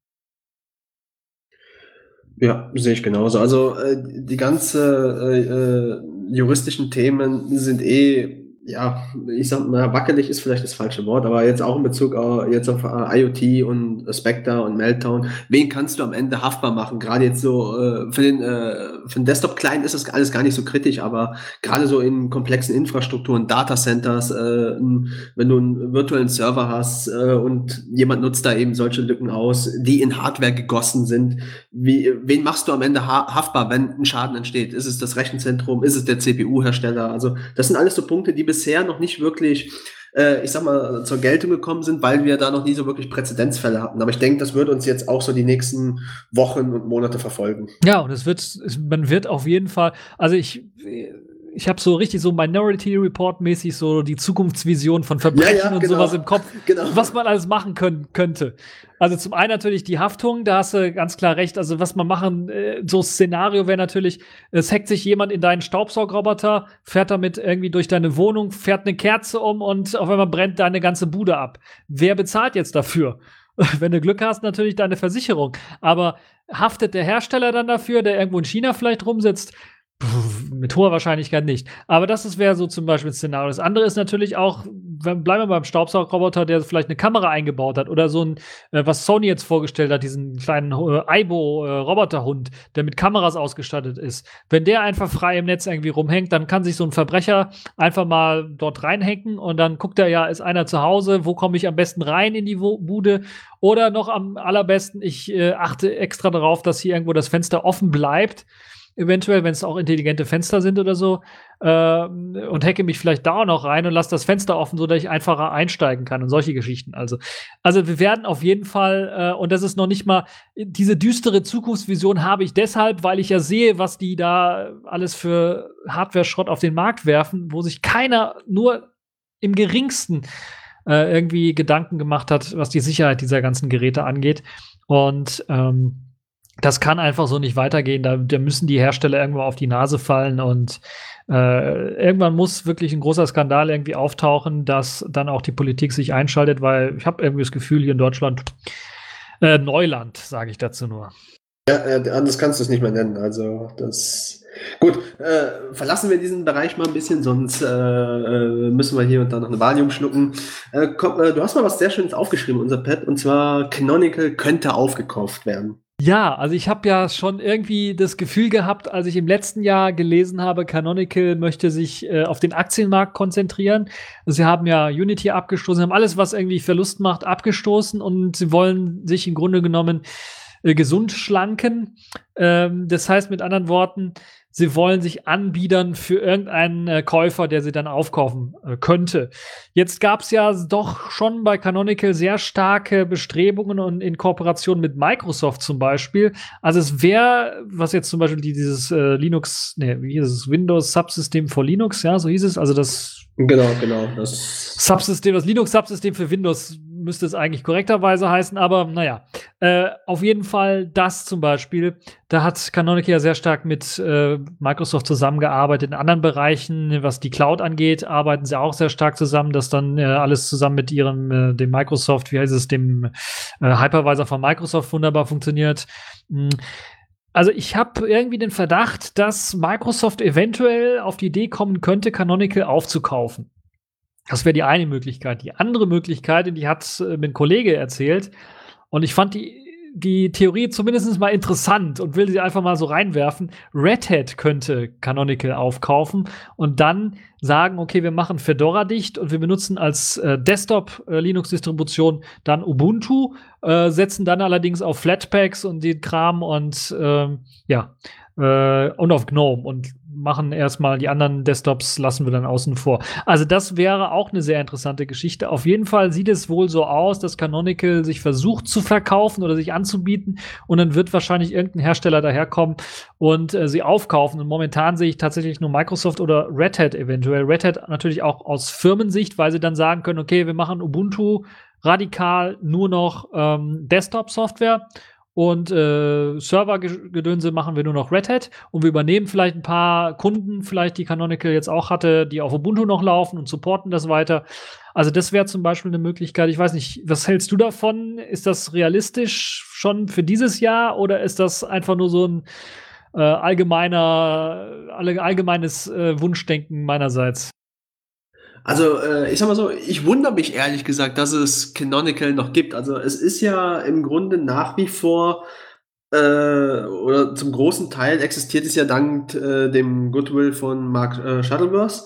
Ja, sehe ich genauso. Also äh, die ganze äh, äh, juristischen Themen sind eh, ja, ich sag mal, wackelig ist vielleicht das falsche Wort, aber jetzt auch in Bezug auf, jetzt auf äh, IoT und Spectre und Meltdown, wen kannst du am Ende haftbar machen? Gerade jetzt so äh, für den, äh, für den Desktop-Client ist das alles gar nicht so kritisch, aber gerade so in komplexen Infrastrukturen, Datacenters, äh, wenn du einen virtuellen Server hast äh, und jemand nutzt da eben solche Lücken aus, die in Hardware gegossen sind, wie, wen machst du am Ende ha haftbar, wenn ein Schaden entsteht? Ist es das Rechenzentrum? Ist es der C P U-Hersteller? Also das sind alles so Punkte, die bisher noch nicht wirklich, äh, ich sag mal, zur Geltung gekommen sind, weil wir da noch nie so wirklich Präzedenzfälle hatten. Aber ich denke, das wird uns jetzt auch so die nächsten Wochen und Monate verfolgen. Ja, und es wird, es, man wird auf jeden Fall, also ich, ich habe so richtig so Minority Report mäßig so die Zukunftsvision von Verbrechen ja, ja, und genau. sowas im Kopf, Genau. was man alles machen können, könnte. Also zum einen natürlich die Haftung, da hast du ganz klar recht. Also was man machen, äh, so Szenario wäre natürlich, es hackt sich jemand in deinen Staubsaugerroboter, fährt damit irgendwie durch deine Wohnung, fährt eine Kerze um und auf einmal brennt deine ganze Bude ab. Wer bezahlt jetzt dafür? Wenn du Glück hast, natürlich deine Versicherung. Aber haftet der Hersteller dann dafür, der irgendwo in China vielleicht rumsitzt? Mit hoher Wahrscheinlichkeit nicht. Aber das wäre so zum Beispiel ein Szenario. Das andere ist natürlich auch, bleiben wir beim Staubsaugerroboter, der vielleicht eine Kamera eingebaut hat oder so ein, äh, was Sony jetzt vorgestellt hat, diesen kleinen äh, Aibo-Roboterhund, äh, der mit Kameras ausgestattet ist. Wenn der einfach frei im Netz irgendwie rumhängt, dann kann sich so ein Verbrecher einfach mal dort reinhacken und dann guckt er ja, ist einer zu Hause, wo komme ich am besten rein in die Bude? Oder noch am allerbesten, ich äh, achte extra darauf, dass hier irgendwo das Fenster offen bleibt. Eventuell, wenn es auch intelligente Fenster sind oder so, äh, und hacke mich vielleicht da auch noch rein und lasse das Fenster offen, sodass ich einfacher einsteigen kann und solche Geschichten. Also, also wir werden auf jeden Fall, äh, und das ist noch nicht mal, diese düstere Zukunftsvision habe ich deshalb, weil ich ja sehe, was die da alles für Hardware-Schrott auf den Markt werfen, wo sich keiner nur im geringsten äh, irgendwie Gedanken gemacht hat, was die Sicherheit dieser ganzen Geräte angeht. Und ähm, das kann einfach so nicht weitergehen. Da, da müssen die Hersteller irgendwo auf die Nase fallen und äh, irgendwann muss wirklich ein großer Skandal irgendwie auftauchen, dass dann auch die Politik sich einschaltet, weil ich habe irgendwie das Gefühl, hier in Deutschland äh, Neuland, sage ich dazu nur. Ja, äh, anders kannst du es nicht mehr nennen. Also das gut. Äh, verlassen wir diesen Bereich mal ein bisschen, sonst äh, müssen wir hier und da noch eine Valium schlucken. Äh, komm, äh, du hast mal was sehr Schönes aufgeschrieben, unser Pad, und zwar Canonical könnte aufgekauft werden. Ja, also ich habe ja schon irgendwie das Gefühl gehabt, als ich im letzten Jahr gelesen habe, Canonical möchte sich äh, auf den Aktienmarkt konzentrieren. Sie haben ja Unity abgestoßen, haben alles, was irgendwie Verlust macht, abgestoßen, und sie wollen sich im Grunde genommen äh, gesund schlanken. Ähm, das heißt mit anderen Worten, sie wollen sich anbiedern für irgendeinen äh, Käufer, der sie dann aufkaufen äh, könnte. Jetzt gab es ja doch schon bei Canonical sehr starke Bestrebungen und in Kooperation mit Microsoft zum Beispiel. Also es wäre, was jetzt zum Beispiel die, dieses äh, Linux, nee, wie hieß es, Windows Subsystem for Linux, ja, so hieß es, also das Genau, genau. Das Subsystem, das Linux-Subsystem für Windows müsste es eigentlich korrekterweise heißen, aber naja. Äh, auf jeden Fall das zum Beispiel, da hat Canonical ja sehr stark mit äh, Microsoft zusammengearbeitet. In anderen Bereichen, was die Cloud angeht, arbeiten sie auch sehr stark zusammen, dass dann äh, alles zusammen mit ihrem, äh, dem Microsoft, wie heißt es, dem äh, Hypervisor von Microsoft wunderbar funktioniert. Mhm. Also ich habe irgendwie den Verdacht, dass Microsoft eventuell auf die Idee kommen könnte, Canonical aufzukaufen. Das wäre die eine Möglichkeit. Die andere Möglichkeit, die hat äh, mir ein Kollege erzählt, und ich fand die, die Theorie zumindest mal interessant und will sie einfach mal so reinwerfen. Red Hat könnte Canonical aufkaufen und dann sagen, okay, wir machen Fedora dicht und wir benutzen als äh, Desktop-Linux-Distribution dann Ubuntu, äh, setzen dann allerdings auf Flatpaks und den Kram und äh, ja, äh, und auf GNOME und machen erstmal die anderen Desktops, lassen wir dann außen vor. Also das wäre auch eine sehr interessante Geschichte. Auf jeden Fall sieht es wohl so aus, dass Canonical sich versucht zu verkaufen oder sich anzubieten und dann wird wahrscheinlich irgendein Hersteller daherkommen und äh, sie aufkaufen. Und momentan sehe ich tatsächlich nur Microsoft oder Red Hat eventuell. Red Hat natürlich auch aus Firmensicht, weil sie dann sagen können, okay, wir machen Ubuntu radikal nur noch ähm, Desktop-Software. Und äh, Servergedönse machen wir nur noch Red Hat und wir übernehmen vielleicht ein paar Kunden, vielleicht die Canonical jetzt auch hatte, die auf Ubuntu noch laufen und supporten das weiter. Also das wäre zum Beispiel eine Möglichkeit. Ich weiß nicht, was hältst du davon? Ist das realistisch schon für dieses Jahr oder ist das einfach nur so ein äh, allgemeiner, allgemeines äh, Wunschdenken meinerseits? Also, äh, ich sag mal so, ich wundere mich ehrlich gesagt, dass es Canonical noch gibt. Also, es ist ja im Grunde nach wie vor, äh, oder zum großen Teil existiert es ja dank äh, dem Goodwill von Mark äh, Shuttleworth,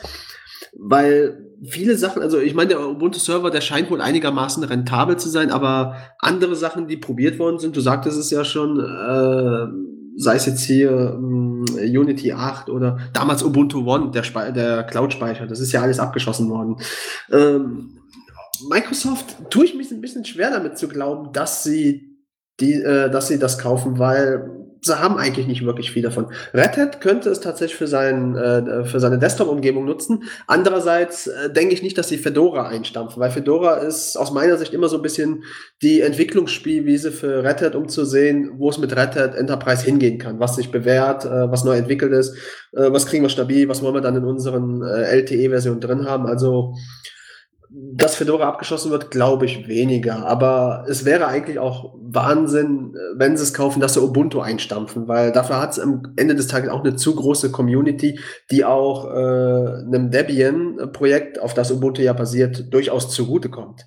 weil viele Sachen, also ich meine, der Ubuntu-Server, der scheint wohl einigermaßen rentabel zu sein, aber andere Sachen, die probiert worden sind, du sagtest es ja schon, äh, sei es jetzt hier um, Unity acht oder damals Ubuntu One, der, Spe- der Cloud-Speicher, das ist ja alles abgeschossen worden. Ähm, Microsoft tue ich mich ein bisschen schwer damit zu glauben, dass sie, die, äh, dass sie das kaufen, weil sie haben eigentlich nicht wirklich viel davon. Red Hat könnte es tatsächlich für, sein, äh, für seine Desktop-Umgebung nutzen. Andererseits äh, denke ich nicht, dass sie Fedora einstampfen, weil Fedora ist aus meiner Sicht immer so ein bisschen die Entwicklungsspielwiese für Red Hat, um zu sehen, wo es mit Red Hat Enterprise hingehen kann, was sich bewährt, äh, was neu entwickelt ist, äh, was kriegen wir stabil, was wollen wir dann in unseren äh, L T E-Versionen drin haben. Also dass Fedora abgeschossen wird, glaube ich weniger. Aber es wäre eigentlich auch Wahnsinn, wenn sie es kaufen, dass sie Ubuntu einstampfen, weil dafür hat es am Ende des Tages auch eine zu große Community, die auch äh, einem Debian-Projekt, auf das Ubuntu ja basiert, durchaus zugutekommt.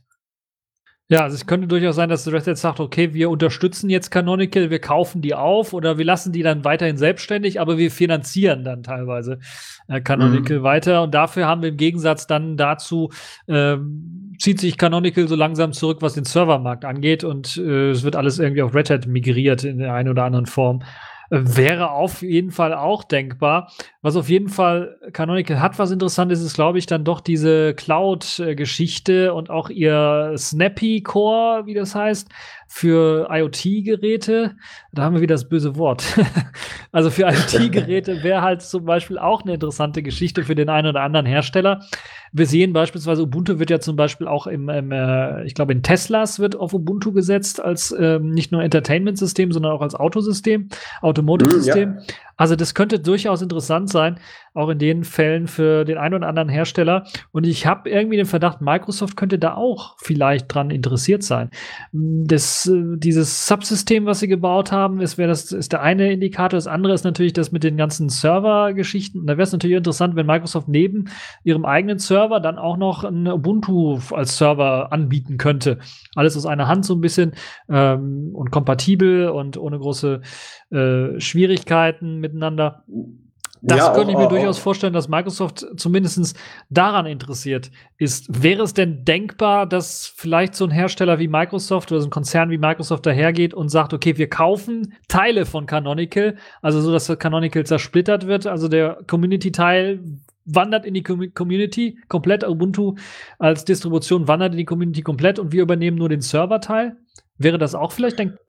Ja, also es könnte durchaus sein, dass Red Hat sagt, okay, wir unterstützen jetzt Canonical, wir kaufen die auf oder wir lassen die dann weiterhin selbstständig, aber wir finanzieren dann teilweise äh, Canonical mhm. weiter und dafür haben wir im Gegensatz dann dazu, ähm, zieht sich Canonical so langsam zurück, was den Servermarkt angeht und äh, es wird alles irgendwie auf Red Hat migriert in der einen oder anderen Form. Wäre auf jeden Fall auch denkbar. Was auf jeden Fall Canonical hat, was interessant ist, ist, glaube ich, dann doch diese Cloud-Geschichte und auch ihr Snappy Core, wie das heißt, für IoT-Geräte. Da haben wir wieder das böse Wort. Also für IoT-Geräte wäre halt zum Beispiel auch eine interessante Geschichte für den einen oder anderen Hersteller. Wir sehen beispielsweise, Ubuntu wird ja zum Beispiel auch im, im äh, ich glaube, in Teslas wird auf Ubuntu gesetzt als ähm, nicht nur Entertainment-System, sondern auch als Autosystem, Automotive-System. Ja. Also das könnte durchaus interessant sein, auch in den Fällen für den einen oder anderen Hersteller. Und ich habe irgendwie den Verdacht, Microsoft könnte da auch vielleicht dran interessiert sein. Das, äh, dieses Subsystem, was sie gebaut haben, ist, das ist der eine Indikator. Das andere ist natürlich das mit den ganzen Server-Geschichten. Und da wäre es natürlich interessant, wenn Microsoft neben ihrem eigenen Server dann auch noch ein Ubuntu als Server anbieten könnte. Alles aus einer Hand so ein bisschen ähm, und kompatibel und ohne große äh, Schwierigkeiten miteinander. Das Ja, könnte ich auch- mir auch- durchaus auch- vorstellen, dass Microsoft zumindest daran interessiert ist. Wäre es denn denkbar, dass vielleicht so ein Hersteller wie Microsoft oder so ein Konzern wie Microsoft dahergeht und sagt, okay, wir kaufen Teile von Canonical, also so, dass das Canonical zersplittert wird, also der Community-Teil wandert in die Com- Community komplett, Ubuntu als Distribution wandert in die Community komplett und wir übernehmen nur den Server-Teil? Wäre das auch vielleicht denkbar?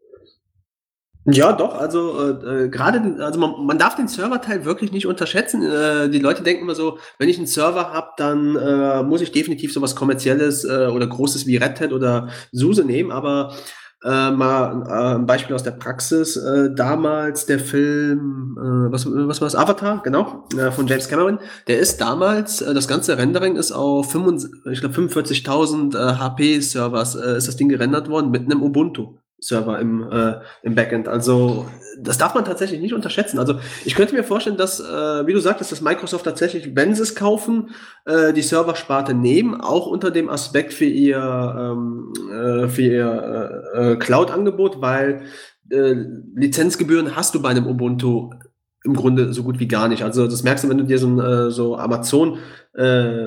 Ja, doch, also äh, äh, gerade, den- also man, man darf den Serverteil wirklich nicht unterschätzen. Äh, die Leute denken immer so, wenn ich einen Server habe, dann äh, muss ich definitiv sowas Kommerzielles äh, oder Großes wie Red Hat oder SUSE nehmen, aber äh, mal äh, ein Beispiel aus der Praxis. Äh, damals der Film, äh, was, was war das? Avatar, genau, äh, von James Cameron. Der ist damals, äh, das ganze Rendering ist auf fünfundsiebzig, ich glaube fünfundvierzigtausend äh, H P-Servers äh, ist das Ding gerendert worden mit einem Ubuntu. Server im, äh, im Backend. Also das darf man tatsächlich nicht unterschätzen. Also ich könnte mir vorstellen, dass, äh, wie du sagtest, dass Microsoft tatsächlich, wenn sie es kaufen, äh, die Serversparte nehmen, auch unter dem Aspekt für ihr, ähm, äh, für ihr äh, äh, Cloud-Angebot, weil äh, Lizenzgebühren hast du bei einem Ubuntu im Grunde so gut wie gar nicht. Also das merkst du, wenn du dir so ein äh, so Amazon äh,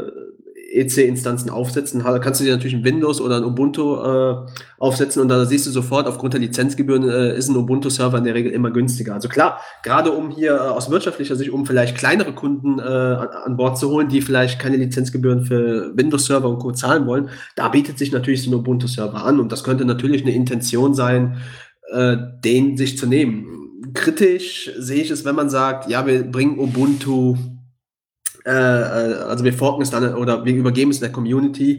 E C-Instanzen aufsetzen, ha- kannst du dir natürlich ein Windows oder ein Ubuntu äh, aufsetzen und da siehst du sofort, aufgrund der Lizenzgebühren äh, ist ein Ubuntu-Server in der Regel immer günstiger. Also klar, gerade um hier äh, aus wirtschaftlicher Sicht, um vielleicht kleinere Kunden äh, an, an Bord zu holen, die vielleicht keine Lizenzgebühren für Windows-Server und Co. zahlen wollen, da bietet sich natürlich so ein Ubuntu-Server an und das könnte natürlich eine Intention sein, äh, den sich zu nehmen. Kritisch sehe ich es, wenn man sagt, ja, wir bringen Ubuntu äh, also wir forken es dann oder wir übergeben es der Community.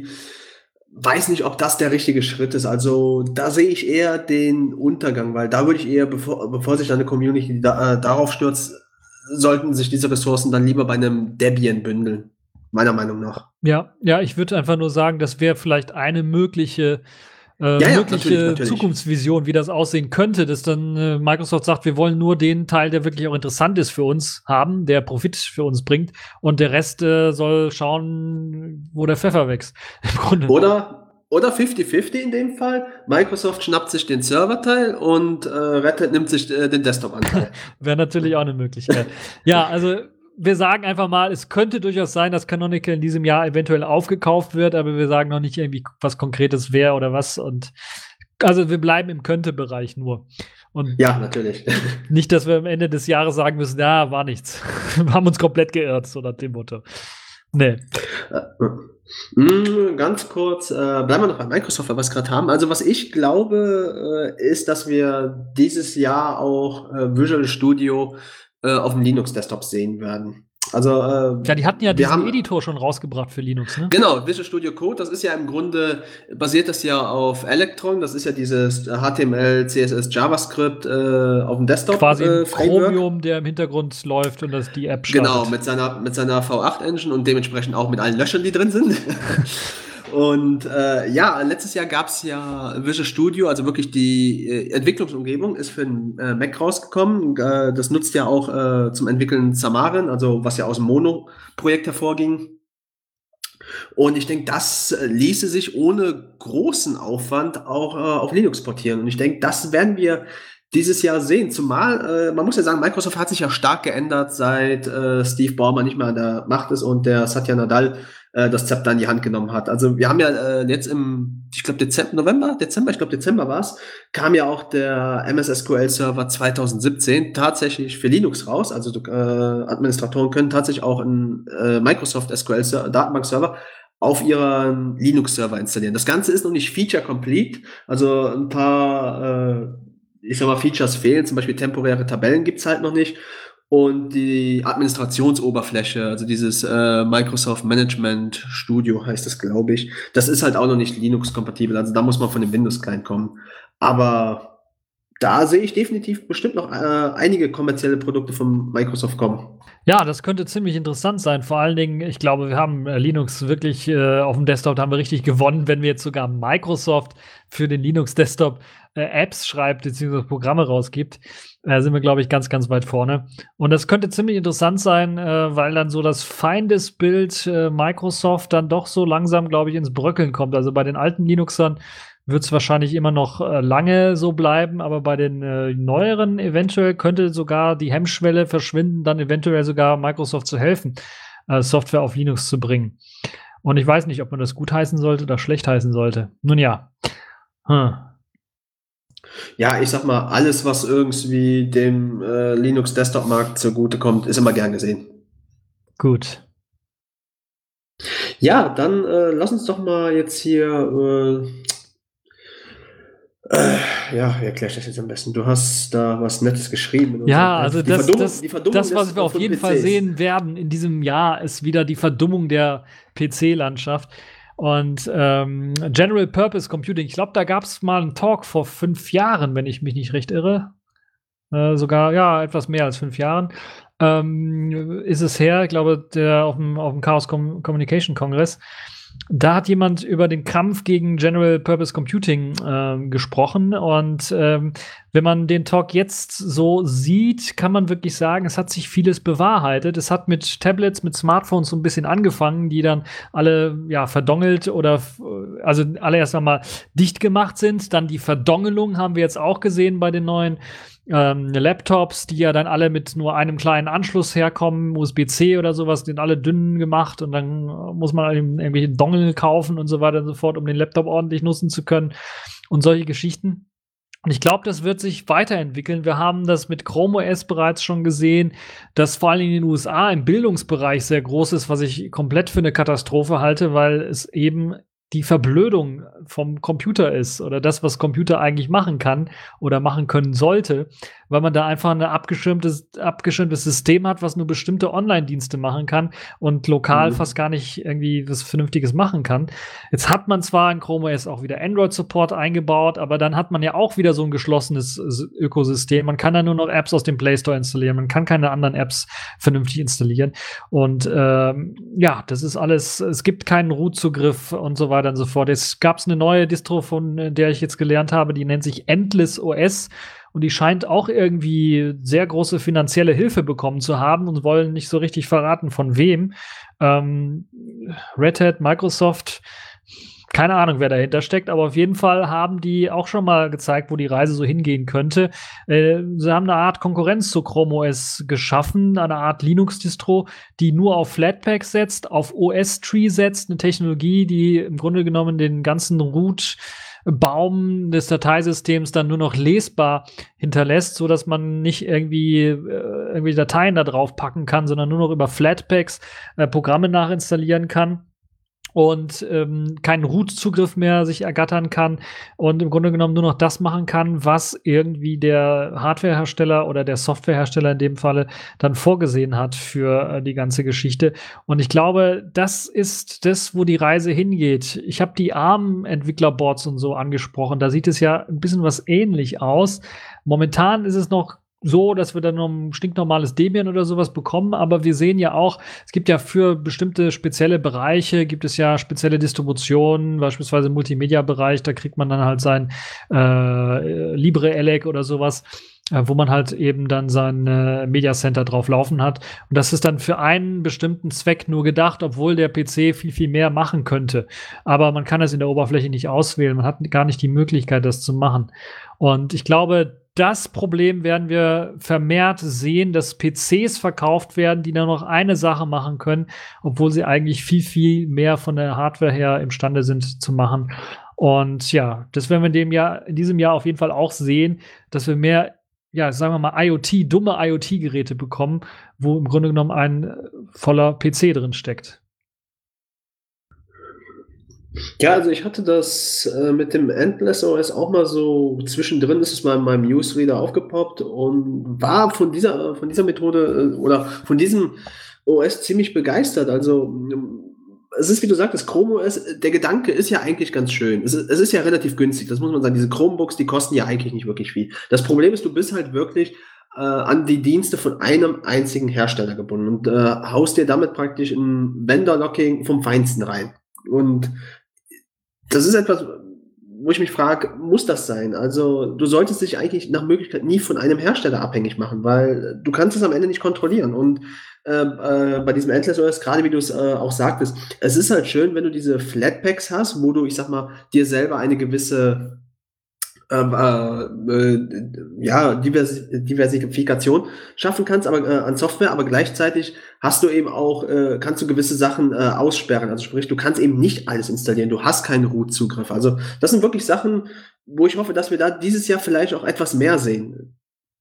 Weiß nicht, ob das der richtige Schritt ist. Also da sehe ich eher den Untergang, weil da würde ich eher, bevor, bevor sich dann eine Community da, äh, darauf stürzt, sollten sich diese Ressourcen dann lieber bei einem Debian bündeln. Meiner Meinung nach. Ja, ja, ich würde einfach nur sagen, das wäre vielleicht eine mögliche Äh, Ja, ja, mögliche natürlich, natürlich. Zukunftsvision, wie das aussehen könnte, dass dann äh, Microsoft sagt, wir wollen nur den Teil, der wirklich auch interessant ist für uns haben, der Profit für uns bringt und der Rest äh, soll schauen, wo der Pfeffer wächst. Im Grunde. Oder, oder fünfzig fünfzig in dem Fall. Microsoft schnappt sich den Serverteil und äh, Red Hat nimmt sich äh, den Desktop-Anteil. Wäre natürlich auch eine Möglichkeit. Ja, also wir sagen einfach mal, es könnte durchaus sein, dass Canonical in diesem Jahr eventuell aufgekauft wird, aber wir sagen noch nicht irgendwie, was Konkretes wäre oder was. Und also wir bleiben im Könnte-Bereich nur. Und Ja, natürlich. nicht, dass wir am Ende des Jahres sagen müssen, ja, war nichts. Wir haben uns komplett geirrt, so nach dem Motto. Nee. Mm, Ganz kurz, äh, bleiben wir noch bei Microsoft, weil wir es gerade haben. Also was ich glaube, äh, ist, dass wir dieses Jahr auch äh, Visual Studio äh, auf dem Linux-Desktop sehen werden. Also äh, Ja, die hatten ja wir diesen haben- Editor schon rausgebracht für Linux, ne? Genau, Visual Studio Code, das ist ja im Grunde, basiert das ja auf Electron, das ist ja dieses H T M L, C S S, JavaScript äh, auf dem Desktop Quasi äh, ein Framework. Chromium, der im Hintergrund läuft und das die App startet. Genau, mit seiner, mit seiner V acht Engine und dementsprechend auch mit allen Löchern, die drin sind. Und äh, ja, letztes Jahr gab es ja Visual Studio, also wirklich die äh, Entwicklungsumgebung ist für den äh, Mac rausgekommen. Äh, das nutzt ja auch äh, zum Entwickeln Xamarin, also was ja aus dem Mono-Projekt hervorging. Und ich denke, das äh, ließe sich ohne großen Aufwand auch äh, auf Linux portieren. Und ich denke, das werden wir dieses Jahr sehen. Zumal, äh, man muss ja sagen, Microsoft hat sich ja stark geändert, seit äh, Steve Ballmer nicht mehr an der Macht ist und der Satya Nadella äh, das Zepter in die Hand genommen hat. Also wir haben ja äh, jetzt im, ich glaube Dezember, November, Dezember, ich glaube Dezember war es, kam ja auch der M S S Q L Server zwanzig siebzehn tatsächlich für Linux raus. Also äh, Administratoren können tatsächlich auch einen äh, Microsoft S Q L Ser- Datenbank-Server auf ihren Linux-Server installieren. Das Ganze ist noch nicht feature-complete, also ein paar, äh, ich sag mal, Features fehlen, zum Beispiel temporäre Tabellen gibt's halt noch nicht und die Administrationsoberfläche, also dieses äh, Microsoft Management Studio heißt das, glaube ich, das ist halt auch noch nicht Linux-kompatibel, also da muss man von dem Windows-Client kommen. Aber da sehe ich definitiv bestimmt noch äh, einige kommerzielle Produkte von Microsoft kommen. Ja, das könnte ziemlich interessant sein. Vor allen Dingen, ich glaube, wir haben äh, Linux wirklich äh, auf dem Desktop, da haben wir richtig gewonnen, wenn wir jetzt sogar Microsoft für den Linux-Desktop äh, Apps schreibt, beziehungsweise Programme rausgibt. Da sind wir, glaube ich, ganz, ganz weit vorne. Und das könnte ziemlich interessant sein, äh, weil dann so das Feindesbild äh, Microsoft dann doch so langsam, glaube ich, ins Bröckeln kommt. Also bei den alten Linuxern wird es wahrscheinlich immer noch äh, lange so bleiben, aber bei den äh, neueren eventuell könnte sogar die Hemmschwelle verschwinden, dann eventuell sogar Microsoft zu helfen, äh, Software auf Linux zu bringen. Und ich weiß nicht, ob man das gut heißen sollte oder schlecht heißen sollte. Nun ja. Hm. Ja, ich sag mal, alles, was irgendwie dem äh, Linux-Desktop-Markt zugutekommt, ist immer gern gesehen. Gut. Ja, dann äh, lass uns doch mal jetzt hier. Äh, äh, ja, wie erkläre ich das jetzt am besten? Du hast da was Nettes geschrieben. in Ja, unserem- also die das, Verdummung- das, die Verdummung das, was des- wir auf von jeden P Cs. Fall sehen werden in diesem Jahr, ist wieder die Verdummung der P C-Landschaft. Und ähm, General Purpose Computing, ich glaube, da gab es mal einen Talk vor fünf Jahren, wenn ich mich nicht recht irre. Äh, sogar, ja, etwas mehr als fünf Jahren ähm, ist es her, ich glaube, der auf dem, auf dem Chaos Com Communication Kongress. Da hat jemand über den Kampf gegen General Purpose Computing ähm, gesprochen. Und ähm, wenn man den Talk jetzt so sieht, kann man wirklich sagen, es hat sich vieles bewahrheitet. Es hat mit Tablets, mit Smartphones so ein bisschen angefangen, die dann alle ja verdongelt oder also alle erst einmal dicht gemacht sind. Dann die Verdongelung haben wir jetzt auch gesehen bei den neuen Ähm, Laptops, die ja dann alle mit nur einem kleinen Anschluss herkommen, U S B C oder sowas, die sind alle dünn gemacht und dann muss man irgendwelche Dongle kaufen und so weiter und so fort, um den Laptop ordentlich nutzen zu können und solche Geschichten. Und ich glaube, das wird sich weiterentwickeln. Wir haben das mit Chrome O S bereits schon gesehen, dass vor allem in den U S A im Bildungsbereich sehr groß ist, was ich komplett für eine Katastrophe halte, weil es eben die Verblödung vom Computer ist oder das, was Computer eigentlich machen kann oder machen können sollte, weil man da einfach ein abgeschirmtes, abgeschirmtes System hat, was nur bestimmte Online-Dienste machen kann und lokal Mhm. fast gar nicht irgendwie was Vernünftiges machen kann. Jetzt hat man zwar in Chrome O S auch wieder Android-Support eingebaut, aber dann hat man ja auch wieder so ein geschlossenes äh, Ökosystem. Man kann da nur noch Apps aus dem Play Store installieren, man kann keine anderen Apps vernünftig installieren. Und ähm, ja, das ist alles, es gibt keinen Root-Zugriff und so weiter und so fort. Jetzt gab es eine neue Distro, von äh, der ich jetzt gelernt habe, die nennt sich Endless O S. Und die scheint auch irgendwie sehr große finanzielle Hilfe bekommen zu haben und wollen nicht so richtig verraten, von wem. Ähm, Red Hat, Microsoft, keine Ahnung, wer dahinter steckt, aber auf jeden Fall haben die auch schon mal gezeigt, wo die Reise so hingehen könnte. Äh, sie haben eine Art Konkurrenz zu Chrome O S geschaffen, eine Art Linux-Distro, die nur auf Flatpak setzt, auf O S-Tree setzt, eine Technologie, die im Grunde genommen den ganzen Root Baum des Dateisystems dann nur noch lesbar hinterlässt, so dass man nicht irgendwie äh, irgendwie Dateien da drauf packen kann, sondern nur noch über Flatpaks äh, Programme nachinstallieren kann und ähm, keinen Root-Zugriff mehr sich ergattern kann und im Grunde genommen nur noch das machen kann, was irgendwie der Hardwarehersteller oder der Softwarehersteller in dem Falle dann vorgesehen hat für äh, die ganze Geschichte. Und ich glaube, das ist das, wo die Reise hingeht. Ich habe die ARM-Entwicklerboards und so angesprochen. Da sieht es ja ein bisschen was ähnlich aus. Momentan ist es noch so, dass wir dann noch ein stinknormales Debian oder sowas bekommen, aber wir sehen ja auch, es gibt ja für bestimmte spezielle Bereiche, gibt es ja spezielle Distributionen, beispielsweise im Multimedia-Bereich, da kriegt man dann halt sein äh, LibreELEC oder sowas, äh, wo man halt eben dann sein äh, Media Center drauf laufen hat. Und das ist dann für einen bestimmten Zweck nur gedacht, obwohl der P C viel, viel mehr machen könnte. Aber man kann das in der Oberfläche nicht auswählen, man hat gar nicht die Möglichkeit, das zu machen. Und ich glaube, das Problem werden wir vermehrt sehen, dass P Cs verkauft werden, die nur noch eine Sache machen können, obwohl sie eigentlich viel, viel mehr von der Hardware her imstande sind zu machen. Und ja, das werden wir in dem Jahr, in diesem Jahr auf jeden Fall auch sehen, dass wir mehr, ja, sagen wir mal, IoT, dumme IoT-Geräte bekommen, wo im Grunde genommen ein voller P C drin steckt. Ja, also ich hatte das äh, mit dem Endless O S auch mal so zwischendrin, ist es mal in meinem Newsreader aufgepoppt und war von dieser, von dieser Methode äh, oder von diesem O S ziemlich begeistert. Also ähm, es ist, wie du sagtest, Chrome O S, der Gedanke ist ja eigentlich ganz schön. Es ist, es ist ja relativ günstig, das muss man sagen. Diese Chromebooks, die kosten ja eigentlich nicht wirklich viel. Das Problem ist, du bist halt wirklich äh, an die Dienste von einem einzigen Hersteller gebunden und äh, haust dir damit praktisch ein Vendor-Locking vom Feinsten rein. Und das ist etwas, wo ich mich frage, muss das sein? Also du solltest dich eigentlich nach Möglichkeit nie von einem Hersteller abhängig machen, weil du kannst es am Ende nicht kontrollieren. Und äh, äh, bei diesem Endless O S, gerade wie du es äh, auch sagtest, es ist halt schön, wenn du diese Flatpaks hast, wo du, ich sag mal, dir selber eine gewisse ähm, äh, äh, ja, Divers Diversifikation schaffen kannst, aber äh, an Software, aber gleichzeitig hast du eben auch, äh, kannst du gewisse Sachen äh, aussperren. Also sprich, du kannst eben nicht alles installieren, du hast keinen Root-Zugriff. Also das sind wirklich Sachen, wo ich hoffe, dass wir da dieses Jahr vielleicht auch etwas mehr sehen.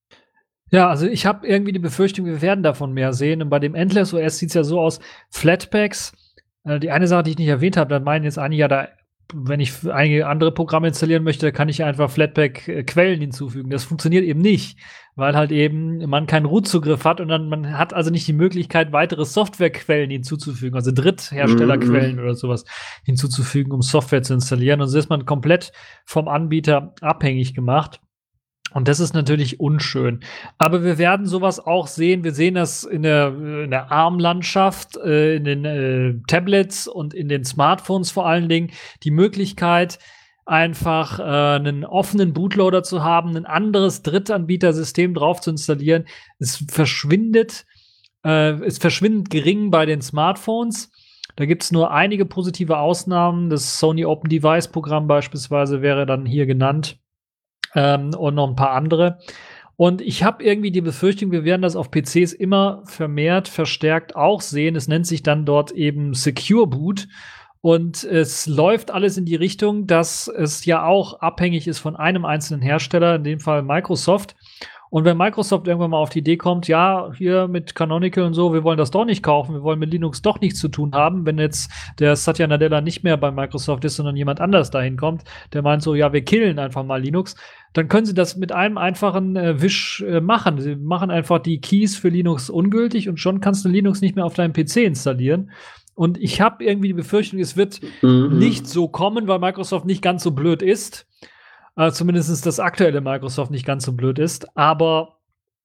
Ja, also ich habe irgendwie die Befürchtung, wir werden davon mehr sehen. Und bei dem Endless O S sieht es ja so aus, Flatpaks, äh, die eine Sache, die ich nicht erwähnt habe, dann meinen jetzt einige ja da, wenn ich einige andere Programme installieren möchte, kann ich einfach Flatpak-Quellen hinzufügen. Das funktioniert eben nicht, weil halt eben man keinen Root-Zugriff hat und dann man hat also nicht die Möglichkeit, weitere Softwarequellen hinzuzufügen, also Drittherstellerquellen Mhm. oder sowas hinzuzufügen, um Software zu installieren. Und so ist man komplett vom Anbieter abhängig gemacht. Und das ist natürlich unschön. Aber wir werden sowas auch sehen. Wir sehen das in der, in der ARM-Landschaft, äh, in den äh, Tablets und in den Smartphones vor allen Dingen. Die Möglichkeit, einfach äh, einen offenen Bootloader zu haben, ein anderes Drittanbietersystem drauf zu installieren. Es verschwindet, äh, es verschwindet gering bei den Smartphones. Da gibt es nur einige positive Ausnahmen. Das Sony Open Device Programm beispielsweise wäre dann hier genannt. Ähm, und noch ein paar andere. Und ich habe irgendwie die Befürchtung, wir werden das auf P Cs immer vermehrt, verstärkt auch sehen. Es nennt sich dann dort eben Secure Boot. Und es läuft alles in die Richtung, dass es ja auch abhängig ist von einem einzelnen Hersteller, in dem Fall Microsoft. Und wenn Microsoft irgendwann mal auf die Idee kommt, ja, hier mit Canonical und so, wir wollen das doch nicht kaufen, wir wollen mit Linux doch nichts zu tun haben, wenn jetzt der Satya Nadella nicht mehr bei Microsoft ist, sondern jemand anders dahin kommt, der meint so, ja, wir killen einfach mal Linux, dann können sie das mit einem einfachen äh, Wisch äh, machen. Sie machen einfach die Keys für Linux ungültig und schon kannst du Linux nicht mehr auf deinem P C installieren. Und ich habe irgendwie die Befürchtung, es wird Mhm. nicht so kommen, weil Microsoft nicht ganz so blöd ist. Äh, zumindest das aktuelle Microsoft nicht ganz so blöd ist. Aber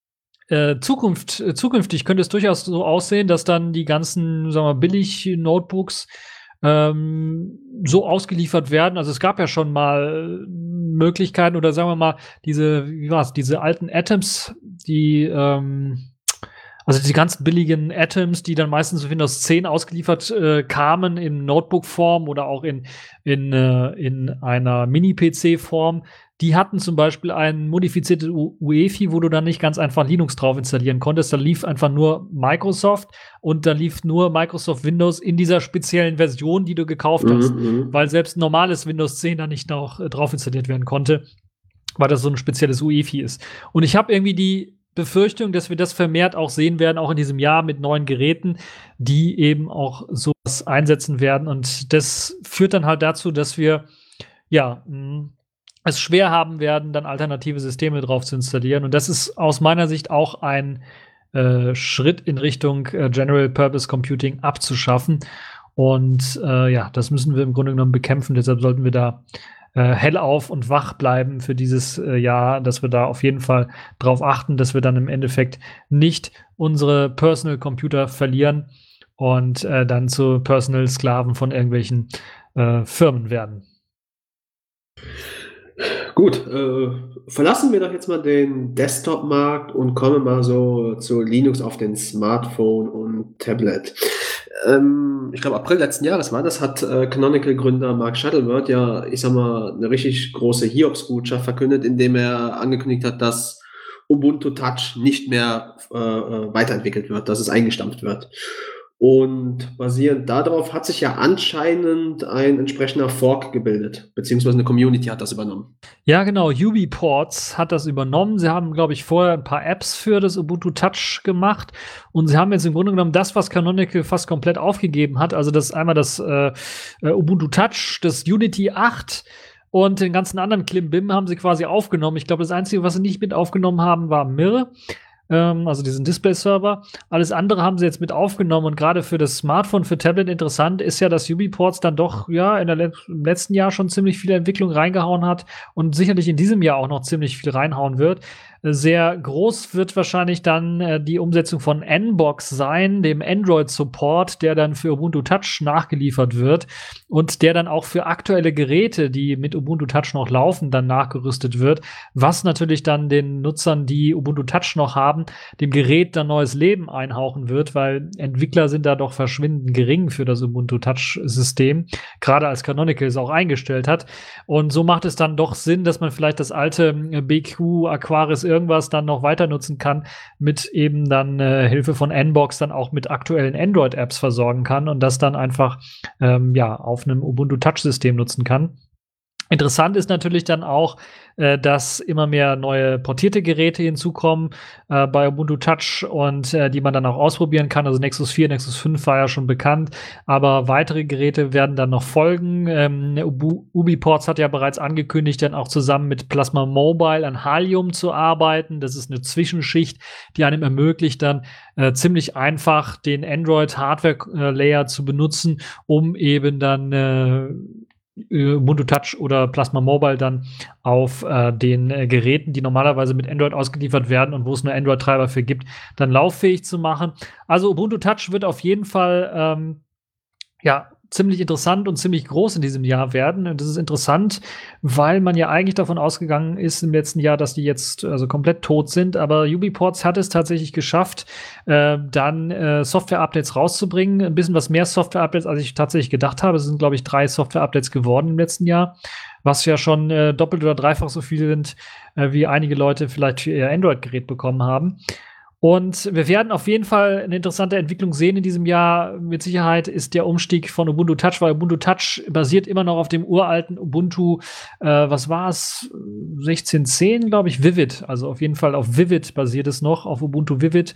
äh, Zukunft, äh, zukünftig könnte es durchaus so aussehen, dass dann die ganzen, sagen wir mal, Billig-Notebooks ähm, so ausgeliefert werden. Also es gab ja schon mal Möglichkeiten oder sagen wir mal, diese, wie war's, diese alten Atoms, die ähm, also die ganzen billigen Atoms, die dann meistens auf Windows zehn ausgeliefert äh, kamen in Notebook-Form oder auch in, in, äh, in einer Mini-P C-Form, die hatten zum Beispiel ein modifiziertes U E F I, wo du dann nicht ganz einfach Linux drauf installieren konntest. Da lief einfach nur Microsoft und da lief nur Microsoft Windows in dieser speziellen Version, die du gekauft hast, Mhm. weil selbst normales Windows zehn da nicht noch äh, drauf installiert werden konnte, weil das so ein spezielles U E F I ist. Und ich habe irgendwie die Befürchtung, dass wir das vermehrt auch sehen werden, auch in diesem Jahr mit neuen Geräten, die eben auch sowas einsetzen werden. Und das führt dann halt dazu, dass wir ja mh, es schwer haben werden, dann alternative Systeme drauf zu installieren. Und das ist aus meiner Sicht auch ein äh, Schritt in Richtung äh, General Purpose Computing abzuschaffen. Und äh, ja, das müssen wir im Grunde genommen bekämpfen. Deshalb sollten wir da äh, hellauf und wach bleiben für dieses äh, Jahr, dass wir da auf jeden Fall drauf achten, dass wir dann im Endeffekt nicht unsere Personal Computer verlieren und äh, dann zu Personal Sklaven von irgendwelchen äh, Firmen werden. Gut, äh, verlassen wir doch jetzt mal den Desktop-Markt und kommen mal so zu Linux auf den Smartphone und Tablet. Ähm, ich glaube, April letzten Jahres war das, hat äh, Canonical-Gründer Mark Shuttleworth ja, ich sag mal, eine richtig große Hiobsbotschaft verkündet, indem er angekündigt hat, dass Ubuntu Touch nicht mehr äh, weiterentwickelt wird, dass es eingestampft wird. Und basierend darauf hat sich ja anscheinend ein entsprechender Fork gebildet, beziehungsweise eine Community hat das übernommen. Ja, genau. UbiPorts hat das übernommen. Sie haben, glaube ich, vorher ein paar Apps für das Ubuntu Touch gemacht. Und sie haben jetzt im Grunde genommen das, was Canonical fast komplett aufgegeben hat. Also das ist einmal das äh, Ubuntu Touch, das Unity acht und den ganzen anderen Klimbim haben sie quasi aufgenommen. Ich glaube, das Einzige, was sie nicht mit aufgenommen haben, war Mir. Also diesen Display-Server. Alles andere haben sie jetzt mit aufgenommen und gerade für das Smartphone, für Tablet interessant ist ja, dass UbiPorts dann doch ja in der Le- im letzten Jahr schon ziemlich viel Entwicklung reingehauen hat und sicherlich in diesem Jahr auch noch ziemlich viel reinhauen wird. Sehr groß wird wahrscheinlich dann äh, die Umsetzung von Nbox sein, dem Android-Support, der dann für Ubuntu Touch nachgeliefert wird und der dann auch für aktuelle Geräte, die mit Ubuntu Touch noch laufen, dann nachgerüstet wird, was natürlich dann den Nutzern, die Ubuntu Touch noch haben, dem Gerät dann neues Leben einhauchen wird, weil Entwickler sind da doch verschwindend gering für das Ubuntu Touch-System, gerade als Canonical es auch eingestellt hat. Und so macht es dann doch Sinn, dass man vielleicht das alte B Q Aquaris irgendwas dann noch weiter nutzen kann, mit eben dann äh, Hilfe von Nbox dann auch mit aktuellen Android-Apps versorgen kann und das dann einfach ähm, ja auf einem Ubuntu Touch-System nutzen kann. Interessant ist natürlich dann auch, äh, dass immer mehr neue portierte Geräte hinzukommen äh, bei Ubuntu Touch und äh, die man dann auch ausprobieren kann. Also Nexus vier, Nexus fünf war ja schon bekannt, aber weitere Geräte werden dann noch folgen. Ähm, Ubu- UbiPorts hat ja bereits angekündigt, dann auch zusammen mit Plasma Mobile an Halium zu arbeiten. Das ist eine Zwischenschicht, die einem ermöglicht, dann äh, ziemlich einfach den Android-Hardware-Layer zu benutzen, um eben dann äh, Ubuntu Touch oder Plasma Mobile dann auf äh, den äh, Geräten, die normalerweise mit Android ausgeliefert werden und wo es nur Android-Treiber für gibt, dann lauffähig zu machen. Also Ubuntu Touch wird auf jeden Fall ähm, ja ziemlich interessant und ziemlich groß in diesem Jahr werden. Und das ist interessant, weil man ja eigentlich davon ausgegangen ist im letzten Jahr, dass die jetzt also komplett tot sind. Aber UbiPorts hat es tatsächlich geschafft, äh, dann äh, Software-Updates rauszubringen. Ein bisschen was mehr Software-Updates, als ich tatsächlich gedacht habe. Es sind, glaube ich, drei Software-Updates geworden im letzten Jahr, was ja schon äh, doppelt oder dreifach so viel sind, äh, wie einige Leute vielleicht für ihr Android-Gerät bekommen haben. Und wir werden auf jeden Fall eine interessante Entwicklung sehen in diesem Jahr. Mit Sicherheit ist der Umstieg von Ubuntu Touch, weil Ubuntu Touch basiert immer noch auf dem uralten Ubuntu, äh, was war es, sechzehn zehn, glaube ich, Vivid. Also auf jeden Fall auf Vivid basiert es noch, auf Ubuntu Vivid.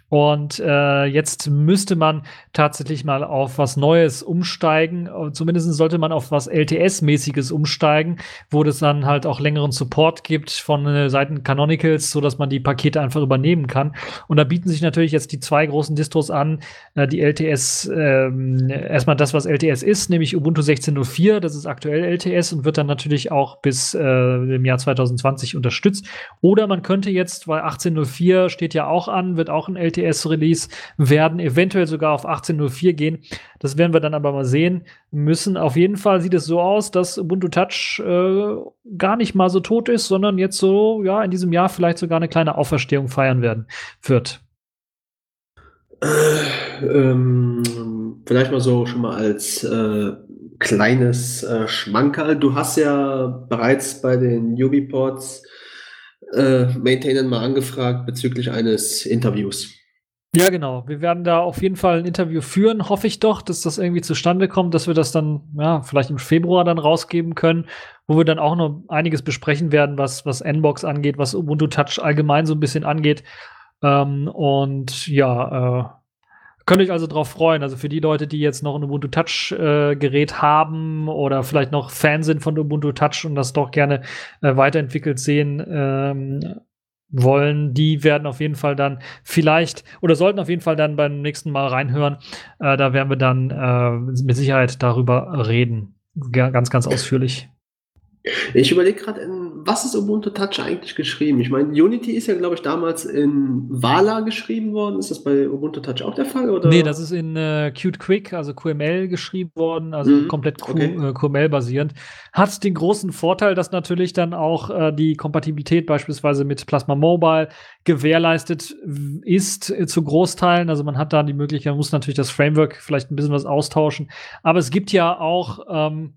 Und äh, jetzt müsste man tatsächlich mal auf was Neues umsteigen. Zumindest sollte man auf was L T S-mäßiges umsteigen, wo es dann halt auch längeren Support gibt von äh, Seiten Canonicals, so dass man die Pakete einfach übernehmen kann. Und da bieten sich natürlich jetzt die zwei großen Distros an, äh, die L T S, äh, erstmal das, was L T S ist, nämlich Ubuntu sechzehn Punkt null vier, das ist aktuell L T S und wird dann natürlich auch bis äh, im Jahr zwanzig zwanzig unterstützt. Oder man könnte jetzt, weil achtzehn Punkt null vier steht ja auch an, wird auch ein L T S L T S-Release, werden eventuell sogar auf achtzehn Punkt null vier gehen. Das werden wir dann aber mal sehen müssen. Auf jeden Fall sieht es so aus, dass Ubuntu Touch äh, gar nicht mal so tot ist, sondern jetzt so, ja, in diesem Jahr vielleicht sogar eine kleine Auferstehung feiern werden wird. Äh, ähm, vielleicht mal so schon mal als äh, kleines äh, Schmankerl. Du hast ja bereits bei den UbiPorts äh, Maintainern mal angefragt bezüglich eines Interviews. Ja, genau. Wir werden da auf jeden Fall ein Interview führen, hoffe ich doch, dass das irgendwie zustande kommt, dass wir das dann, ja, vielleicht im Februar dann rausgeben können, wo wir dann auch noch einiges besprechen werden, was, was Nbox angeht, was Ubuntu Touch allgemein so ein bisschen angeht. Ähm, und ja, äh, könnt euch also drauf freuen. Also für die Leute, die jetzt noch ein Ubuntu Touch äh, Gerät haben oder vielleicht noch Fan sind von Ubuntu Touch und das doch gerne äh, weiterentwickelt sehen ähm, wollen, die werden auf jeden Fall dann vielleicht oder sollten auf jeden Fall dann beim nächsten Mal reinhören. Äh, da werden wir dann äh, mit Sicherheit darüber reden. G- ganz, ganz ausführlich. Ich überlege gerade, was ist Ubuntu Touch eigentlich geschrieben? Ich meine, Unity ist ja, glaube ich, damals in Vala geschrieben worden. Ist das bei Ubuntu Touch auch der Fall? Oder? Nee, das ist in äh, Qt Quick, also Q M L geschrieben worden, also Mhm, komplett Q, okay. äh, Q M L-basierend. Hat den großen Vorteil, dass natürlich dann auch äh, die Kompatibilität beispielsweise mit Plasma Mobile gewährleistet w- ist äh, zu Großteilen. Also man hat da die Möglichkeit, man muss natürlich das Framework vielleicht ein bisschen was austauschen. Aber es gibt ja auch ähm,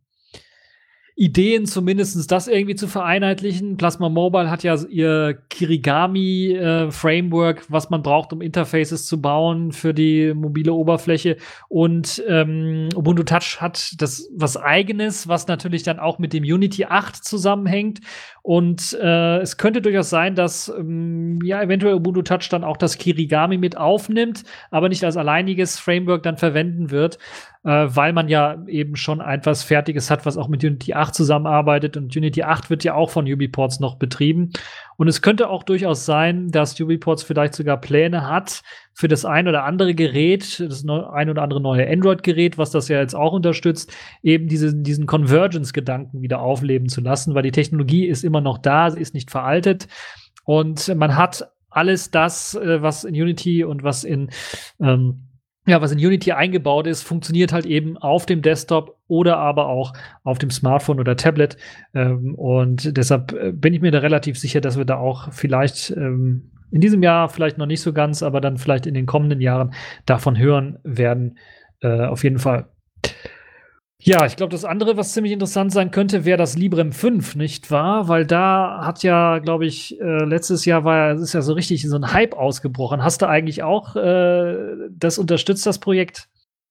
Ideen, zumindest das irgendwie zu vereinheitlichen. Plasma Mobile hat ja ihr Kirigami-Framework, äh, was man braucht, um Interfaces zu bauen für die mobile Oberfläche. Und ähm, Ubuntu Touch hat das was Eigenes, was natürlich dann auch mit dem Unity acht zusammenhängt. Und äh, es könnte durchaus sein, dass ähm, ja eventuell Ubuntu Touch dann auch das Kirigami mit aufnimmt, aber nicht als alleiniges Framework dann verwenden wird, äh, weil man ja eben schon etwas Fertiges hat, was auch mit Unity acht zusammenarbeitet. Und Unity acht wird ja auch von UbiPorts noch betrieben. Und es könnte auch durchaus sein, dass UbiPorts vielleicht sogar Pläne hat für das ein oder andere Gerät, das neu, ein oder andere neue Android-Gerät, was das ja jetzt auch unterstützt, eben diese, diesen Convergence-Gedanken wieder aufleben zu lassen, weil die Technologie ist immer noch da, sie ist nicht veraltet. und man hat alles das, äh, was in Unity und was in ähm, ja, was in Unity eingebaut ist, funktioniert halt eben auf dem Desktop oder aber auch auf dem Smartphone oder Tablet. Ähm, und deshalb äh, bin ich mir da relativ sicher, dass wir da auch vielleicht ähm, in diesem Jahr, vielleicht noch nicht so ganz, aber dann vielleicht in den kommenden Jahren davon hören werden. Äh, auf jeden Fall. Ja, ich glaube, das andere, was ziemlich interessant sein könnte, wäre das Librem fünf, nicht wahr? Weil da hat ja, glaube ich, äh, letztes Jahr war ja, es ist ja so richtig so ein Hype ausgebrochen. Hast du eigentlich auch äh, das unterstützt, das Projekt?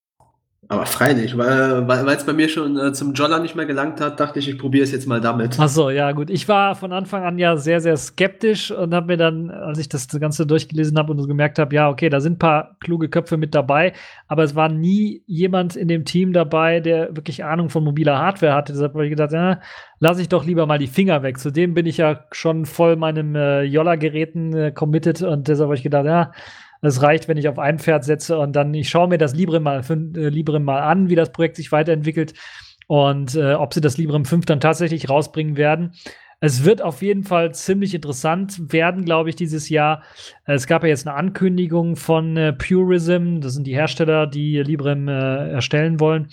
Aber freilich, weil weil es bei mir schon äh, zum Jolla nicht mehr gelangt hat, dachte ich, ich probiere es jetzt mal damit. Ach so, ja gut. Ich war von Anfang an ja sehr, sehr skeptisch und habe mir dann, als ich das Ganze durchgelesen habe und so gemerkt habe, ja, okay, da sind ein paar kluge Köpfe mit dabei, aber es war nie jemand in dem Team dabei, der wirklich Ahnung von mobiler Hardware hatte. Deshalb habe ich gedacht, ja, lasse ich doch lieber mal die Finger weg. Zudem bin ich ja schon voll meinem äh, Jolla-Geräten äh, committed und deshalb habe ich gedacht, ja, es reicht, wenn ich auf ein Pferd setze und dann ich schaue mir das Librem mal, äh, Librem mal an, wie das Projekt sich weiterentwickelt und äh, ob sie das Librem fünf dann tatsächlich rausbringen werden. Es wird auf jeden Fall ziemlich interessant werden, glaube ich, dieses Jahr. Es gab ja jetzt eine Ankündigung von äh, Purism, das sind die Hersteller, die Librem äh, erstellen wollen.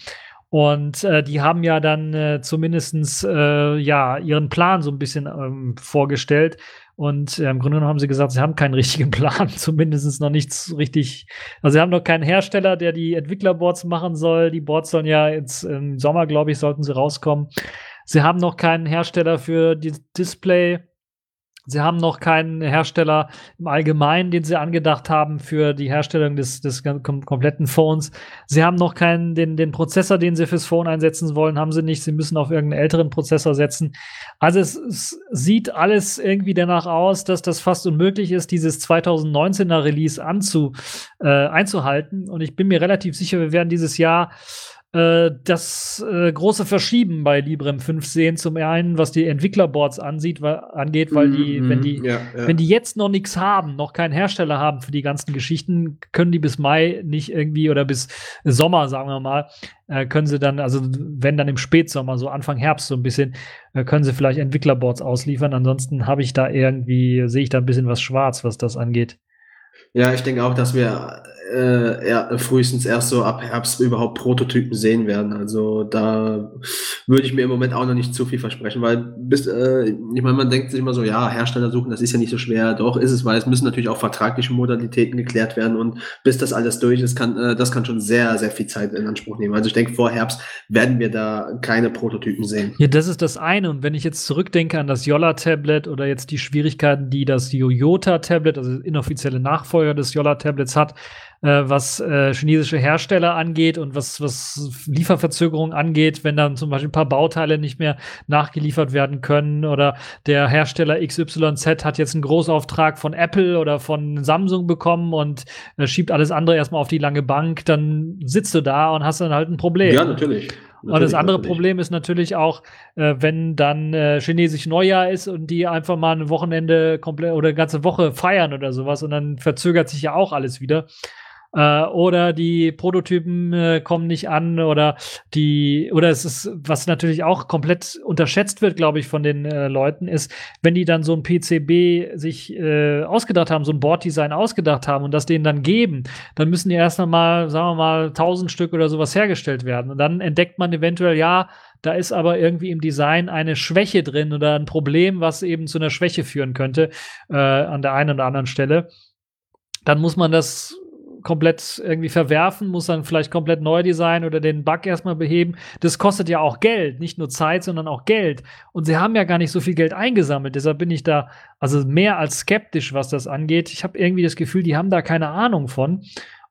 Und äh, die haben ja dann äh, zumindest äh, ja, ihren Plan so ein bisschen ähm, vorgestellt. Und äh, im Grunde genommen haben sie gesagt, sie haben keinen richtigen Plan, zumindest noch nichts richtig. Also sie haben noch keinen Hersteller, der die Entwicklerboards machen soll. Die Boards sollen ja jetzt im Sommer, glaube ich, sollten sie rauskommen. Sie haben noch keinen Hersteller für die Display. Sie haben noch keinen Hersteller im Allgemeinen, den sie angedacht haben für die Herstellung des, des kom kompletten Phones. Sie haben noch keinen, den, den Prozessor, den sie fürs Phone einsetzen wollen, haben sie nicht. Sie müssen auf irgendeinen älteren Prozessor setzen. Also es, es sieht alles irgendwie danach aus, dass das fast unmöglich ist, dieses zwanzig neunzehner Release anzu, äh, einzuhalten. Und ich bin mir relativ sicher, wir werden dieses Jahr äh, das äh, große Verschieben bei Librem fünf sehen. Zum einen, was die Entwicklerboards ansieht, weil, angeht, weil die, Mhm, wenn die, ja, ja. wenn die jetzt noch nichts haben, noch keinen Hersteller haben für die ganzen Geschichten, können die bis Mai nicht irgendwie oder bis Sommer, sagen wir mal, äh, können sie dann, also wenn dann im Spätsommer, so Anfang Herbst so ein bisschen, äh, können sie vielleicht Entwicklerboards ausliefern. Ansonsten habe ich da irgendwie, sehe ich da ein bisschen was schwarz, was das angeht. Ja, ich denke auch, dass wir äh, eher, frühestens erst so ab Herbst überhaupt Prototypen sehen werden. Also da würde ich mir im Moment auch noch nicht zu viel versprechen, weil bis, äh, ich meine, man denkt sich immer so, ja, Hersteller suchen, das ist ja nicht so schwer. Doch, ist es, weil es müssen natürlich auch vertragliche Modalitäten geklärt werden und bis das alles durch ist, kann äh, das kann schon sehr, sehr viel Zeit in Anspruch nehmen. Also ich denke, vor Herbst werden wir da keine Prototypen sehen. Ja, das ist das eine. Und wenn ich jetzt zurückdenke an das Jolla-Tablet oder jetzt die Schwierigkeiten, die das Yoyota-Tablet, also inoffizielle Nachfolger des Jolla-Tablets hat, äh, was äh, chinesische Hersteller angeht und was, was Lieferverzögerungen angeht, wenn dann zum Beispiel ein paar Bauteile nicht mehr nachgeliefert werden können oder der Hersteller X Y Z hat jetzt einen Großauftrag von Apple oder von Samsung bekommen und äh, schiebt alles andere erstmal auf die lange Bank, dann sitzt du da und hast dann halt ein Problem. Ja, natürlich. Und das andere natürlich. Problem ist natürlich auch, äh, wenn dann äh, chinesisch Neujahr ist und die einfach mal ein Wochenende komplett oder eine ganze Woche feiern oder sowas und dann verzögert sich ja auch alles wieder. Äh, oder die Prototypen äh, kommen nicht an oder die, oder es ist, was natürlich auch komplett unterschätzt wird, glaube ich, von den äh, Leuten, ist, wenn die dann so ein P C B sich äh, ausgedacht haben, so ein Boarddesign ausgedacht haben und das denen dann geben, dann müssen die erst einmal, sagen wir mal, tausend Stück oder sowas hergestellt werden. Und dann entdeckt man eventuell, ja, da ist aber irgendwie im Design eine Schwäche drin oder ein Problem, was eben zu einer Schwäche führen könnte äh, an der einen oder anderen Stelle. Dann muss man das komplett irgendwie verwerfen, muss dann vielleicht komplett neu designen oder den Bug erstmal beheben. Das kostet ja auch Geld, nicht nur Zeit, sondern auch Geld. Und sie haben ja gar nicht so viel Geld eingesammelt. Deshalb bin ich da also mehr als skeptisch, was das angeht. Ich habe irgendwie das Gefühl, die haben da keine Ahnung von.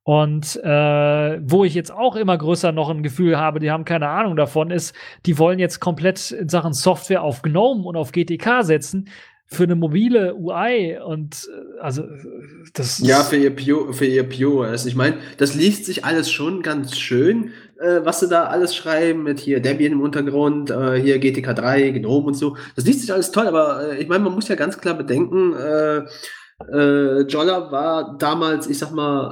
Und äh, wo ich jetzt auch immer größer noch ein Gefühl habe, die haben keine Ahnung davon, ist, die wollen jetzt komplett in Sachen Software auf GNOME und auf G T K setzen für eine mobile U I und äh, also das Ja, für ihr P O, für ihr P O S. Ich meine, das liest sich alles schon ganz schön, äh, was sie da alles schreiben, mit hier Debian im Untergrund, äh, hier G T K drei, GNOME und so. Das liest sich alles toll, aber äh, ich meine, man muss ja ganz klar bedenken, äh, äh, Jolla war damals, ich sag mal,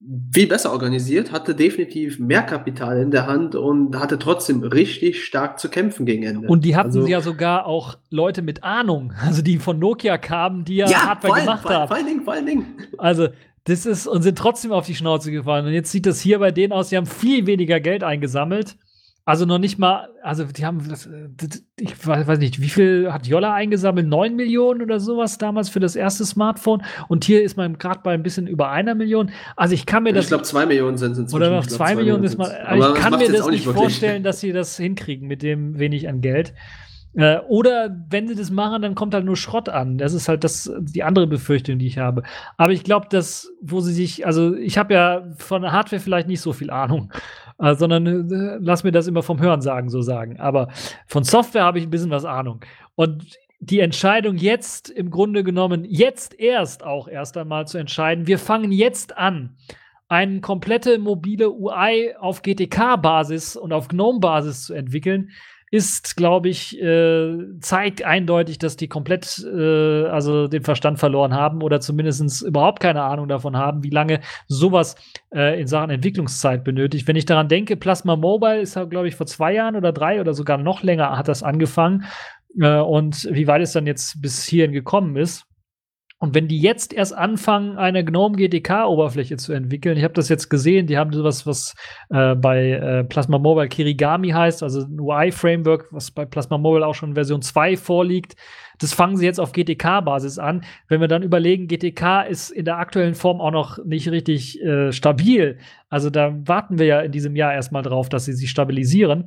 viel besser organisiert, hatte definitiv mehr Kapital in der Hand und hatte trotzdem richtig stark zu kämpfen gegen Ende. Und die hatten Also- ja sogar auch Leute mit Ahnung, also die von Nokia kamen, die ja, Ja, Hardware vor, allem, gemacht vor, haben. vor allen Dingen, vor allen Dingen. Also, das ist, und sind trotzdem auf die Schnauze gefallen. Und jetzt sieht das hier bei denen aus, die haben viel weniger Geld eingesammelt. Also noch nicht mal, also die haben, das, das, ich weiß nicht, wie viel hat Jolla eingesammelt? neun Millionen oder sowas damals für das erste Smartphone. Und hier ist man gerade bei ein bisschen über einer Million. Also ich kann mir das. Ich glaube, zwei Millionen sind es Oder noch zwei Millionen ist man. Also ich kann mir das nicht vorstellen, dass sie das hinkriegen mit dem wenig an Geld. Äh, oder wenn sie das machen, dann kommt halt nur Schrott an. Das ist halt das, die andere Befürchtung, die ich habe. Aber ich glaube, dass, wo sie sich, also ich habe ja von Hardware vielleicht nicht so viel Ahnung, äh, sondern äh, lass mir das immer vom Hörensagen so sagen. Aber von Software habe ich ein bisschen was Ahnung. Und die Entscheidung jetzt im Grunde genommen, jetzt erst auch erst einmal zu entscheiden, wir fangen jetzt an, eine komplette mobile U I auf G T K-Basis und auf GNOME-Basis zu entwickeln, ist, glaube ich, äh, zeigt eindeutig, dass die komplett äh, also den Verstand verloren haben oder zumindest überhaupt keine Ahnung davon haben, wie lange sowas äh, in Sachen Entwicklungszeit benötigt. Wenn ich daran denke, Plasma Mobile ist, glaube ich, vor zwei Jahren oder drei oder sogar noch länger hat das angefangen. Äh, und wie weit es dann jetzt bis hierhin gekommen ist. Und wenn die jetzt erst anfangen, eine GNOME G T K-Oberfläche zu entwickeln, ich habe das jetzt gesehen, die haben sowas, was äh, bei äh, Plasma Mobile Kirigami heißt, also ein U I-Framework, was bei Plasma Mobile auch schon in Version zwei vorliegt. Das fangen sie jetzt auf G T K-Basis an. Wenn wir dann überlegen, G T K ist in der aktuellen Form auch noch nicht richtig äh, stabil. Also da warten wir ja in diesem Jahr erstmal drauf, dass sie sich stabilisieren.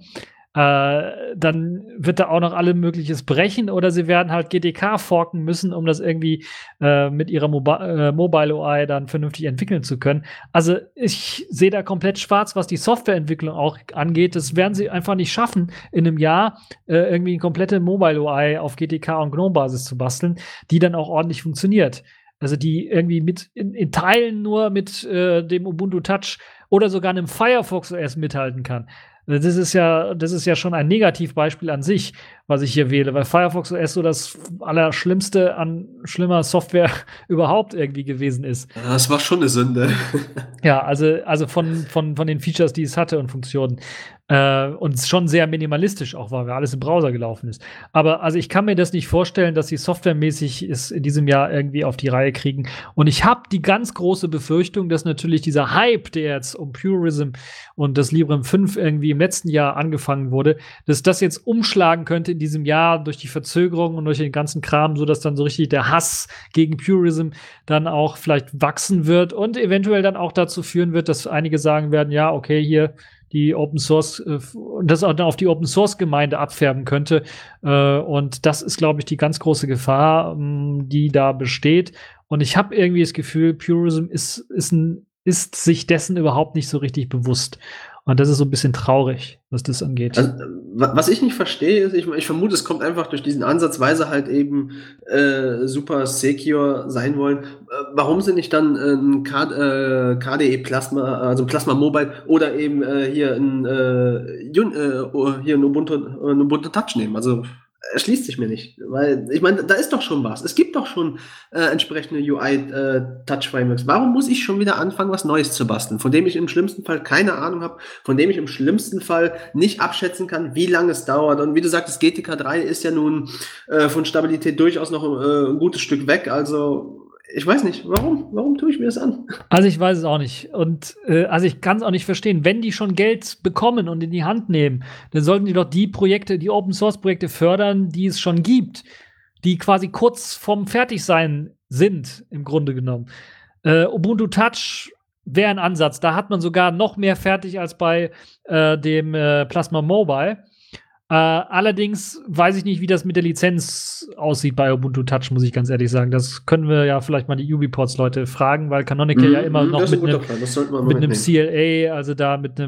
Äh, dann wird da auch noch alle Mögliches brechen oder sie werden halt G T K forken müssen, um das irgendwie äh, mit ihrer Mobi- äh, Mobile U I dann vernünftig entwickeln zu können. Also ich sehe da komplett schwarz, was die Softwareentwicklung auch angeht. Das werden sie einfach nicht schaffen, in einem Jahr äh, irgendwie eine komplette Mobile U I auf G T K und GNOME-Basis zu basteln, die dann auch ordentlich funktioniert. Also die irgendwie mit in, in Teilen nur mit äh, dem Ubuntu Touch oder sogar einem Firefox O S mithalten kann. Das ist ja, das ist ja schon ein Negativbeispiel an sich, was ich hier wähle, weil Firefox O S so das Allerschlimmste an schlimmer Software überhaupt irgendwie gewesen ist. Das war schon eine Sünde. Ja, also, also von, von, von den Features, die es hatte und Funktionen. Äh, und schon sehr minimalistisch auch war, weil alles im Browser gelaufen ist. Aber also ich kann mir das nicht vorstellen, dass sie softwaremäßig es in diesem Jahr irgendwie auf die Reihe kriegen. Und ich habe die ganz große Befürchtung, dass natürlich dieser Hype, der jetzt um Purism und das Librem fünf irgendwie im letzten Jahr angefangen wurde, dass das jetzt umschlagen könnte in diesem Jahr durch die Verzögerung und durch den ganzen Kram, so dass dann so richtig der Hass gegen Purism dann auch vielleicht wachsen wird und eventuell dann auch dazu führen wird, dass einige sagen werden, ja, okay, hier die Open Source äh, und das auch dann auf die Open Source Gemeinde abfärben könnte. Äh, und das ist, glaube ich, die ganz große Gefahr, ähm, die da besteht. Und ich habe irgendwie das Gefühl, Purism ist, ist, ein, ist sich dessen überhaupt nicht so richtig bewusst. Und das ist so ein bisschen traurig, was das angeht. Also, was ich nicht verstehe, ist, ich, ich vermute, es kommt einfach durch diesen Ansatzweise halt eben äh, super secure sein wollen. Äh, warum sie nicht dann äh, ein K, äh, K D E Plasma, also Plasma Mobile oder eben äh, hier ein, äh, Jun, äh, hier ein Ubuntu, ein Ubuntu Touch nehmen? Also erschließt sich mir nicht, weil ich meine, da ist doch schon was. Es gibt doch schon äh, entsprechende U I-Touch-Frameworks. Äh, Warum muss ich schon wieder anfangen, was Neues zu basteln, von dem ich im schlimmsten Fall keine Ahnung habe, von dem ich im schlimmsten Fall nicht abschätzen kann, wie lange es dauert. Und wie du sagst, das G T K drei ist ja nun äh, von Stabilität durchaus noch äh, ein gutes Stück weg. Also ich weiß nicht, warum? Warum tue ich mir das an? Also ich weiß es auch nicht. Und äh, also ich kann es auch nicht verstehen. Wenn die schon Geld bekommen und in die Hand nehmen, dann sollten die doch die Projekte, die Open-Source-Projekte fördern, die es schon gibt, die quasi kurz vorm Fertigsein sind, im Grunde genommen. Äh, Ubuntu Touch wäre ein Ansatz. Da hat man sogar noch mehr fertig als bei äh, dem äh, Plasma Mobile. Äh, allerdings weiß ich nicht, wie das mit der Lizenz aussieht bei Ubuntu Touch, muss ich ganz ehrlich sagen. Das können wir ja vielleicht mal die Ubiports-Leute fragen, weil Canonical mm, ja immer mm, noch mit einem, mit einem C L A, also da mit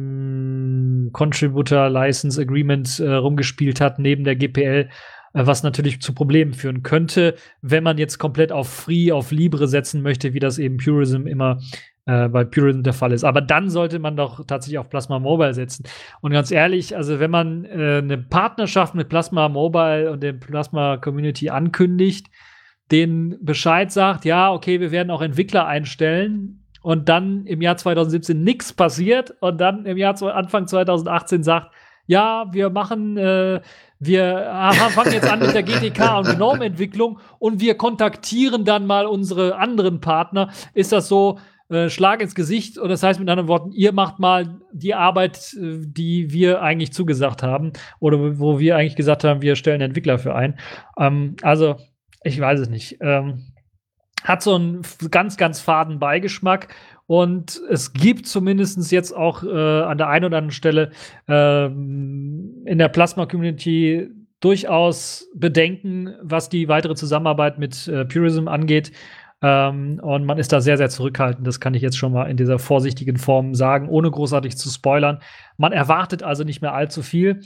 einem Contributor License Agreement äh, rumgespielt hat, neben der G P L, äh, was natürlich zu Problemen führen könnte, wenn man jetzt komplett auf Free, auf Libre setzen möchte, wie das eben Purism immer Äh, bei Purism der Fall ist. Aber dann sollte man doch tatsächlich auf Plasma Mobile setzen. Und ganz ehrlich, also wenn man äh, eine Partnerschaft mit Plasma Mobile und der Plasma Community ankündigt, denen Bescheid sagt, ja, okay, wir werden auch Entwickler einstellen und dann im Jahr zwanzig siebzehn nichts passiert und dann im Jahr Anfang zwanzig achtzehn sagt, ja, wir machen, äh, wir haben, fangen jetzt an mit der G T K und Gnome-Entwicklung und wir kontaktieren dann mal unsere anderen Partner. Ist das so, äh, Schlag ins Gesicht? Und das heißt mit anderen Worten, ihr macht mal die Arbeit, äh, die wir eigentlich zugesagt haben oder wo, wo wir eigentlich gesagt haben, wir stellen Entwickler für ein. Ähm, also, ich weiß es nicht. Ähm, hat so einen ganz, ganz faden Beigeschmack. Und es gibt zumindest jetzt auch äh, an der einen oder anderen Stelle ähm, in der Plasma-Community durchaus Bedenken, was die weitere Zusammenarbeit mit äh, Purism angeht. Ähm, und man ist da sehr, sehr zurückhaltend. Das kann ich jetzt schon mal in dieser vorsichtigen Form sagen, ohne großartig zu spoilern. Man erwartet also nicht mehr allzu viel.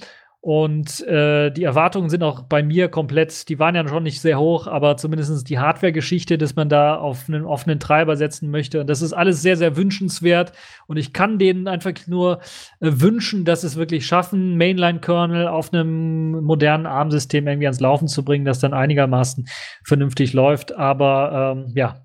Und äh, die Erwartungen sind auch bei mir komplett, die waren ja schon nicht sehr hoch, aber zumindest die Hardware-Geschichte, dass man da auf einen offenen Treiber setzen möchte. Und das ist alles sehr, sehr wünschenswert. Und ich kann denen einfach nur äh, wünschen, dass es wirklich schaffen, Mainline-Kernel auf einem modernen ARM-System irgendwie ans Laufen zu bringen, das dann einigermaßen vernünftig läuft. Aber ähm, ja,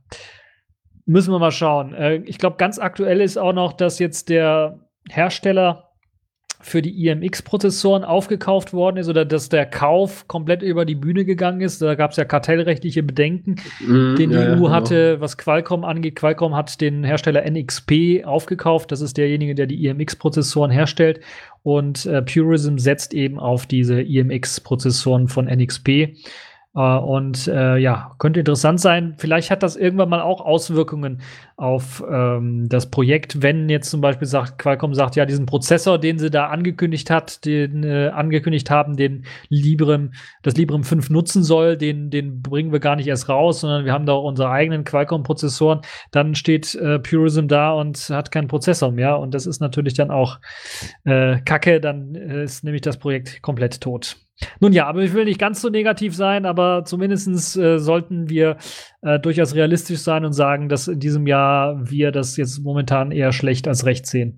müssen wir mal schauen. Äh, ich glaube, ganz aktuell ist auch noch, dass jetzt der Hersteller für die I M X-Prozessoren aufgekauft worden ist oder dass der Kauf komplett über die Bühne gegangen ist. Da gab es ja kartellrechtliche Bedenken, Mm, den ja, die E U ja, hatte, was Qualcomm angeht. Qualcomm hat den Hersteller N X P aufgekauft. Das ist derjenige, der die I M X-Prozessoren herstellt. Und äh, Purism setzt eben auf diese I M X-Prozessoren von N X P. Uh, und äh, ja, könnte interessant sein. Vielleicht hat das irgendwann mal auch Auswirkungen auf ähm, das Projekt, wenn jetzt zum Beispiel sagt, Qualcomm sagt, ja, diesen Prozessor, den sie da angekündigt hat, den äh, angekündigt haben, den Librem, das Librem fünf nutzen soll, den, den bringen wir gar nicht erst raus, sondern wir haben da auch unsere eigenen Qualcomm-Prozessoren. Dann steht äh, Purism da und hat keinen Prozessor mehr. Und das ist natürlich dann auch äh, Kacke. Dann äh, ist nämlich das Projekt komplett tot. Nun ja, aber ich will nicht ganz so negativ sein, aber zumindest äh, sollten wir äh, durchaus realistisch sein und sagen, dass in diesem Jahr wir das jetzt momentan eher schlecht als recht sehen.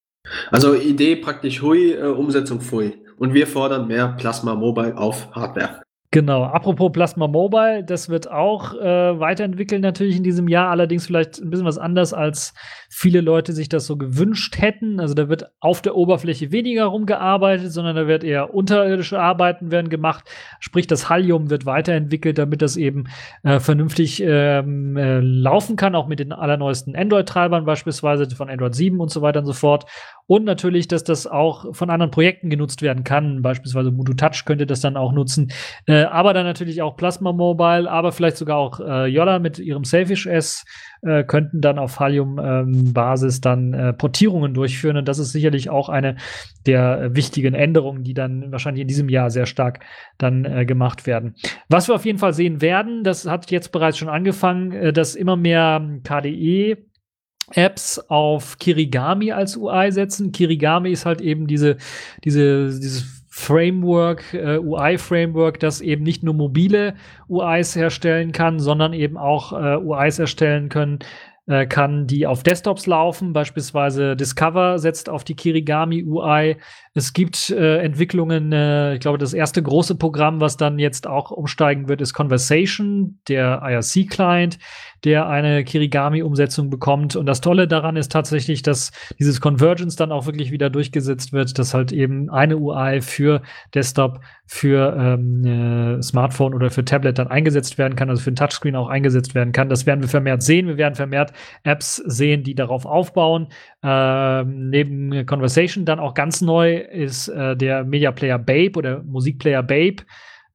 Also Idee praktisch hui, äh, Umsetzung pfui. Und wir fordern mehr Plasma Mobile auf Hardware. Genau, apropos Plasma Mobile, das wird auch äh, weiterentwickeln natürlich in diesem Jahr, allerdings vielleicht ein bisschen was anders, als viele Leute sich das so gewünscht hätten. Also da wird auf der Oberfläche weniger rumgearbeitet, sondern da wird eher unterirdische Arbeiten werden gemacht. Sprich, das Halium wird weiterentwickelt, damit das eben äh, vernünftig ähm, äh, laufen kann, auch mit den allerneuesten Android-Treibern beispielsweise von Android sieben und so weiter und so fort. Und natürlich, dass das auch von anderen Projekten genutzt werden kann. Beispielsweise Mutu Touch könnte das dann auch nutzen. Äh, aber dann natürlich auch Plasma Mobile, aber vielleicht sogar auch äh, Yola mit ihrem Selfish S äh, könnten dann auf Halium-Basis ähm, dann äh, Portierungen durchführen. Und das ist sicherlich auch eine der äh, wichtigen Änderungen, die dann wahrscheinlich in diesem Jahr sehr stark dann äh, gemacht werden. Was wir auf jeden Fall sehen werden, das hat jetzt bereits schon angefangen, äh, dass immer mehr K D E Apps auf Kirigami als U I setzen. Kirigami ist halt eben diese, diese, dieses Framework, äh, U I-Framework, das eben nicht nur mobile U Is herstellen kann, sondern eben auch äh, U Is erstellen können, äh, kann, die auf Desktops laufen. Beispielsweise Discover setzt auf die Kirigami U I. Es gibt äh, Entwicklungen, äh, ich glaube, das erste große Programm, was dann jetzt auch umsteigen wird, ist Conversation, der I R C-Client, der eine Kirigami-Umsetzung bekommt. Und das Tolle daran ist tatsächlich, dass dieses Convergence dann auch wirklich wieder durchgesetzt wird, dass halt eben eine U I für Desktop, für ähm, äh, Smartphone oder für Tablet dann eingesetzt werden kann, also für ein Touchscreen auch eingesetzt werden kann. Das werden wir vermehrt sehen. Wir werden vermehrt Apps sehen, die darauf aufbauen. Ähm, neben Conversation dann auch ganz neu ist äh, der Media Player Babe oder Musikplayer Babe,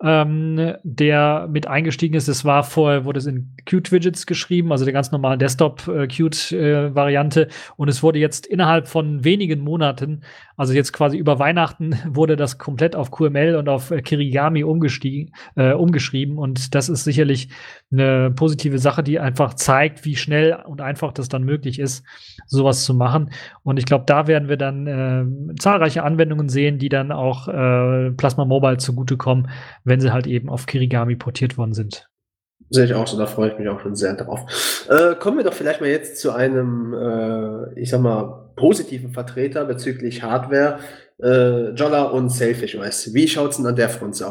ähm, der mit eingestiegen ist. Das war vorher, wurde es in Qt-Widgets geschrieben, also der ganz normalen Desktop-Qt-Variante. Äh, und es wurde jetzt innerhalb von wenigen Monaten, also jetzt quasi über Weihnachten, wurde das komplett auf Q M L und auf äh, Kirigami umgestiegen, äh, umgeschrieben. Und das ist sicherlich eine positive Sache, die einfach zeigt, wie schnell und einfach das dann möglich ist, sowas zu machen. Und ich glaube, da werden wir dann äh, zahlreiche Anwendungen sehen, die dann auch äh, Plasma Mobile zugutekommen, wenn sie halt eben auf Kirigami portiert worden sind. Sehe ich auch so, da freue ich mich auch schon sehr drauf. Äh, kommen wir doch vielleicht mal jetzt zu einem, äh, ich sag mal, positiven Vertreter bezüglich Hardware, äh, Jolla und Selfish O S. Wie schaut's denn an der Front so aus?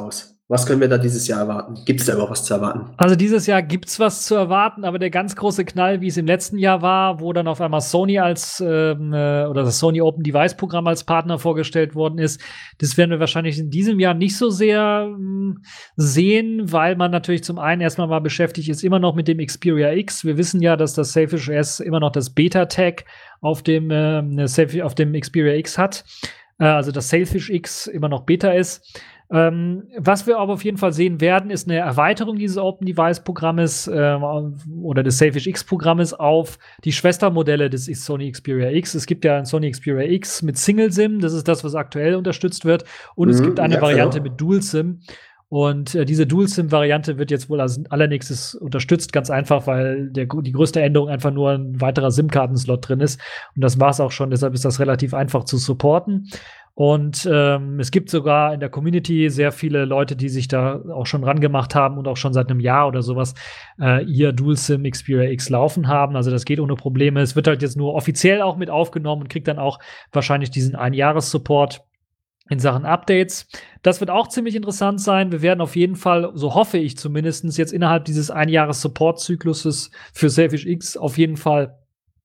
Was können wir da dieses Jahr erwarten? Gibt es da überhaupt was zu erwarten? Also dieses Jahr gibt's was zu erwarten, aber der ganz große Knall, wie es im letzten Jahr war, wo dann auf einmal Sony als ähm, äh, oder das Sony Open Device Programm als Partner vorgestellt worden ist, das werden wir wahrscheinlich in diesem Jahr nicht so sehr ähm, sehen, weil man natürlich zum einen erstmal mal beschäftigt ist immer noch mit dem Xperia X. Wir wissen ja, dass das Sailfish O S immer noch das Beta-Tag auf dem äh, Sailfish, auf dem Xperia X hat, äh, also das Sailfish X immer noch Beta ist. Ähm, was wir aber auf jeden Fall sehen werden, ist eine Erweiterung dieses Open Device Programmes äh, oder des Sailfish X Programmes auf die Schwestermodelle des Sony Xperia X. Es gibt ja ein Sony Xperia X mit Single SIM, das ist das, was aktuell unterstützt wird, und mhm, es gibt eine ja, Variante genau. mit Dual SIM. Und äh, diese Dual-SIM-Variante wird jetzt wohl als allernächstes unterstützt, ganz einfach, weil der, die größte Änderung einfach nur ein weiterer SIM-Kartenslot drin ist. Und das war's auch schon, deshalb ist das relativ einfach zu supporten. Und ähm, es gibt sogar in der Community sehr viele Leute, die sich da auch schon rangemacht haben und auch schon seit einem Jahr oder sowas äh, ihr Dual-SIM Xperia X laufen haben. Also das geht ohne Probleme. Es wird halt jetzt nur offiziell auch mit aufgenommen und kriegt dann auch wahrscheinlich diesen Ein-Jahres-Support in Sachen Updates. Das wird auch ziemlich interessant sein. Wir werden auf jeden Fall, so hoffe ich zumindest, jetzt innerhalb dieses Ein-Jahres-Support-Zykluses für Sailfish X auf jeden Fall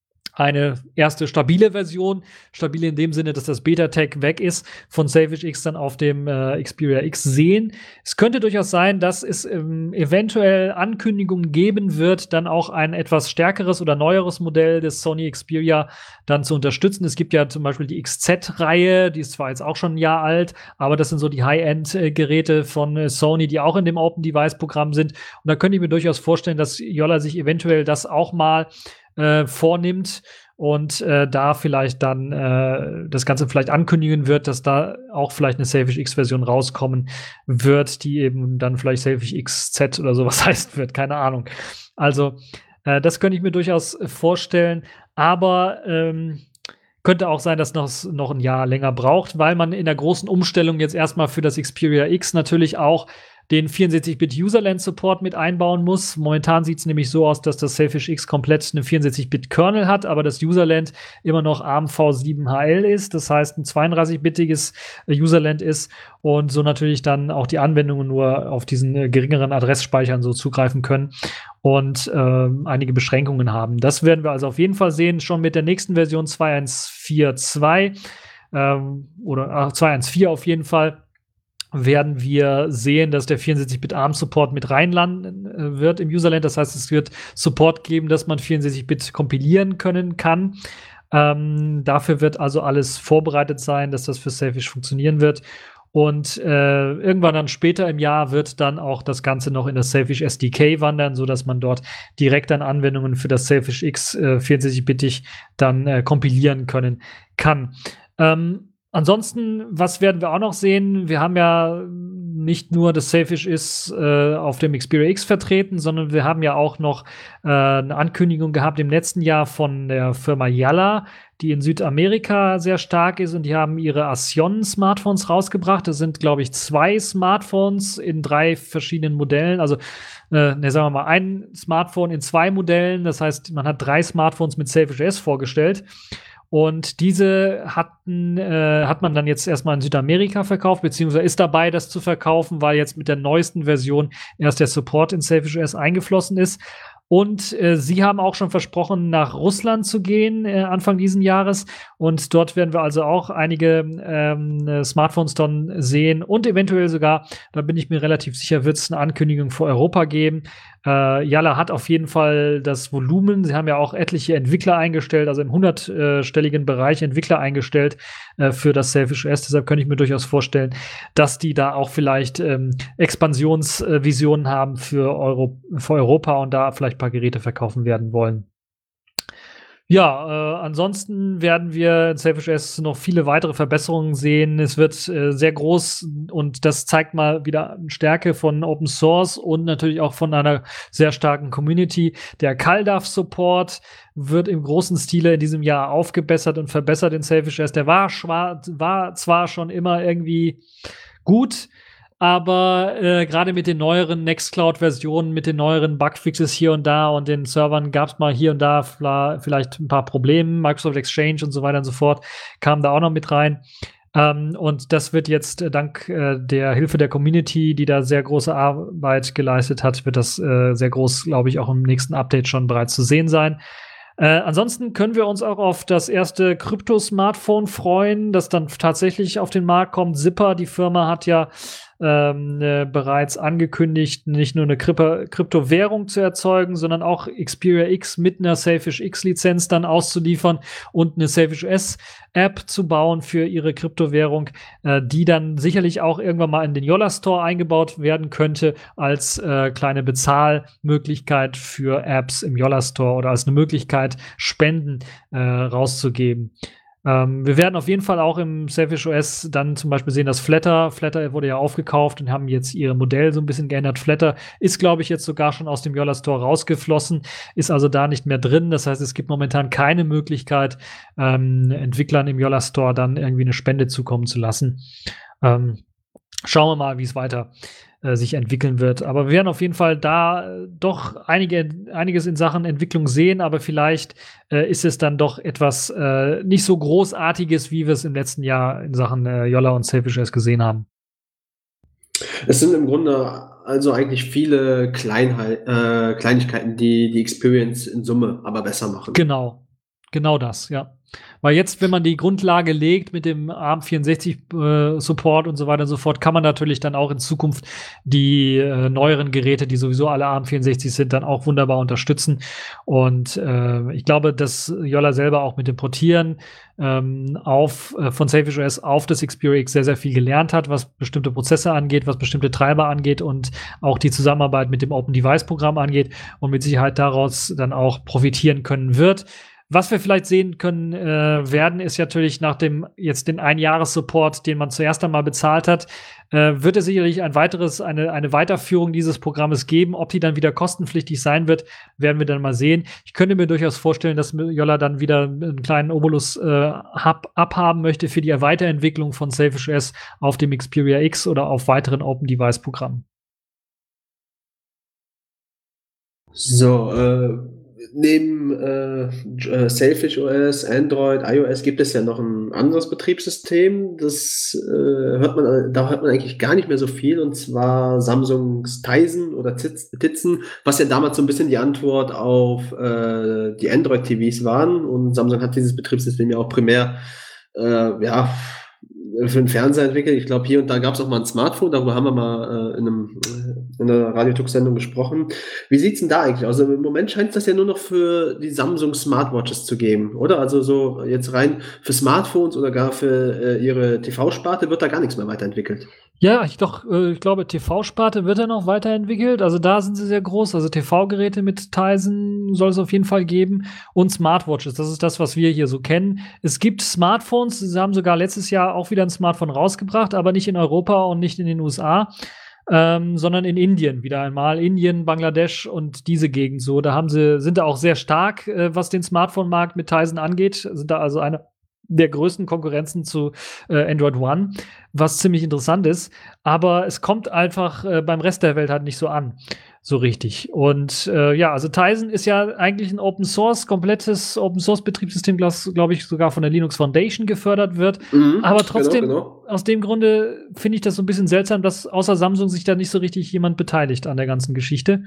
eine erste stabile Version, stabil in dem Sinne, dass das Beta-Tag weg ist, von Sailfish X dann auf dem äh, Xperia X sehen. Es könnte durchaus sein, dass es ähm, eventuell Ankündigungen geben wird, dann auch ein etwas stärkeres oder neueres Modell des Sony Xperia dann zu unterstützen. Es gibt ja zum Beispiel die X Z-Reihe, die ist zwar jetzt auch schon ein Jahr alt, aber das sind so die High-End-Geräte von äh, Sony, die auch in dem Open-Device-Programm sind. Und da könnte ich mir durchaus vorstellen, dass Jolla sich eventuell das auch mal Äh, vornimmt und äh, da vielleicht dann äh, das Ganze vielleicht ankündigen wird, dass da auch vielleicht eine Sailfish X-Version rauskommen wird, die eben dann vielleicht Sailfish X Z oder sowas heißt wird, keine Ahnung. Also äh, das könnte ich mir durchaus vorstellen, aber ähm, könnte auch sein, dass noch, noch ein Jahr länger braucht, weil man in der großen Umstellung jetzt erstmal für das Xperia X natürlich auch den vierundsechzig-Bit Userland-Support mit einbauen muss. Momentan sieht es nämlich so aus, dass das Sailfish X komplett eine vierundsechzig-Bit Kernel hat, aber das Userland immer noch ARM V sieben H L ist. Das heißt, ein zweiunddreißig-bittiges Userland ist und so natürlich dann auch die Anwendungen nur auf diesen äh, geringeren Adressspeichern so zugreifen können und äh, einige Beschränkungen haben. Das werden wir also auf jeden Fall sehen, schon mit der nächsten Version zwei Punkt eins vier Punkt zwei ähm, oder äh, zwei Punkt eins vier auf jeden Fall. Werden wir sehen, dass der vierundsechzig-Bit ARM-Support mit reinlanden äh, wird im Userland. Das heißt, es wird Support geben, dass man vierundsechzig-Bit kompilieren können kann. Ähm, dafür wird also alles vorbereitet sein, dass das für Sailfish funktionieren wird. Und äh, irgendwann dann später im Jahr wird dann auch das Ganze noch in das Sailfish S D K wandern, sodass man dort direkt dann Anwendungen für das Sailfish X äh, vierundsechzig-bittig dann äh, kompilieren können kann. Ähm, Ansonsten, was werden wir auch noch sehen? Wir haben ja nicht nur das Sailfish ist äh, auf dem Xperia X vertreten, sondern wir haben ja auch noch äh, eine Ankündigung gehabt im letzten Jahr von der Firma Yalla, die in Südamerika sehr stark ist, und die haben ihre Ascion-Smartphones rausgebracht. Das sind, glaube ich, zwei Smartphones in drei verschiedenen Modellen. Also, äh, ne, sagen wir mal, ein Smartphone in zwei Modellen. Das heißt, man hat drei Smartphones mit Sailfish O S vorgestellt. Und diese hatten, äh, hat man dann jetzt erstmal in Südamerika verkauft, beziehungsweise ist dabei, das zu verkaufen, weil jetzt mit der neuesten Version erst der Support in Sailfish O S eingeflossen ist. Und äh, sie haben auch schon versprochen, nach Russland zu gehen, äh, Anfang diesen Jahres. Und dort werden wir also auch einige ähm, Smartphones dann sehen. Und eventuell sogar, da bin ich mir relativ sicher, wird es eine Ankündigung für Europa geben. Äh, Yalla hat auf jeden Fall das Volumen. Sie haben ja auch etliche Entwickler eingestellt, also im hundertstelligen Bereich Entwickler eingestellt äh, für das Sailfish O S. Deshalb könnte ich mir durchaus vorstellen, dass die da auch vielleicht ähm, Expansionsvisionen äh, haben für, Euro für Europa und da vielleicht ein paar Geräte verkaufen werden wollen. Ja, äh, ansonsten werden wir in Sailfish O S noch viele weitere Verbesserungen sehen. Es wird äh, sehr groß, und das zeigt mal wieder Stärke von Open Source und natürlich auch von einer sehr starken Community. Der CalDAV-Support wird im großen Stile in diesem Jahr aufgebessert und verbessert in Sailfish O S. Der war, schwa- war zwar schon immer irgendwie gut, aber äh, gerade mit den neueren Nextcloud-Versionen, mit den neueren Bugfixes hier und da und den Servern gab es mal hier und da vielleicht ein paar Probleme. Microsoft Exchange und so weiter und so fort kam da auch noch mit rein. Ähm, und das wird jetzt äh, dank äh, der Hilfe der Community, die da sehr große Arbeit geleistet hat, wird das äh, sehr groß, glaube ich, auch im nächsten Update schon bereits zu sehen sein. Äh, ansonsten können wir uns auch auf das erste Krypto-Smartphone freuen, das dann tatsächlich auf den Markt kommt. Zipper, die Firma, hat ja ähm, äh, bereits angekündigt, nicht nur eine Kryp- Kryptowährung zu erzeugen, sondern auch Xperia X mit einer Safish X-Lizenz dann auszuliefern und eine Safish O S-App zu bauen für ihre Kryptowährung, äh, die dann sicherlich auch irgendwann mal in den Yola Store eingebaut werden könnte als äh, kleine Bezahlmöglichkeit für Apps im Yola Store oder als eine Möglichkeit, Spenden äh, rauszugeben. Ähm, wir werden auf jeden Fall auch im Safish O S dann zum Beispiel sehen, dass Flatter, Flatter wurde ja aufgekauft und haben jetzt ihr Modell so ein bisschen geändert. Flatter ist, glaube ich, jetzt sogar schon aus dem Yola Store rausgeflossen, ist also da nicht mehr drin. Das heißt, es gibt momentan keine Möglichkeit, ähm, Entwicklern im Yola Store dann irgendwie eine Spende zukommen zu lassen. Ähm, schauen wir mal, wie es weiter äh, sich entwickeln wird. Aber wir werden auf jeden Fall da äh, doch einige, einiges in Sachen Entwicklung sehen, aber vielleicht äh, ist es dann doch etwas äh, nicht so Großartiges, wie wir es im letzten Jahr in Sachen äh, Yola und Safish O S gesehen haben. Es sind im Grunde also eigentlich viele Kleinheit, äh, Kleinigkeiten, die die Experience in Summe aber besser machen. Genau, genau das, ja. Weil jetzt, wenn man die Grundlage legt mit dem ARM vierundsechzig-Support äh, und so weiter und so fort, kann man natürlich dann auch in Zukunft die äh, neueren Geräte, die sowieso alle ARM vierundsechzig sind, dann auch wunderbar unterstützen. Und äh, ich glaube, dass Yola selber auch mit dem Portieren ähm, auf, äh, von Safish O S auf das Xperia X sehr, sehr viel gelernt hat, was bestimmte Prozesse angeht, was bestimmte Treiber angeht und auch die Zusammenarbeit mit dem Open Device Programm angeht und mit Sicherheit daraus dann auch profitieren können wird. Was wir vielleicht sehen können äh, werden, ist natürlich nach dem jetzt den Einjahres-Support, den man zuerst einmal bezahlt hat, äh, wird es sicherlich ein weiteres, eine, eine Weiterführung dieses Programmes geben. Ob die dann wieder kostenpflichtig sein wird, werden wir dann mal sehen. Ich könnte mir durchaus vorstellen, dass Yola dann wieder einen kleinen Obolus äh, hab, abhaben möchte für die Weiterentwicklung von Safish O S auf dem Xperia X oder auf weiteren Open-Device-Programmen. So, äh, neben äh, Safish O S, Android, iOS gibt es ja noch ein anderes Betriebssystem. Das äh, hört man, da hört man eigentlich gar nicht mehr so viel, und zwar Samsungs Tizen oder Tizen, was ja damals so ein bisschen die Antwort auf äh, die Android-T Vs waren. Und Samsung hat dieses Betriebssystem ja auch primär äh, ja, für den Fernseher entwickelt. Ich glaube, hier und da gab es auch mal ein Smartphone, darüber haben wir mal äh, in, einem, äh, in einer Radio-Talk-Sendung gesprochen. Wie sieht's denn da eigentlich aus? Also im Moment scheint es das ja nur noch für die Samsung Smartwatches zu geben, oder? Also so jetzt rein für Smartphones oder gar für äh, ihre T V-Sparte wird da gar nichts mehr weiterentwickelt. Ja, ich doch, äh, ich glaube, T V-Sparte wird ja noch weiterentwickelt. Also da sind sie sehr groß. Also T V-Geräte mit Tizen soll es auf jeden Fall geben. Und Smartwatches, das ist das, was wir hier so kennen. Es gibt Smartphones, sie haben sogar letztes Jahr auch wieder ein Smartphone rausgebracht, aber nicht in Europa und nicht in den U S A, ähm, sondern in Indien wieder einmal. Indien, Bangladesch und diese Gegend so. Da haben sie, sind da auch sehr stark, äh, was den Smartphone-Markt mit Tizen angeht. Sind da also eine der größten Konkurrenzen zu äh, Android One, was ziemlich interessant ist. Aber es kommt einfach äh, beim Rest der Welt halt nicht so an, so richtig. Und äh, ja, also Tizen ist ja eigentlich ein Open Source, komplettes Open Source Betriebssystem, das, glaube ich, sogar von der Linux Foundation gefördert wird. Mhm, aber trotzdem, genau, genau. Aus dem Grunde finde ich das so ein bisschen seltsam, dass außer Samsung sich da nicht so richtig jemand beteiligt an der ganzen Geschichte.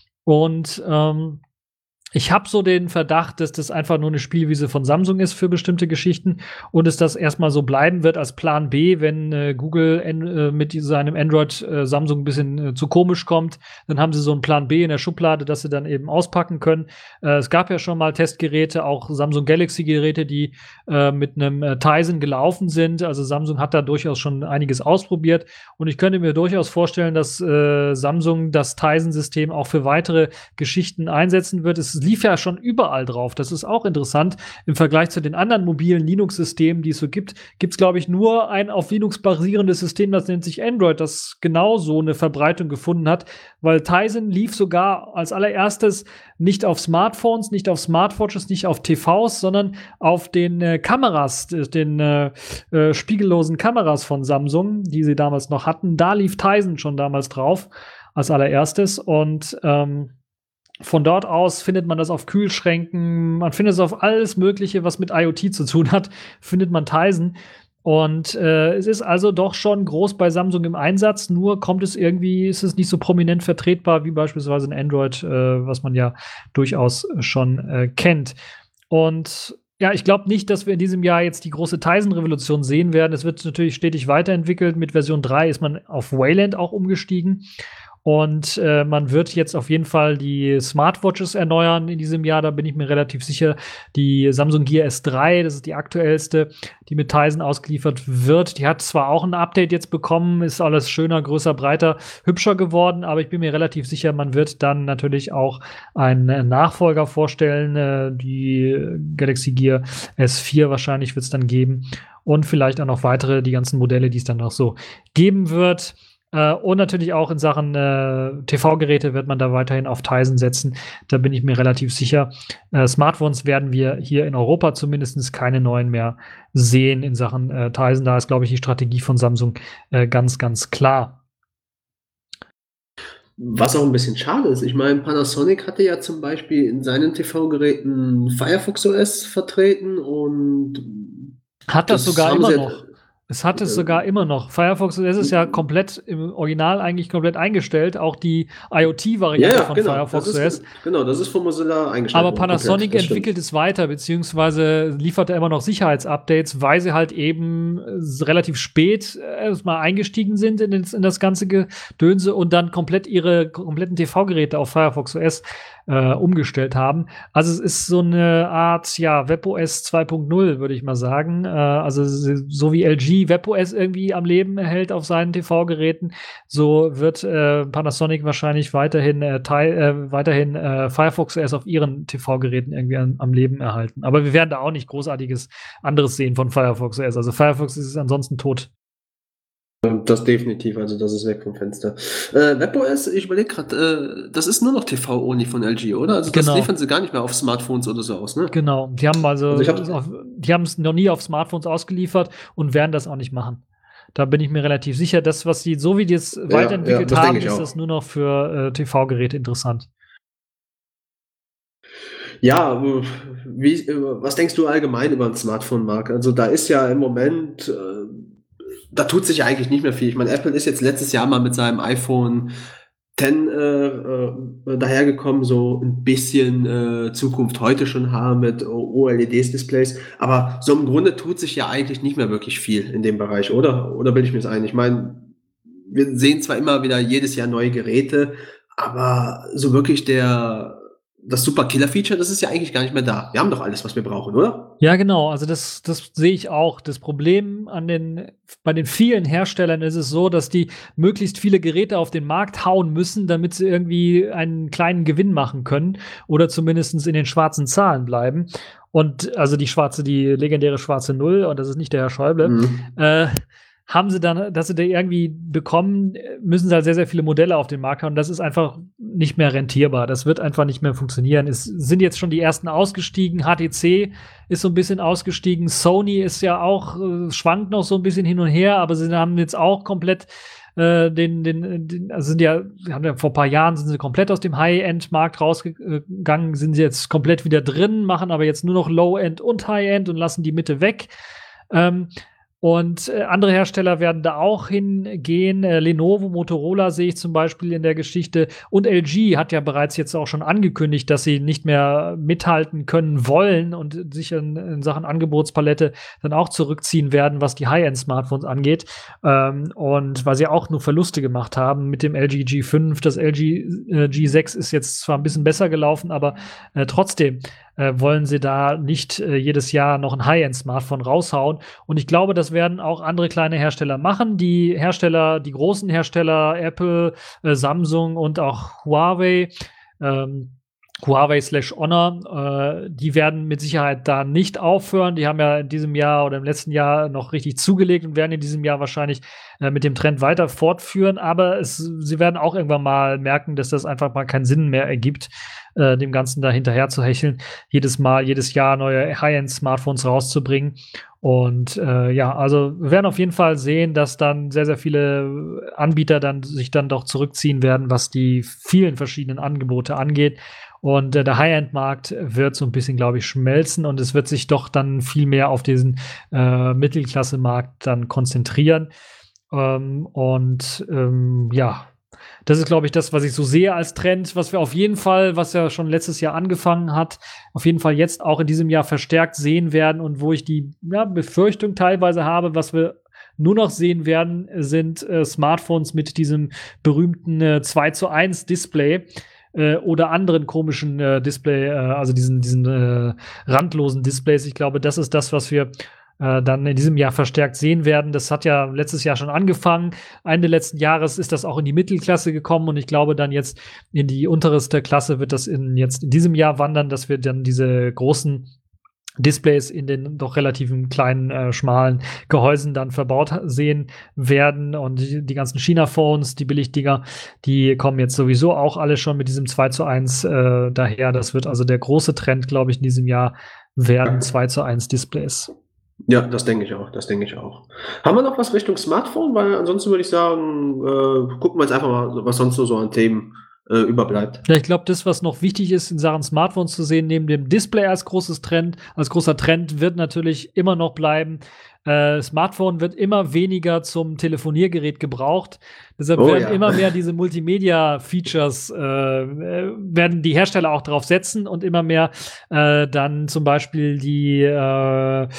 Und ähm, ich habe so den Verdacht, dass das einfach nur eine Spielwiese von Samsung ist für bestimmte Geschichten und es das erstmal so bleiben wird als Plan B, wenn äh, Google äh, mit seinem Android äh, Samsung ein bisschen äh, zu komisch kommt, dann haben sie so einen Plan B in der Schublade, dass sie dann eben auspacken können. Äh, es gab ja schon mal Testgeräte, auch Samsung Galaxy-Geräte, die äh, mit einem äh, Tizen gelaufen sind. Also Samsung hat da durchaus schon einiges ausprobiert und ich könnte mir durchaus vorstellen, dass äh, Samsung das Tizen-System auch für weitere Geschichten einsetzen wird. Es lief ja schon überall drauf. Das ist auch interessant. Im Vergleich zu den anderen mobilen Linux-Systemen, die es so gibt, gibt es, glaube ich, nur ein auf Linux basierendes System, das nennt sich Android, das genau so eine Verbreitung gefunden hat, weil Tizen lief sogar als allererstes nicht auf Smartphones, nicht auf Smartwatches, nicht auf T Vs, sondern auf den äh, Kameras, den äh, äh, spiegellosen Kameras von Samsung, die sie damals noch hatten. Da lief Tizen schon damals drauf als allererstes und ähm, von dort aus findet man das auf Kühlschränken, man findet es auf alles Mögliche, was mit IoT zu tun hat, findet man Tizen. Und äh, es ist also doch schon groß bei Samsung im Einsatz, nur kommt es irgendwie, ist es nicht so prominent vertretbar wie beispielsweise ein Android, äh, was man ja durchaus schon äh, kennt. Und ja, ich glaube nicht, dass wir in diesem Jahr jetzt die große Tizen-Revolution sehen werden. Es wird natürlich stetig weiterentwickelt. Mit Version drei ist man auf Wayland auch umgestiegen. Und äh, man wird jetzt auf jeden Fall die Smartwatches erneuern in diesem Jahr, da bin ich mir relativ sicher. Die Samsung Gear S drei, das ist die aktuellste, die mit Tizen ausgeliefert wird. Die hat zwar auch ein Update jetzt bekommen, ist alles schöner, größer, breiter, hübscher geworden, aber ich bin mir relativ sicher, man wird dann natürlich auch einen Nachfolger vorstellen. Äh, die Galaxy Gear S vier wahrscheinlich wird es dann geben. Und vielleicht auch noch weitere, die ganzen Modelle, die es dann noch so geben wird. Uh, und natürlich auch in Sachen äh, T V-Geräte wird man da weiterhin auf Tizen setzen. Da bin ich mir relativ sicher. Äh, Smartphones werden wir hier in Europa zumindest keine neuen mehr sehen in Sachen äh, Tizen. Da ist, glaube ich, die Strategie von Samsung äh, ganz, ganz klar. Was auch ein bisschen schade ist. Ich meine, Panasonic hatte ja zum Beispiel in seinen T V-Geräten Firefox O S vertreten und hat das, das sogar immer noch. Es hat es äh, sogar immer noch. Firefox O S ist ja komplett im Original eigentlich komplett eingestellt. Auch die IoT-Variante ja, ja, von genau, Firefox O S. Genau, das ist von Mozilla eingestellt. Aber Panasonic komplett, entwickelt es weiter, beziehungsweise liefert er immer noch Sicherheitsupdates, weil sie halt eben relativ spät erstmal eingestiegen sind in, in das ganze Gedönse und dann komplett ihre kompletten T V-Geräte auf Firefox O S äh, umgestellt haben. Also es ist so eine Art, ja, WebOS zwei Punkt null, würde ich mal sagen. Äh, also so wie L G WebOS irgendwie am Leben erhält auf seinen T V-Geräten, so wird äh, Panasonic wahrscheinlich weiterhin, äh, teil, äh, weiterhin äh, Firefox O S auf ihren T V-Geräten irgendwie an, am Leben erhalten. Aber wir werden da auch nicht großartiges anderes sehen von Firefox O S. Also Firefox ist ansonsten tot. Das definitiv, also das ist weg vom Fenster. Äh, WebOS, ich überlege gerade, äh, das ist nur noch T V-only von L G, oder? Also das genau. liefern sie gar nicht mehr auf Smartphones oder so aus, ne? Genau, die haben also, also hab, auf, die haben es noch nie auf Smartphones ausgeliefert und werden das auch nicht machen. Da bin ich mir relativ sicher, das, was sie, so wie die es ja, weiterentwickelt ja, haben, ist auch. Das nur noch für äh, T V-Geräte interessant. Ja, wie, was denkst du allgemein über den Smartphone-Markt? Also da ist ja im Moment, äh, da tut sich ja eigentlich nicht mehr viel. Ich meine, Apple ist jetzt letztes Jahr mal mit seinem iPhone X äh, äh, dahergekommen, so ein bisschen äh, Zukunft heute schon haben mit O L E D-Displays. Aber so im Grunde tut sich ja eigentlich nicht mehr wirklich viel in dem Bereich, oder? Oder bilde ich mir das ein? Ich meine, wir sehen zwar immer wieder jedes Jahr neue Geräte, aber so wirklich der das super Killer-Feature, das ist ja eigentlich gar nicht mehr da. Wir haben doch alles, was wir brauchen, oder? Ja, genau. Also das, das sehe ich auch. Das Problem an den, bei den vielen Herstellern ist es so, dass die möglichst viele Geräte auf den Markt hauen müssen, damit sie irgendwie einen kleinen Gewinn machen können oder zumindest in den schwarzen Zahlen bleiben. Und also die schwarze, die legendäre schwarze Null, und das ist nicht der Herr Schäuble, mhm. äh, haben sie dann, dass sie da irgendwie bekommen, müssen sie halt sehr, sehr viele Modelle auf den Markt haben. Und das ist einfach nicht mehr rentierbar. Das wird einfach nicht mehr funktionieren. Es sind jetzt schon die ersten ausgestiegen. H T C ist so ein bisschen ausgestiegen. Sony ist ja auch, äh, schwankt noch so ein bisschen hin und her, aber sie haben jetzt auch komplett äh, den, den, den, also sind ja, haben ja vor ein paar Jahren sind sie komplett aus dem High-End-Markt rausgegangen, sind sie jetzt komplett wieder drin, machen aber jetzt nur noch Low-End und High-End und lassen die Mitte weg. Ähm, Und äh, andere Hersteller werden da auch hingehen. Äh, Lenovo, Motorola sehe ich zum Beispiel in der Geschichte. Und L G hat ja bereits jetzt auch schon angekündigt, dass sie nicht mehr mithalten können wollen und sich in, in Sachen Angebotspalette dann auch zurückziehen werden, was die High-End-Smartphones angeht. Ähm, und weil sie auch nur Verluste gemacht haben mit dem L G G fünf. Das L G äh, G sechs ist jetzt zwar ein bisschen besser gelaufen, aber äh, trotzdem äh, wollen sie da nicht äh, jedes Jahr noch ein High-End-Smartphone raushauen. Und ich glaube, das werden auch andere kleine Hersteller machen. Die Hersteller, die großen Hersteller, Apple, äh, Samsung und auch Huawei, ähm, Huawei slash Honor, äh, die werden mit Sicherheit da nicht aufhören. Die haben ja in diesem Jahr oder im letzten Jahr noch richtig zugelegt und werden in diesem Jahr wahrscheinlich äh, mit dem Trend weiter fortführen. Aber es, sie werden auch irgendwann mal merken, dass das einfach mal keinen Sinn mehr ergibt, äh, dem Ganzen da hinterher zu hecheln, jedes Mal, jedes Jahr neue High-End-Smartphones rauszubringen. Und äh, ja, also wir werden auf jeden Fall sehen, dass dann sehr, sehr viele Anbieter dann sich dann doch zurückziehen werden, was die vielen verschiedenen Angebote angeht. Und äh, der High-End-Markt wird so ein bisschen, glaube ich, schmelzen und es wird sich doch dann viel mehr auf diesen äh, Mittelklasse-Markt dann konzentrieren. Ähm, und ähm, ja, das ist, glaube ich, das, was ich so sehe als Trend, was wir auf jeden Fall, was ja schon letztes Jahr angefangen hat, auf jeden Fall jetzt auch in diesem Jahr verstärkt sehen werden und wo ich die ja, Befürchtung teilweise habe, was wir nur noch sehen werden, sind äh, Smartphones mit diesem berühmten äh, zwei zu eins Display äh, oder anderen komischen äh, Display, äh, also diesen, diesen äh, randlosen Displays. Ich glaube, das ist das, was wir äh, dann in diesem Jahr verstärkt sehen werden. Das hat ja letztes Jahr schon angefangen. Ende letzten Jahres ist das auch in die Mittelklasse gekommen und ich glaube dann jetzt in die unterste Klasse wird das in, jetzt in diesem Jahr wandern, dass wir dann diese großen Displays in den doch relativen kleinen, äh, schmalen Gehäusen dann verbaut sehen werden. Und die, die ganzen China-Phones, die Billigdinger, die kommen jetzt sowieso auch alle schon mit diesem zwei zu eins äh, daher. Das wird also der große Trend, glaube ich, in diesem Jahr werden zwei zu eins Displays. Ja, das denke ich auch, das denke ich auch. Haben wir noch was Richtung Smartphone? Weil ansonsten würde ich sagen, äh, gucken wir jetzt einfach mal, was sonst so an Themen äh, überbleibt. Ja, ich glaube, das, was noch wichtig ist, in Sachen Smartphones zu sehen, neben dem Display als großes Trend, als großer Trend, wird natürlich immer noch bleiben. Äh, Smartphone wird immer weniger zum Telefoniergerät gebraucht. Deshalb Oh werden ja. immer mehr diese Multimedia-Features, äh, äh, werden die Hersteller auch drauf setzen und immer mehr äh, dann zum Beispiel die, äh,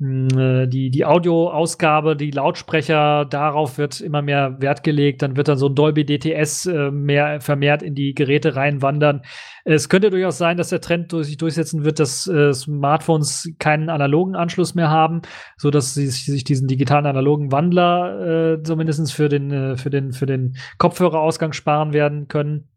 mh, die, die Audioausgabe, die Lautsprecher, darauf wird immer mehr Wert gelegt. Dann wird dann so ein Dolby D T S äh, mehr vermehrt in die Geräte reinwandern. Es könnte durchaus sein, dass der Trend durch, sich durchsetzen wird, dass äh, Smartphones keinen analogen Anschluss mehr haben, so dass sie sich diesen digitalen analogen Wandler äh, zumindest für den, äh, für den, für den Kopfhörerausgang sparen werden können.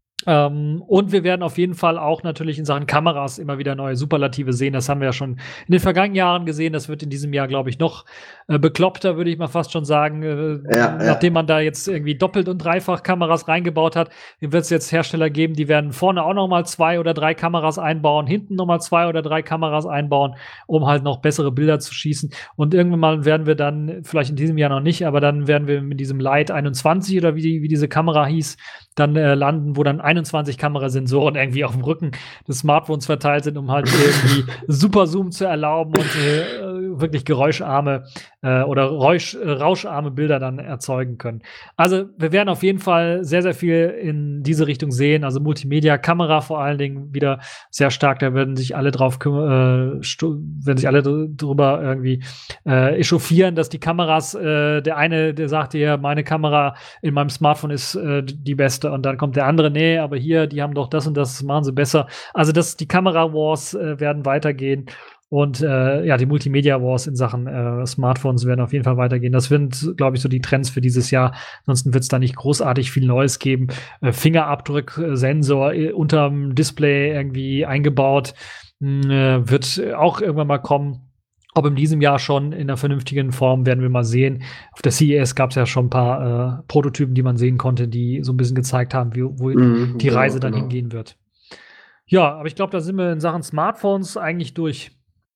Ähm, und wir werden auf jeden Fall auch natürlich in Sachen Kameras immer wieder neue Superlative sehen. Das haben wir ja schon in den vergangenen Jahren gesehen. Das wird in diesem Jahr, glaube ich, noch äh, bekloppter, würde ich mal fast schon sagen. Äh, Ja, ja. nachdem man da jetzt irgendwie doppelt und dreifach Kameras reingebaut hat, wird es jetzt Hersteller geben, die werden vorne auch noch mal zwei oder drei Kameras einbauen, hinten noch mal zwei oder drei Kameras einbauen, um halt noch bessere Bilder zu schießen. Und irgendwann mal werden wir dann, vielleicht in diesem Jahr noch nicht, aber dann werden wir mit diesem Light einundzwanzig oder wie, die, wie diese Kamera hieß, dann äh, landen, wo dann einundzwanzig Kamerasensoren irgendwie auf dem Rücken des Smartphones verteilt sind, um halt irgendwie super Zoom zu erlauben und äh, wirklich geräuscharme äh, oder Rausch, äh, rauscharme Bilder dann erzeugen können. Also wir werden auf jeden Fall sehr, sehr viel in diese Richtung sehen. Also Multimedia, Kamera vor allen Dingen wieder sehr stark. Da werden sich alle drauf kümmern, äh, werden sich alle dr drüber irgendwie äh, echauffieren, dass die Kameras, äh, der eine, der sagt ja, meine Kamera in meinem Smartphone ist äh, die beste. Und dann kommt der andere, nee, aber hier, die haben doch das und das, machen sie besser. Also das, die Kamera-Wars äh, werden weitergehen und äh, ja, die Multimedia-Wars in Sachen äh, Smartphones werden auf jeden Fall weitergehen. Das sind, glaube ich, so die Trends für dieses Jahr. Ansonsten wird es da nicht großartig viel Neues geben. Äh, Fingerabdruck-Sensor äh, unterm Display irgendwie eingebaut, mh, äh, wird auch irgendwann mal kommen. Ob in diesem Jahr schon in einer vernünftigen Form, werden wir mal sehen. Auf der C E S gab es ja schon ein paar äh, Prototypen, die man sehen konnte, die so ein bisschen gezeigt haben, wie, wo Mhm, die genau, Reise dann genau. hingehen wird. Ja, aber ich glaube, da sind wir in Sachen Smartphones eigentlich durch.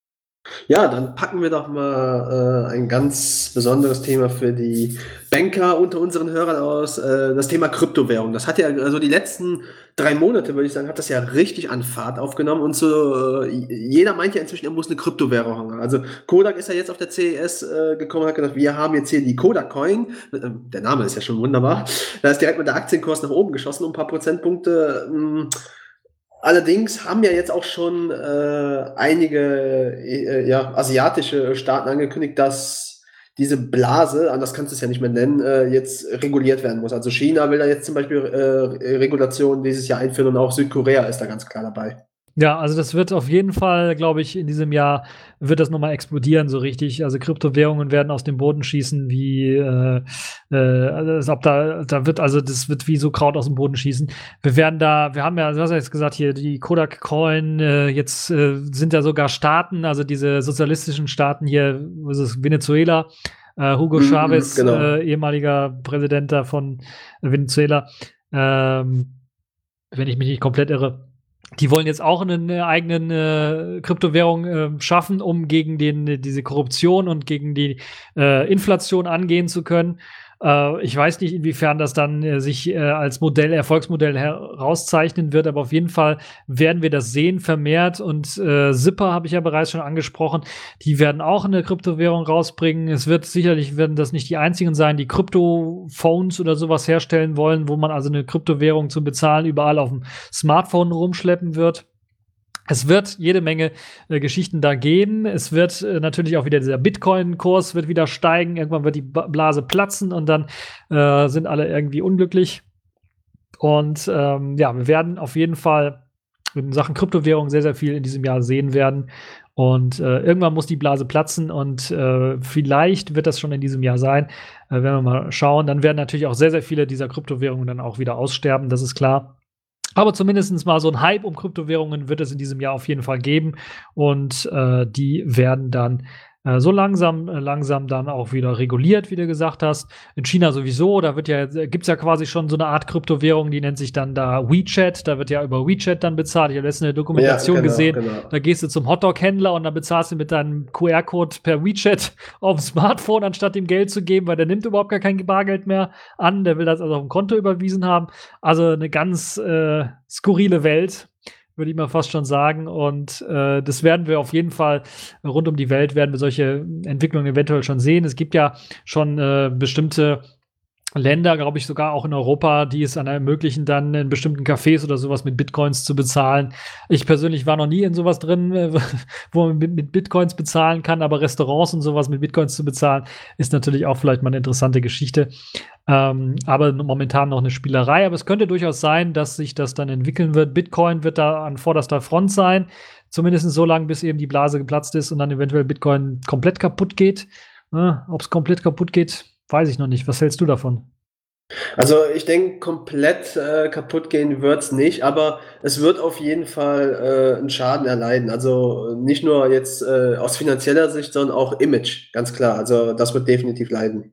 Ja, dann packen wir doch mal äh, ein ganz besonderes Thema für die Banker unter unseren Hörern aus, äh, das Thema Kryptowährung. Das hat ja, also die letzten drei Monate, würde ich sagen, hat das ja richtig an Fahrt aufgenommen und so, äh, jeder meint ja inzwischen, er muss eine Kryptowährung haben. Also Kodak ist ja jetzt auf der C E S äh, gekommen und hat gesagt, wir haben jetzt hier die Kodak Coin, äh, der Name ist ja schon wunderbar, da ist direkt mit der Aktienkurs nach oben geschossen, um ein paar Prozentpunkte. Mh, Allerdings haben ja jetzt auch schon äh, einige äh, ja, asiatische Staaten angekündigt, dass diese Blase, anders kannst du es ja nicht mehr nennen, äh, jetzt reguliert werden muss. Also China will da jetzt zum Beispiel äh, Regulationen dieses Jahr einführen und auch Südkorea ist da ganz klar dabei. Ja, also das wird auf jeden Fall, glaube ich, in diesem Jahr wird das nochmal explodieren, so richtig. Also Kryptowährungen werden aus dem Boden schießen, wie äh, äh, als ob da, da wird, also das wird wie so Kraut aus dem Boden schießen. Wir werden da, wir haben ja, du hast ja jetzt gesagt, hier die Kodak Coin, äh, jetzt äh, sind ja sogar Staaten, also diese sozialistischen Staaten hier, was ist es, Venezuela, äh, Hugo Mhm, Chavez, genau. äh, ehemaliger Präsident da von Venezuela, ähm, wenn ich mich nicht komplett irre. Die wollen jetzt auch eine eigene äh, Kryptowährung äh, schaffen, um gegen den, diese Korruption und gegen die äh, Inflation angehen zu können. Äh, ich weiß nicht, inwiefern das dann äh, sich äh, als Modell, Erfolgsmodell herauszeichnen wird, aber auf jeden Fall werden wir das sehen vermehrt. Und äh, Zipper habe ich ja bereits schon angesprochen. Die werden auch eine Kryptowährung rausbringen. Es wird sicherlich, werden das nicht die einzigen sein, die Krypto-Phones oder sowas herstellen wollen, wo man also eine Kryptowährung zum Bezahlen überall auf dem Smartphone rumschleppen wird. Es wird jede Menge äh, Geschichten da geben. Es wird äh, natürlich auch wieder dieser Bitcoin-Kurs wird wieder steigen. Irgendwann wird die Ba- Blase platzen und dann äh, sind alle irgendwie unglücklich. Und ähm, ja, wir werden auf jeden Fall in Sachen Kryptowährung sehr, sehr viel in diesem Jahr sehen werden. Und äh, irgendwann muss die Blase platzen und äh, vielleicht wird das schon in diesem Jahr sein. Äh, werden wir mal schauen. Dann werden natürlich auch sehr, sehr viele dieser Kryptowährungen dann auch wieder aussterben, das ist klar. Aber zumindest mal so ein Hype um Kryptowährungen wird es in diesem Jahr auf jeden Fall geben. Und äh, die werden dann äh, so langsam, äh, langsam dann auch wieder reguliert, wie du gesagt hast. In China sowieso, da wird ja, gibt es ja quasi schon so eine Art Kryptowährung, die nennt sich dann da WeChat. Da wird ja über WeChat dann bezahlt. Ich habe letztens eine Dokumentation Ja, genau, gesehen. genau. Da gehst du zum Hotdog-Händler und dann bezahlst du mit deinem Q R-Code per WeChat auf dem Smartphone, anstatt ihm Geld zu geben, weil der nimmt überhaupt gar kein Bargeld mehr an. Der will das also auf dem Konto überwiesen haben. Also eine ganz äh, skurrile Welt, würde ich mal fast schon sagen. Und äh, das werden wir auf jeden Fall rund um die Welt, werden wir solche Entwicklungen eventuell schon sehen. Es gibt ja schon äh, bestimmte Länder, glaube ich, sogar auch in Europa, die es dann ermöglichen, dann in bestimmten Cafés oder sowas mit Bitcoins zu bezahlen. Ich persönlich war noch nie in sowas drin, äh, wo man mit, mit Bitcoins bezahlen kann, aber Restaurants und sowas mit Bitcoins zu bezahlen, ist natürlich auch vielleicht mal eine interessante Geschichte. Ähm, aber momentan noch eine Spielerei. Aber es könnte durchaus sein, dass sich das dann entwickeln wird. Bitcoin wird da an vorderster Front sein, zumindest so lange, bis eben die Blase geplatzt ist und dann eventuell Bitcoin komplett kaputt geht. Äh, Ob es komplett kaputt geht, weiß ich noch nicht. Was hältst du davon? Also ich denke, komplett äh, kaputt gehen wird's nicht, aber es wird auf jeden Fall äh, einen Schaden erleiden. Also nicht nur jetzt äh, aus finanzieller Sicht, sondern auch Image, ganz klar. Also das wird definitiv leiden.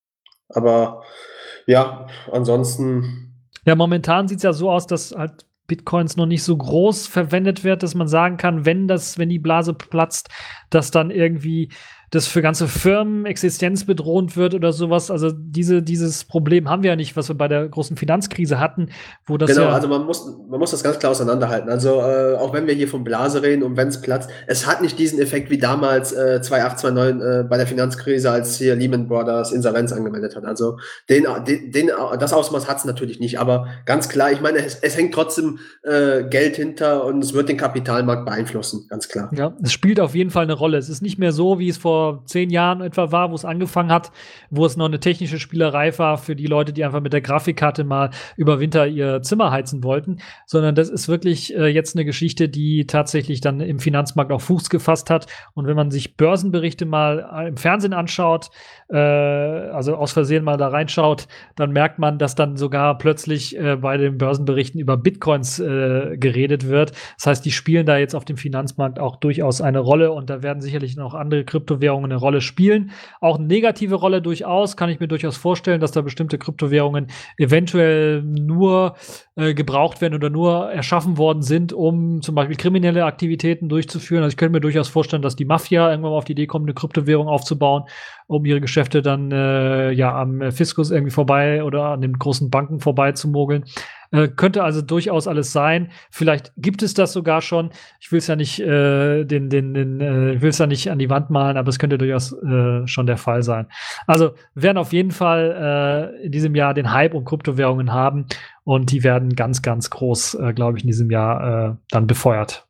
Aber ja, ansonsten, Ja, momentan sieht es ja so aus, dass halt Bitcoins noch nicht so groß verwendet wird, dass man sagen kann, wenn das, wenn die Blase platzt, dass dann irgendwie das für ganze Firmen existenzbedrohend wird oder sowas. Also diese, dieses Problem haben wir ja nicht, was wir bei der großen Finanzkrise hatten, wo das genau, ja also man muss, man muss das ganz klar auseinanderhalten. Also äh, auch wenn wir hier von Blase reden und wenn es platzt, es hat nicht diesen Effekt wie damals äh, zweitausendacht, zweitausendneun äh, bei der Finanzkrise, als hier Lehman Brothers Insolvenz angemeldet hat. Also den, den, den, das Ausmaß hat es natürlich nicht, aber ganz klar, ich meine, es, es hängt trotzdem äh, Geld hinter und es wird den Kapitalmarkt beeinflussen, ganz klar. Ja, es spielt auf jeden Fall eine Rolle. Es ist nicht mehr so, wie es vor zehn Jahren etwa war, wo es angefangen hat, wo es noch eine technische Spielerei war für die Leute, die einfach mit der Grafikkarte mal über Winter ihr Zimmer heizen wollten, sondern das ist wirklich äh, jetzt eine Geschichte, die tatsächlich dann im Finanzmarkt auch Fuß gefasst hat. Und wenn man sich Börsenberichte mal im Fernsehen anschaut, äh, also aus Versehen mal da reinschaut, dann merkt man, dass dann sogar plötzlich äh, bei den Börsenberichten über Bitcoins äh, geredet wird. Das heißt, die spielen da jetzt auf dem Finanzmarkt auch durchaus eine Rolle und da werden sicherlich noch andere Kryptowährungen eine Rolle spielen. Auch eine negative Rolle durchaus, kann ich mir durchaus vorstellen, dass da bestimmte Kryptowährungen eventuell nur äh, gebraucht werden oder nur erschaffen worden sind, um zum Beispiel kriminelle Aktivitäten durchzuführen. Also ich könnte mir durchaus vorstellen, dass die Mafia irgendwann mal auf die Idee kommt, eine Kryptowährung aufzubauen, um ihre Geschäfte dann äh, ja am Fiskus irgendwie vorbei oder an den großen Banken vorbei zu mogeln. Äh, könnte also durchaus alles sein. Vielleicht gibt es das sogar schon. Ich will es ja nicht äh, den, den, den, äh, ich will es ja nicht an die Wand malen, aber es könnte durchaus äh, schon der Fall sein. Also wir werden auf jeden Fall äh, in diesem Jahr den Hype um Kryptowährungen haben und die werden ganz, ganz groß, äh, glaube ich, in diesem Jahr äh, dann befeuert.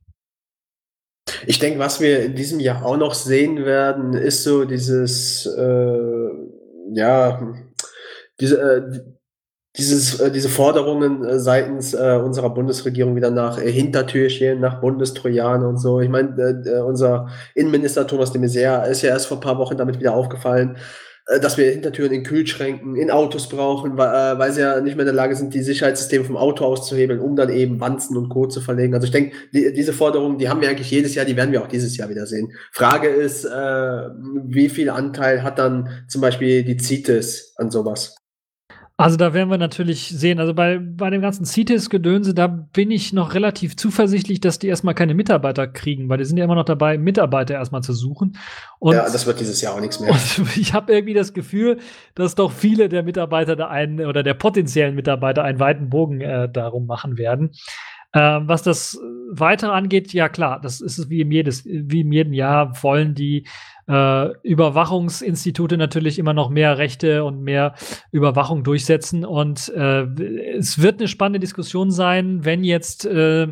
Ich denke, was wir in diesem Jahr auch noch sehen werden, ist so dieses, äh, ja, diese, äh, dieses, äh, diese Forderungen äh, seitens äh, unserer Bundesregierung wieder nach äh, Hintertürchen, nach Bundestrojaner und so. Ich meine, äh, äh, unser Innenminister Thomas de Maizière ist ja erst vor ein paar Wochen damit wieder aufgefallen, äh, dass wir Hintertüren in Kühlschränken, in Autos brauchen, weil, äh, weil sie ja nicht mehr in der Lage sind, die Sicherheitssysteme vom Auto auszuhebeln, um dann eben Wanzen und Co. zu verlegen. Also ich denke, die, diese Forderungen, die haben wir eigentlich jedes Jahr, die werden wir auch dieses Jahr wieder sehen. Frage ist, äh, wie viel Anteil hat dann zum Beispiel die CITES an sowas? Also da werden wir natürlich sehen, also bei, bei dem ganzen C I T E S-Gedönse, da bin ich noch relativ zuversichtlich, dass die erstmal keine Mitarbeiter kriegen, weil die sind ja immer noch dabei, Mitarbeiter erstmal zu suchen. Und, ja, das wird dieses Jahr auch nichts mehr. Und ich habe irgendwie das Gefühl, dass doch viele der Mitarbeiter da einen oder der potenziellen Mitarbeiter einen weiten Bogen äh, darum machen werden. Ähm, was das Weitere angeht, ja klar, das ist es wie im, jedes, wie in jedem Jahr, wollen die äh, Überwachungsinstitute natürlich immer noch mehr Rechte und mehr Überwachung durchsetzen. Und äh, es wird eine spannende Diskussion sein, wenn jetzt äh,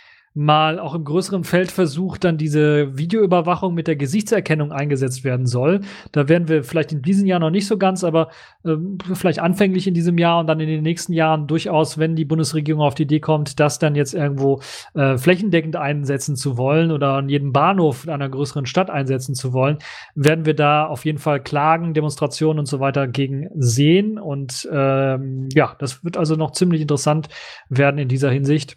mal auch im größeren Feldversuch dann diese Videoüberwachung mit der Gesichtserkennung eingesetzt werden soll. Da werden wir vielleicht in diesem Jahr noch nicht so ganz, aber äh, vielleicht anfänglich in diesem Jahr und dann in den nächsten Jahren durchaus, wenn die Bundesregierung auf die Idee kommt, das dann jetzt irgendwo äh, flächendeckend einsetzen zu wollen oder an jedem Bahnhof einer größeren Stadt einsetzen zu wollen, werden wir da auf jeden Fall Klagen, Demonstrationen und so weiter gegen sehen. Und ähm, ja, das wird also noch ziemlich interessant werden in dieser Hinsicht.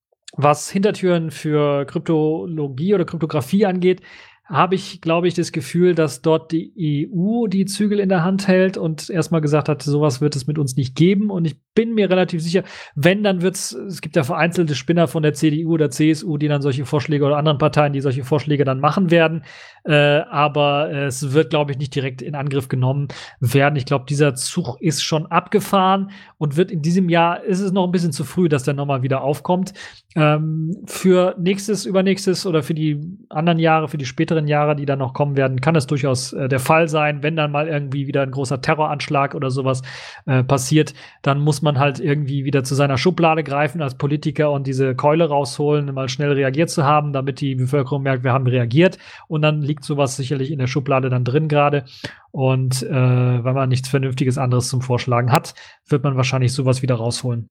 Was Hintertüren für Kryptologie oder Kryptographie angeht, habe ich, glaube ich, das Gefühl, dass dort die E U die Zügel in der Hand hält und erstmal gesagt hat, sowas wird es mit uns nicht geben. Und ich bin mir relativ sicher, wenn, dann wird's, es gibt ja vereinzelte Spinner von der C D U oder C S U, die dann solche Vorschläge oder anderen Parteien, die solche Vorschläge dann machen werden. Äh, aber äh, es wird, glaube ich, nicht direkt in Angriff genommen werden. Ich glaube, dieser Zug ist schon abgefahren und wird in diesem Jahr, ist es noch ein bisschen zu früh, dass der nochmal wieder aufkommt. Ähm, für nächstes, übernächstes oder für die anderen Jahre, für die späteren Jahre, die dann noch kommen werden, kann es durchaus äh, der Fall sein. Wenn dann mal irgendwie wieder ein großer Terroranschlag oder sowas äh, passiert, dann muss man halt irgendwie wieder zu seiner Schublade greifen als Politiker und diese Keule rausholen, mal schnell reagiert zu haben, damit die Bevölkerung merkt, wir haben reagiert. Und dann liegt sowas sicherlich in der Schublade dann drin gerade. Und äh, wenn man nichts Vernünftiges anderes zum Vorschlagen hat, wird man wahrscheinlich sowas wieder rausholen.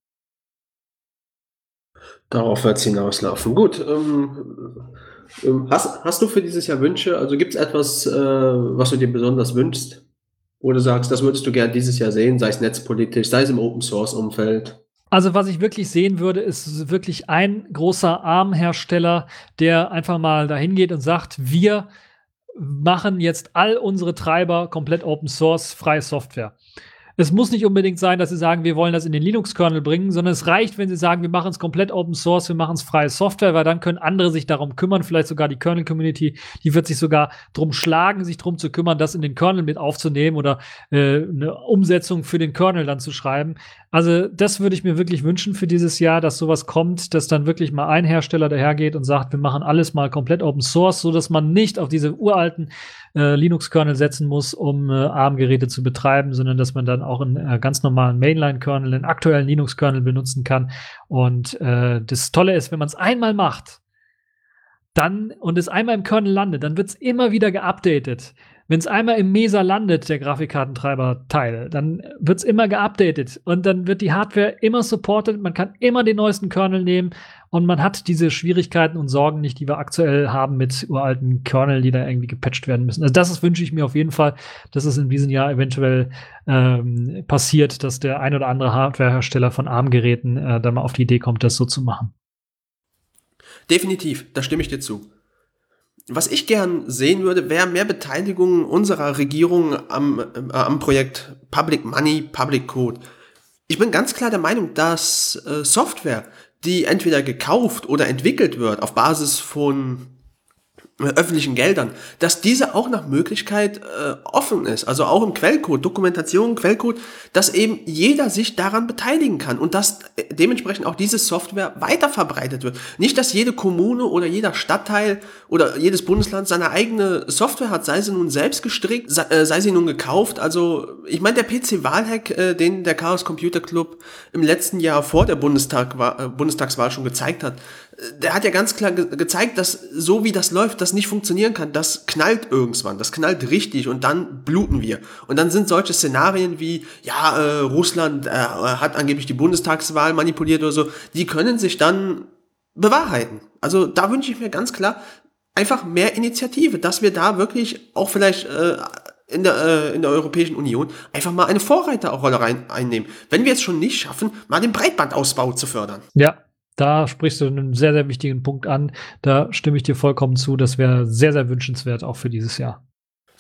Darauf wird es hinauslaufen. Gut, ähm, ähm, hast, hast du für dieses Jahr Wünsche? Also gibt es etwas, äh, was du dir besonders wünschst? Wo du sagst, das würdest du gerne dieses Jahr sehen, sei es netzpolitisch, sei es im Open-Source-Umfeld? Also was ich wirklich sehen würde, ist wirklich ein großer Armhersteller, der einfach mal dahin geht und sagt, wir machen jetzt all unsere Treiber komplett Open-Source, freie Software. Es muss nicht unbedingt sein, dass sie sagen, wir wollen das in den Linux-Kernel bringen, sondern es reicht, wenn sie sagen, wir machen es komplett Open Source, wir machen es freie Software, weil dann können andere sich darum kümmern, vielleicht sogar die Kernel-Community, die wird sich sogar drum schlagen, sich drum zu kümmern, das in den Kernel mit aufzunehmen oder äh, eine Umsetzung für den Kernel dann zu schreiben. Also das würde ich mir wirklich wünschen für dieses Jahr, dass sowas kommt, dass dann wirklich mal ein Hersteller dahergeht und sagt, wir machen alles mal komplett Open Source, so dass man nicht auf diese uralten äh, Linux-Kernel setzen muss, um äh, A R M-Geräte zu betreiben, sondern dass man dann auch einen äh, ganz normalen Mainline-Kernel, einen aktuellen Linux-Kernel benutzen kann. Und äh, das Tolle ist, wenn man es einmal macht, dann und es einmal im Kernel landet, dann wird es immer wieder geupdatet. Wenn es einmal im Mesa landet, der Grafikkartentreiber-Teil, dann wird es immer geupdatet und dann wird die Hardware immer supported, man kann immer den neuesten Kernel nehmen und man hat diese Schwierigkeiten und Sorgen nicht, die wir aktuell haben mit uralten Kernel, die da irgendwie gepatcht werden müssen. Also das ist, wünsche ich mir auf jeden Fall, dass es in diesem Jahr eventuell ähm, passiert, dass der ein oder andere Hardwarehersteller von A R M-Geräten äh, da mal auf die Idee kommt, das so zu machen. Definitiv, da stimme ich dir zu. Was ich gern sehen würde, wäre mehr Beteiligung unserer Regierung am, äh, am Projekt Public Money, Public Code. Ich bin ganz klar der Meinung, dass äh, Software, die entweder gekauft oder entwickelt wird auf Basis von äh, öffentlichen Geldern, dass diese auch nach Möglichkeit äh, offen ist, also auch im Quellcode, Dokumentation, Quellcode, dass eben jeder sich daran beteiligen kann und dass äh, dementsprechend auch diese Software weiterverbreitet wird. Nicht, dass jede Kommune oder jeder Stadtteil oder jedes Bundesland seine eigene Software hat, sei sie nun selbst gestrickt, sei, äh, sei sie nun gekauft. Also ich meine, der P C-Wahlhack, äh, den der Chaos Computer Club im letzten Jahr vor der Bundestag war, äh, Bundestagswahl schon gezeigt hat, äh, der hat ja ganz klar ge- gezeigt, dass so wie das läuft, das nicht funktionieren kann. Das knallt irgendwann, das knallt richtig und dann bluten wir. Und dann sind solche Szenarien wie, ja, äh, Russland äh, hat angeblich die Bundestagswahl manipuliert oder so, die können sich dann bewahrheiten. Also da wünsche ich mir ganz klar einfach mehr Initiative, dass wir da wirklich auch vielleicht äh, in der, äh, in der Europäischen Union einfach mal eine Vorreiterrolle rein einnehmen. Wenn wir es schon nicht schaffen, mal den Breitbandausbau zu fördern. Ja, da sprichst du einen sehr, sehr wichtigen Punkt an. Da stimme ich dir vollkommen zu. Das wäre sehr, sehr wünschenswert auch für dieses Jahr.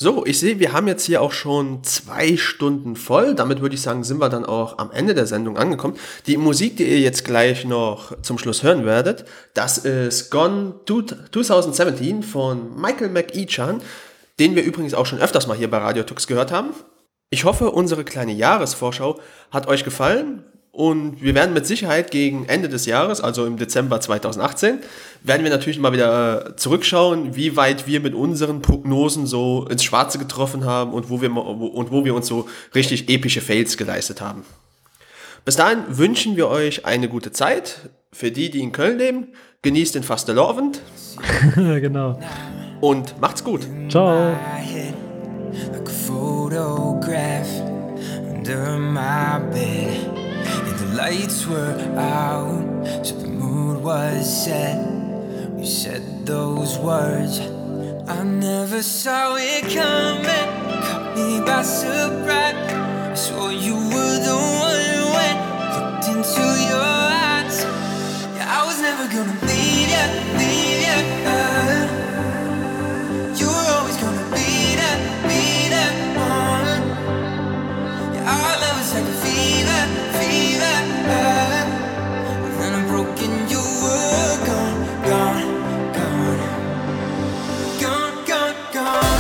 So, ich sehe, wir haben jetzt hier auch schon zwei Stunden voll. Damit würde ich sagen, sind wir dann auch am Ende der Sendung angekommen. Die Musik, die ihr jetzt gleich noch zum Schluss hören werdet, das ist Gone zwanzig siebzehn von Michael McEachan, den wir übrigens auch schon öfters mal hier bei Radio Tux gehört haben. Ich hoffe, unsere kleine Jahresvorschau hat euch gefallen. Und wir werden mit Sicherheit gegen Ende des Jahres, also im Dezember zweitausendachtzehn, werden wir natürlich mal wieder zurückschauen, wie weit wir mit unseren Prognosen so ins Schwarze getroffen haben und wo wir, und wo wir uns so richtig epische Fails geleistet haben. Bis dahin wünschen wir euch eine gute Zeit. Für die, die in Köln leben, genießt den Fastelovend. Genau. Und macht's gut. Ciao. Like a photograph under my bed, and the lights were out, so the mood was set. You said those words, I never saw it coming, caught me by surprise. I swore you were the one when looked into your eyes. Yeah, I was never gonna leave ya, leave ya. Uh, you were always gonna be there, be there. Uh, yeah, our love was like a fever, fever. Uh, and then I broke and you were gone, gone, gone, gone, gone, gone.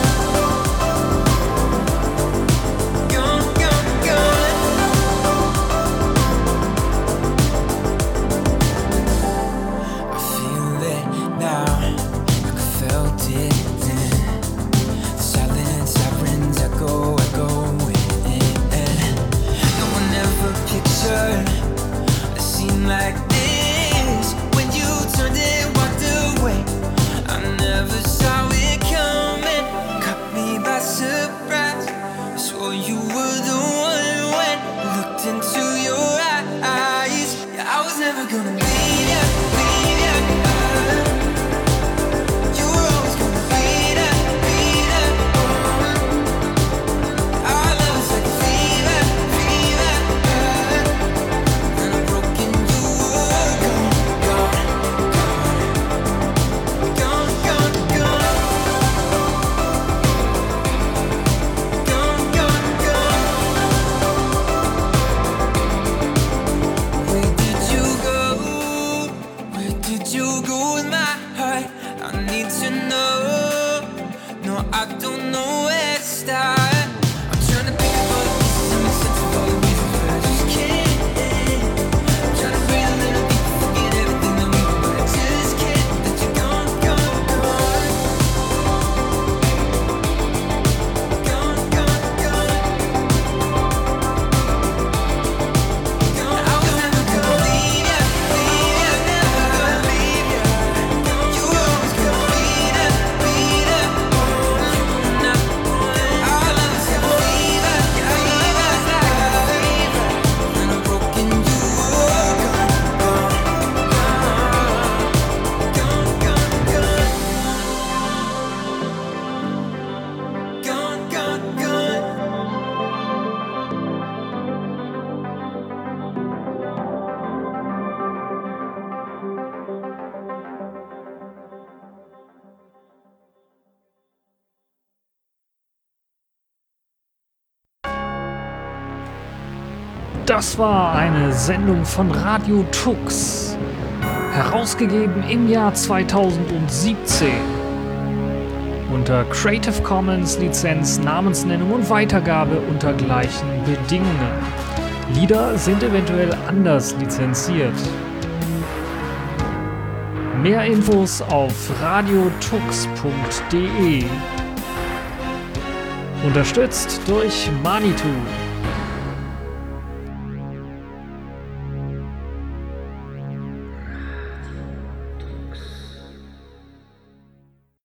Gone, gone, gone. I feel it now, like I felt it then. The silent sirens echo, echoing. No one ever pictured a scene like this. When you turned and walked away, I never saw it coming, caught me by surprise. I swore you were the one when I looked into your eyes. Yeah, I was never gonna leave ya, leave ya. Uh, you were always gonna be there, be there. Uh, our love was like a fever, fever. Uh, then I broke and you were gone, gone, gone, gone, gone, gone, gone, gone, gone. Where did you go? Where did you go with my heart? I need to know. No, I don't know where to start. I'm trying to pick up all the pieces and make sense of all the reasons, but I just can't. I'm trying to breathe a little deep, forget everything that we were, but I just can't. That you're gone, gone, gone. Gone, gone, gone. Gone. I was never gonna leave ya, leave ya, never gonna leave ya. You were always gonna be there, be there. Now, our love is like a fever, yeah, fever, like a fever. Then I broke and you were gone, gone, gone, gone, gone, gone, gone. Das war eine Sendung von Radio Tux, herausgegeben im Jahr zweitausendsiebzehn. Unter Creative Commons Lizenz, Namensnennung und Weitergabe unter gleichen Bedingungen. Lieder sind eventuell anders lizenziert. Mehr Infos auf radiotux punkt de. Unterstützt durch Manitou.